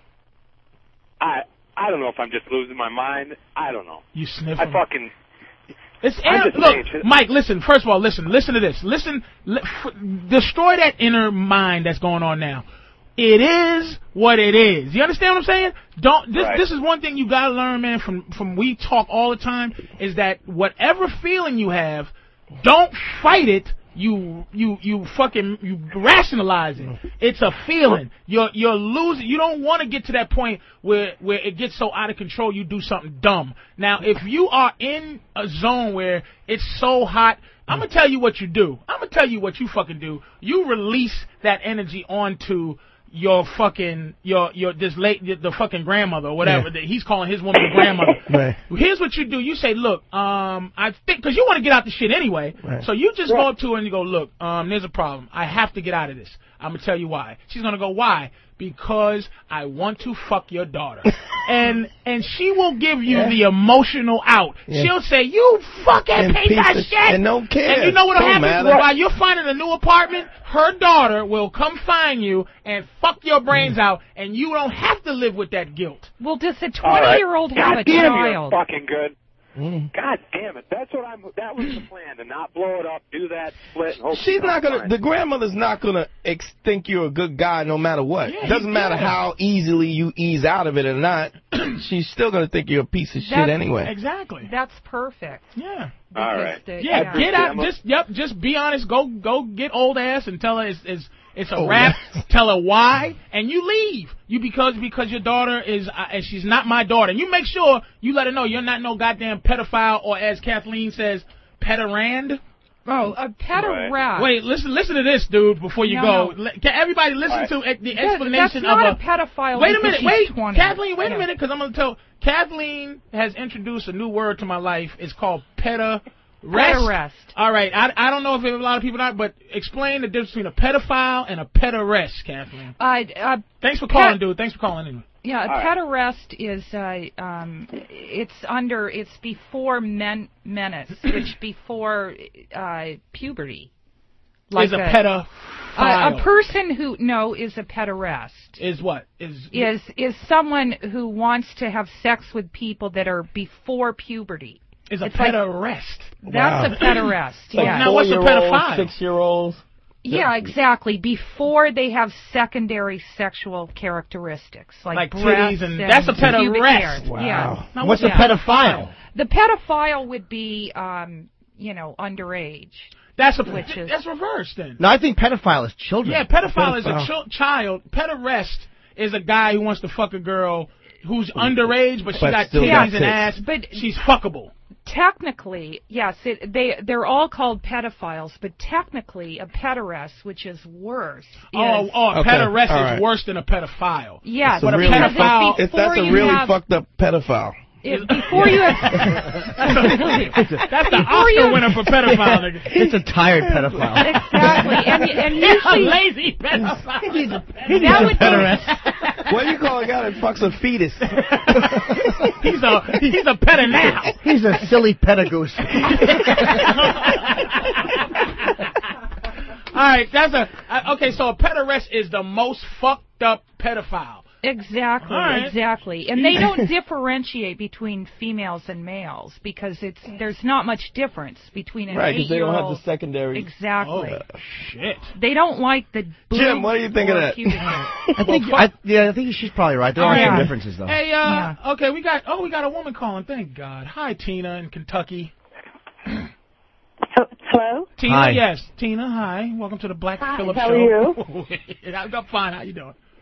I I don't know if I'm just losing my mind. I don't know. You sniff I them. fucking. It's I'm and, just look, saying, shit. Mike. Listen. First of all, listen. Listen to this. Listen. Li- f- destroy that inner mind that's going on now. It is what it is. You understand what I'm saying? Don't. This Right. this is one thing you gotta learn, man. From from we talk all the time is that whatever feeling you have, don't fight it. You you you fucking you rationalize it. It's a feeling. You're you're losing. You don't want to get to that point where where it gets so out of control you do something dumb. Now, if you are in a zone where it's so hot, I'm gonna tell you what you do. I'm gonna tell you what you fucking do. You release that energy onto your fucking your your this late the fucking grandmother or whatever Yeah. that he's calling his woman the grandmother. Right. Here's what you do. You say, look, um, I think, because you want to get out the shit anyway. Right. So you just go up to her and you go, look, um, there's a problem. I have to get out of this. I'm going to tell you why. She's going to go, why? Because I want to fuck your daughter. and and she will give you Yeah. the emotional out. Yeah. She'll say, you fucking And piece piece of of shit. shit, and don't care. And you know what'll Don't happen? matter. While you're finding a new apartment, her daughter will come find you and fuck your brains out, and you don't have to live with that guilt. Well, does a All right. twenty-year-old have God a damn, child? You're fucking good. Mm. God damn it! That's what I'm. That was the plan to not blow it up, do that split. And hope She's it's not gonna. fine. The grandmother's not gonna ex- think you're a good guy no matter what. Yeah, Doesn't he matter did. how easily you ease out of it or not. She's still gonna think you're a piece of shit That's- anyway. Exactly. That's perfect. Yeah. All right. The- Yeah, I get out. appreciate it. Just yep. Just be honest. Go go get old ass and tell her it's it's, it's a Old rap. ass. Tell her why, and you leave. You because because your daughter is uh, and she's not my daughter. And you make sure you let her know you're not no goddamn pedophile or, as Kathleen says, pederand. Oh, a pederast. Right. Wait, listen listen to this, dude. Before you No, go, no. Le- can everybody listen All to uh, the That- explanation that's not of a pedophile. Wait a because minute, she's wait, twenty. Kathleen, wait Yeah. a minute, because I'm going to tell. Kathleen has introduced a new word to my life. It's called pederast. Pederast. All right, I, I don't know if a lot of people know, but explain the difference between a pedophile and a pederast, Kathleen. Uh, uh, Thanks for calling, Ped- dude. Thanks for calling in. Yeah, a All right. pederast is uh, um, it's under it's before men menace, which before uh, puberty. Is a, pedophile. a, a person who no is a pederast. is what is Is is someone who wants to have sex with people that are before puberty. is a it's like- pederast. That's Wow. a pederast. Like, Yeah. now what's a pedophile? Six-year-olds. Yeah, exactly. Before they have secondary sexual characteristics like, Like breasts titties and- and that's a pubic pederast. hair. Wow. Yeah. Now, What's a Yeah. pedophile? The pedophile would be, um, you know, underage. That's a Which is- that's reversed then. No, I think pedophile is children. Yeah, pedophile is a Pedophile. chil- child. Pederast is a guy who wants to fuck a girl who's underage, but she But got still titties got and tits. ass. But- she's fuckable. Technically, yes, it, they they're all called pedophiles, but technically, a pederast, which is worse. Oh, is- oh, a Okay, pederast all is right. worse than a pedophile. yes, It's a What a really, because it's pedophile- If before that's a you really have, fucked up pedophile. it, before you have, That's the Before you- Oscar winner for pedophile, nigga. It's a tired pedophile. exactly, and and Yeah, a usually lazy pedophile. He's a, that would be, What do you call a guy that fucks a fetus? he's a he's a pedo now. he's a silly pedagoose. All right, that's a uh, okay. So a pederast is the most fucked up pedophile. exactly, All right. exactly, and they don't differentiate between females and males because it's there's not much difference between an Right, because they don't have eight-year-old. the secondary. Exactly. Oh shit. They don't like the boobs Jim, what do you think of or that? pubic hair. I think, I, yeah, I think she's probably right. There All are right. some differences, though. Hey, uh, okay, we got oh we got a woman calling. Thank God. Hi, Tina in Kentucky. Hello? Tina, Hi. yes, Tina. Hi, welcome to the Black Hi, Phillip how Show. are you? I'm fine. How you doing?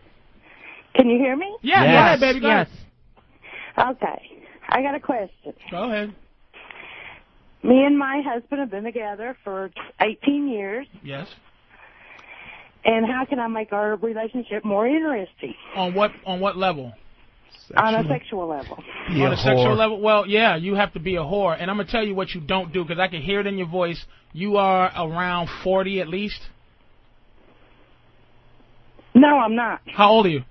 Can you hear me? Yeah, yes. Go ahead, baby. Go yes. ahead. Okay. I got a question. Go ahead. Me and my husband have been together for eighteen years. Yes. And how can I make our relationship more interesting? On what on what level? Sexual. On a sexual level. Be on a, a sexual level? Well, yeah, you have to be a whore. And I'm going to tell you what you don't do, because I can hear it in your voice. You are around forty at least? No, I'm not. How old are you?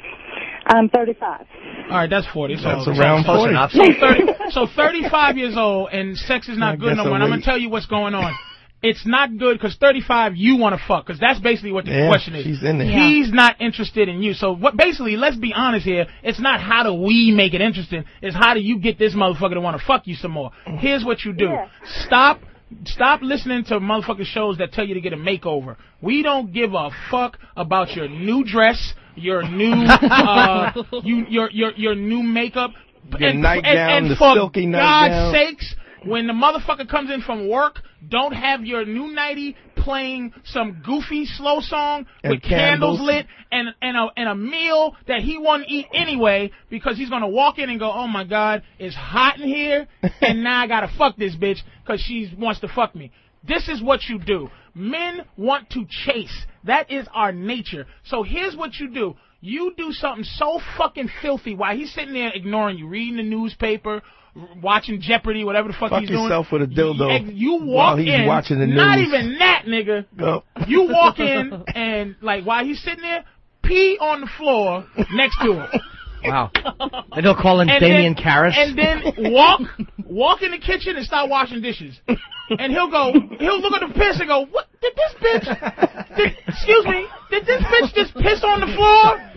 I'm thirty-five. All right, that's forty. So that's around so, forty. So, thirty, so thirty-five years old, and sex is not I good no more. And I'm going to tell you what's going on. It's not good because thirty-five, you want to fuck, because that's basically what the yeah, question is. She's in there. He's not interested in you. So what? Basically, let's be honest here. It's not how do we make it interesting. It's how do you get this motherfucker to want to fuck you some more. Here's what you do. Yeah. Stop. Stop listening to motherfucking shows that tell you to get a makeover. We don't give a fuck about your new dress, your new, uh, you, your your your new makeup, your and, nightgown, and, and the for silky God's nightgown. sakes, when the motherfucker comes in from work, don't have your new nightie playing some goofy slow song and with candles. candles lit and and a, and a meal that he won't eat anyway because he's gonna walk in and go, oh my God, it's hot in here, and now I gotta fuck this bitch because she wants to fuck me. This is what you do. Men want to chase. That is our nature. So here's what you do. You do something so fucking filthy while he's sitting there ignoring you, reading the newspaper, watching Jeopardy, whatever the fuck, fuck he's doing. yourself with a dildo. You, you walk while he's in, watching the news. not even that, nigga. No. You walk in and, like, while he's sitting there, pee on the floor next to him. Wow. And they'll call in and Damien then, Karras. And then walk walk in the kitchen and start washing dishes. And he'll go, he'll look at the piss and go, what, did this bitch, did, excuse me, did this bitch just piss on the floor?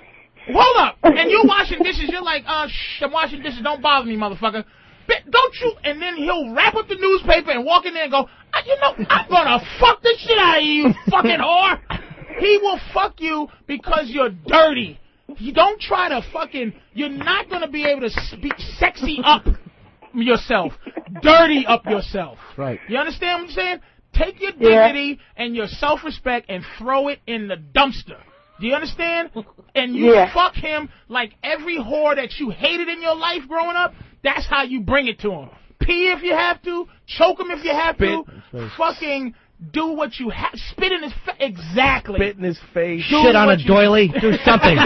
Hold up. And you're washing dishes, you're like, uh, shh, I'm washing dishes, don't bother me, motherfucker. Don't you, and then he'll wrap up the newspaper and walk in there and go, you know, I'm gonna fuck the shit out of you, you fucking whore. He will fuck you because you're dirty. You don't try to fucking, you're not going to be able to speak sexy up yourself, dirty up yourself. Right. You understand what I'm saying? Take your dignity yeah. and your self-respect and throw it in the dumpster. Do you understand? And you yeah. fuck him like every whore that you hated in your life growing up. That's how you bring it to him. Pee if you have to. Choke him if you have Spit. to. Fucking do what you have. Spit in his face. Exactly. Spit in his face. Do Shit on a doily. Do something.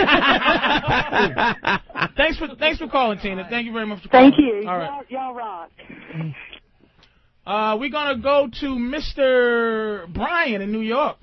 thanks for thanks for calling, Tina. Thank you very much for calling. Thank you. All right. Y'all, y'all rock. Uh, we're going to go to Mister Brian in New York.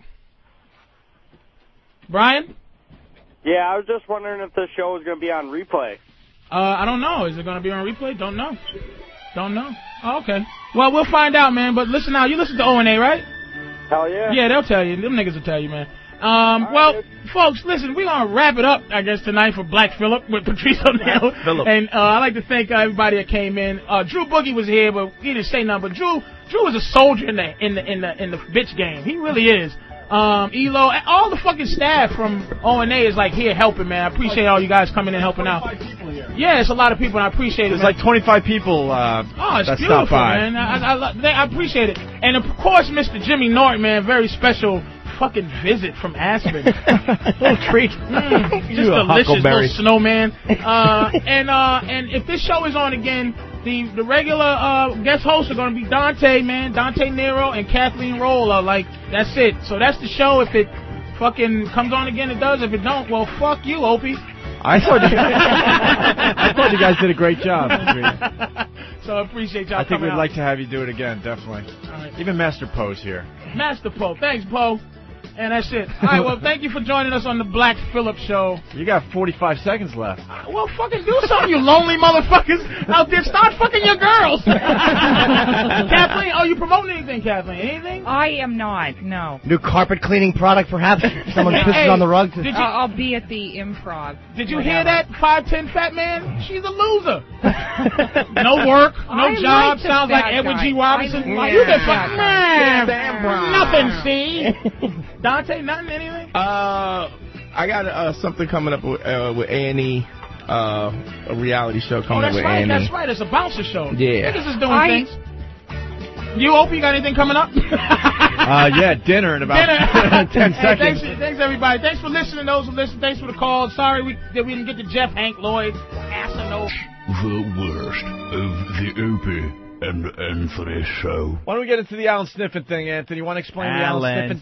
Brian? Yeah, I was just wondering if this show is going to be on replay. Uh, I don't know. Is it going to be on replay? Don't know. Don't know. Oh, okay. Well, we'll find out, man. But listen now. You listen to O N A, right? Hell yeah. Yeah, they'll tell you. Them niggas will tell you, man. Um, right, well, dude. Folks, listen, we're going to wrap it up, I guess, tonight for Black Phillip with Patrice O'Neal. And uh, I'd like to thank uh, everybody that came in. Uh, Drew Boogie was here, but he didn't say nothing. But Drew Drew is a soldier in the in the in the in the bitch game. He really is. Um, Elo, all the fucking staff from O N A is like here helping, man. I appreciate all you guys coming in helping out. Yeah, it's a lot of people, and I appreciate it. There's man. like twenty-five people uh, oh, it's that beautiful, stopped by. man. I, I, I, I appreciate it. And of course, Mister Jimmy Norton, man, very special fucking visit from Aspen. Little treat. Mm, just a delicious little snowman. Uh, and uh, and if this show is on again, the the regular uh, guest hosts are going to be Dante, man, Dante Nero and Kathleen Roll. Like, that's it. So that's the show. If it fucking comes on again, it does. If it don't, well, fuck you, Opie. I thought you, I thought you guys did a great job. So I appreciate y'all I think coming we'd out. like to have you do it again, definitely. All right. Even Master Poe's here. Master Poe. Thanks, Poe. And that's it. All right, well, thank you for joining us on the Black Phillip Show. You got forty-five seconds left. Uh, well, fucking do something, you lonely motherfuckers out there. Start fucking your girls. Kathleen, are you promoting anything, Kathleen? Anything? I am not, no. New carpet cleaning product, perhaps? Someone hey, pisses hey, on the rug? Did you, uh, I'll be at the Improv. Did you whatever. hear that, five ten fat man? She's a loser. No work, no I job. like Sounds like guy. Edward G. Robinson. I like you can that fuck guy. man. Nothing, see? Dante, nothing, anything? Uh, I got uh, something coming up with, uh, with A and E, uh, a reality show coming oh, up that's with right, A and E. That's right, it's a bouncer show. Yeah. Niggas is doing I, things. You, Opie, you got anything coming up? uh, yeah, dinner in about dinner. ten Hey, seconds. thanks, thanks, everybody. Thanks for listening. Those who listen, thanks for the call. Sorry we, that we didn't get to Jeff Hank Lloyd. Asinole. The worst of the Opie and Anthony show. Why don't we get into the Alan Sniffen thing, Anthony? You want to explain the Alan Alan Sniffen?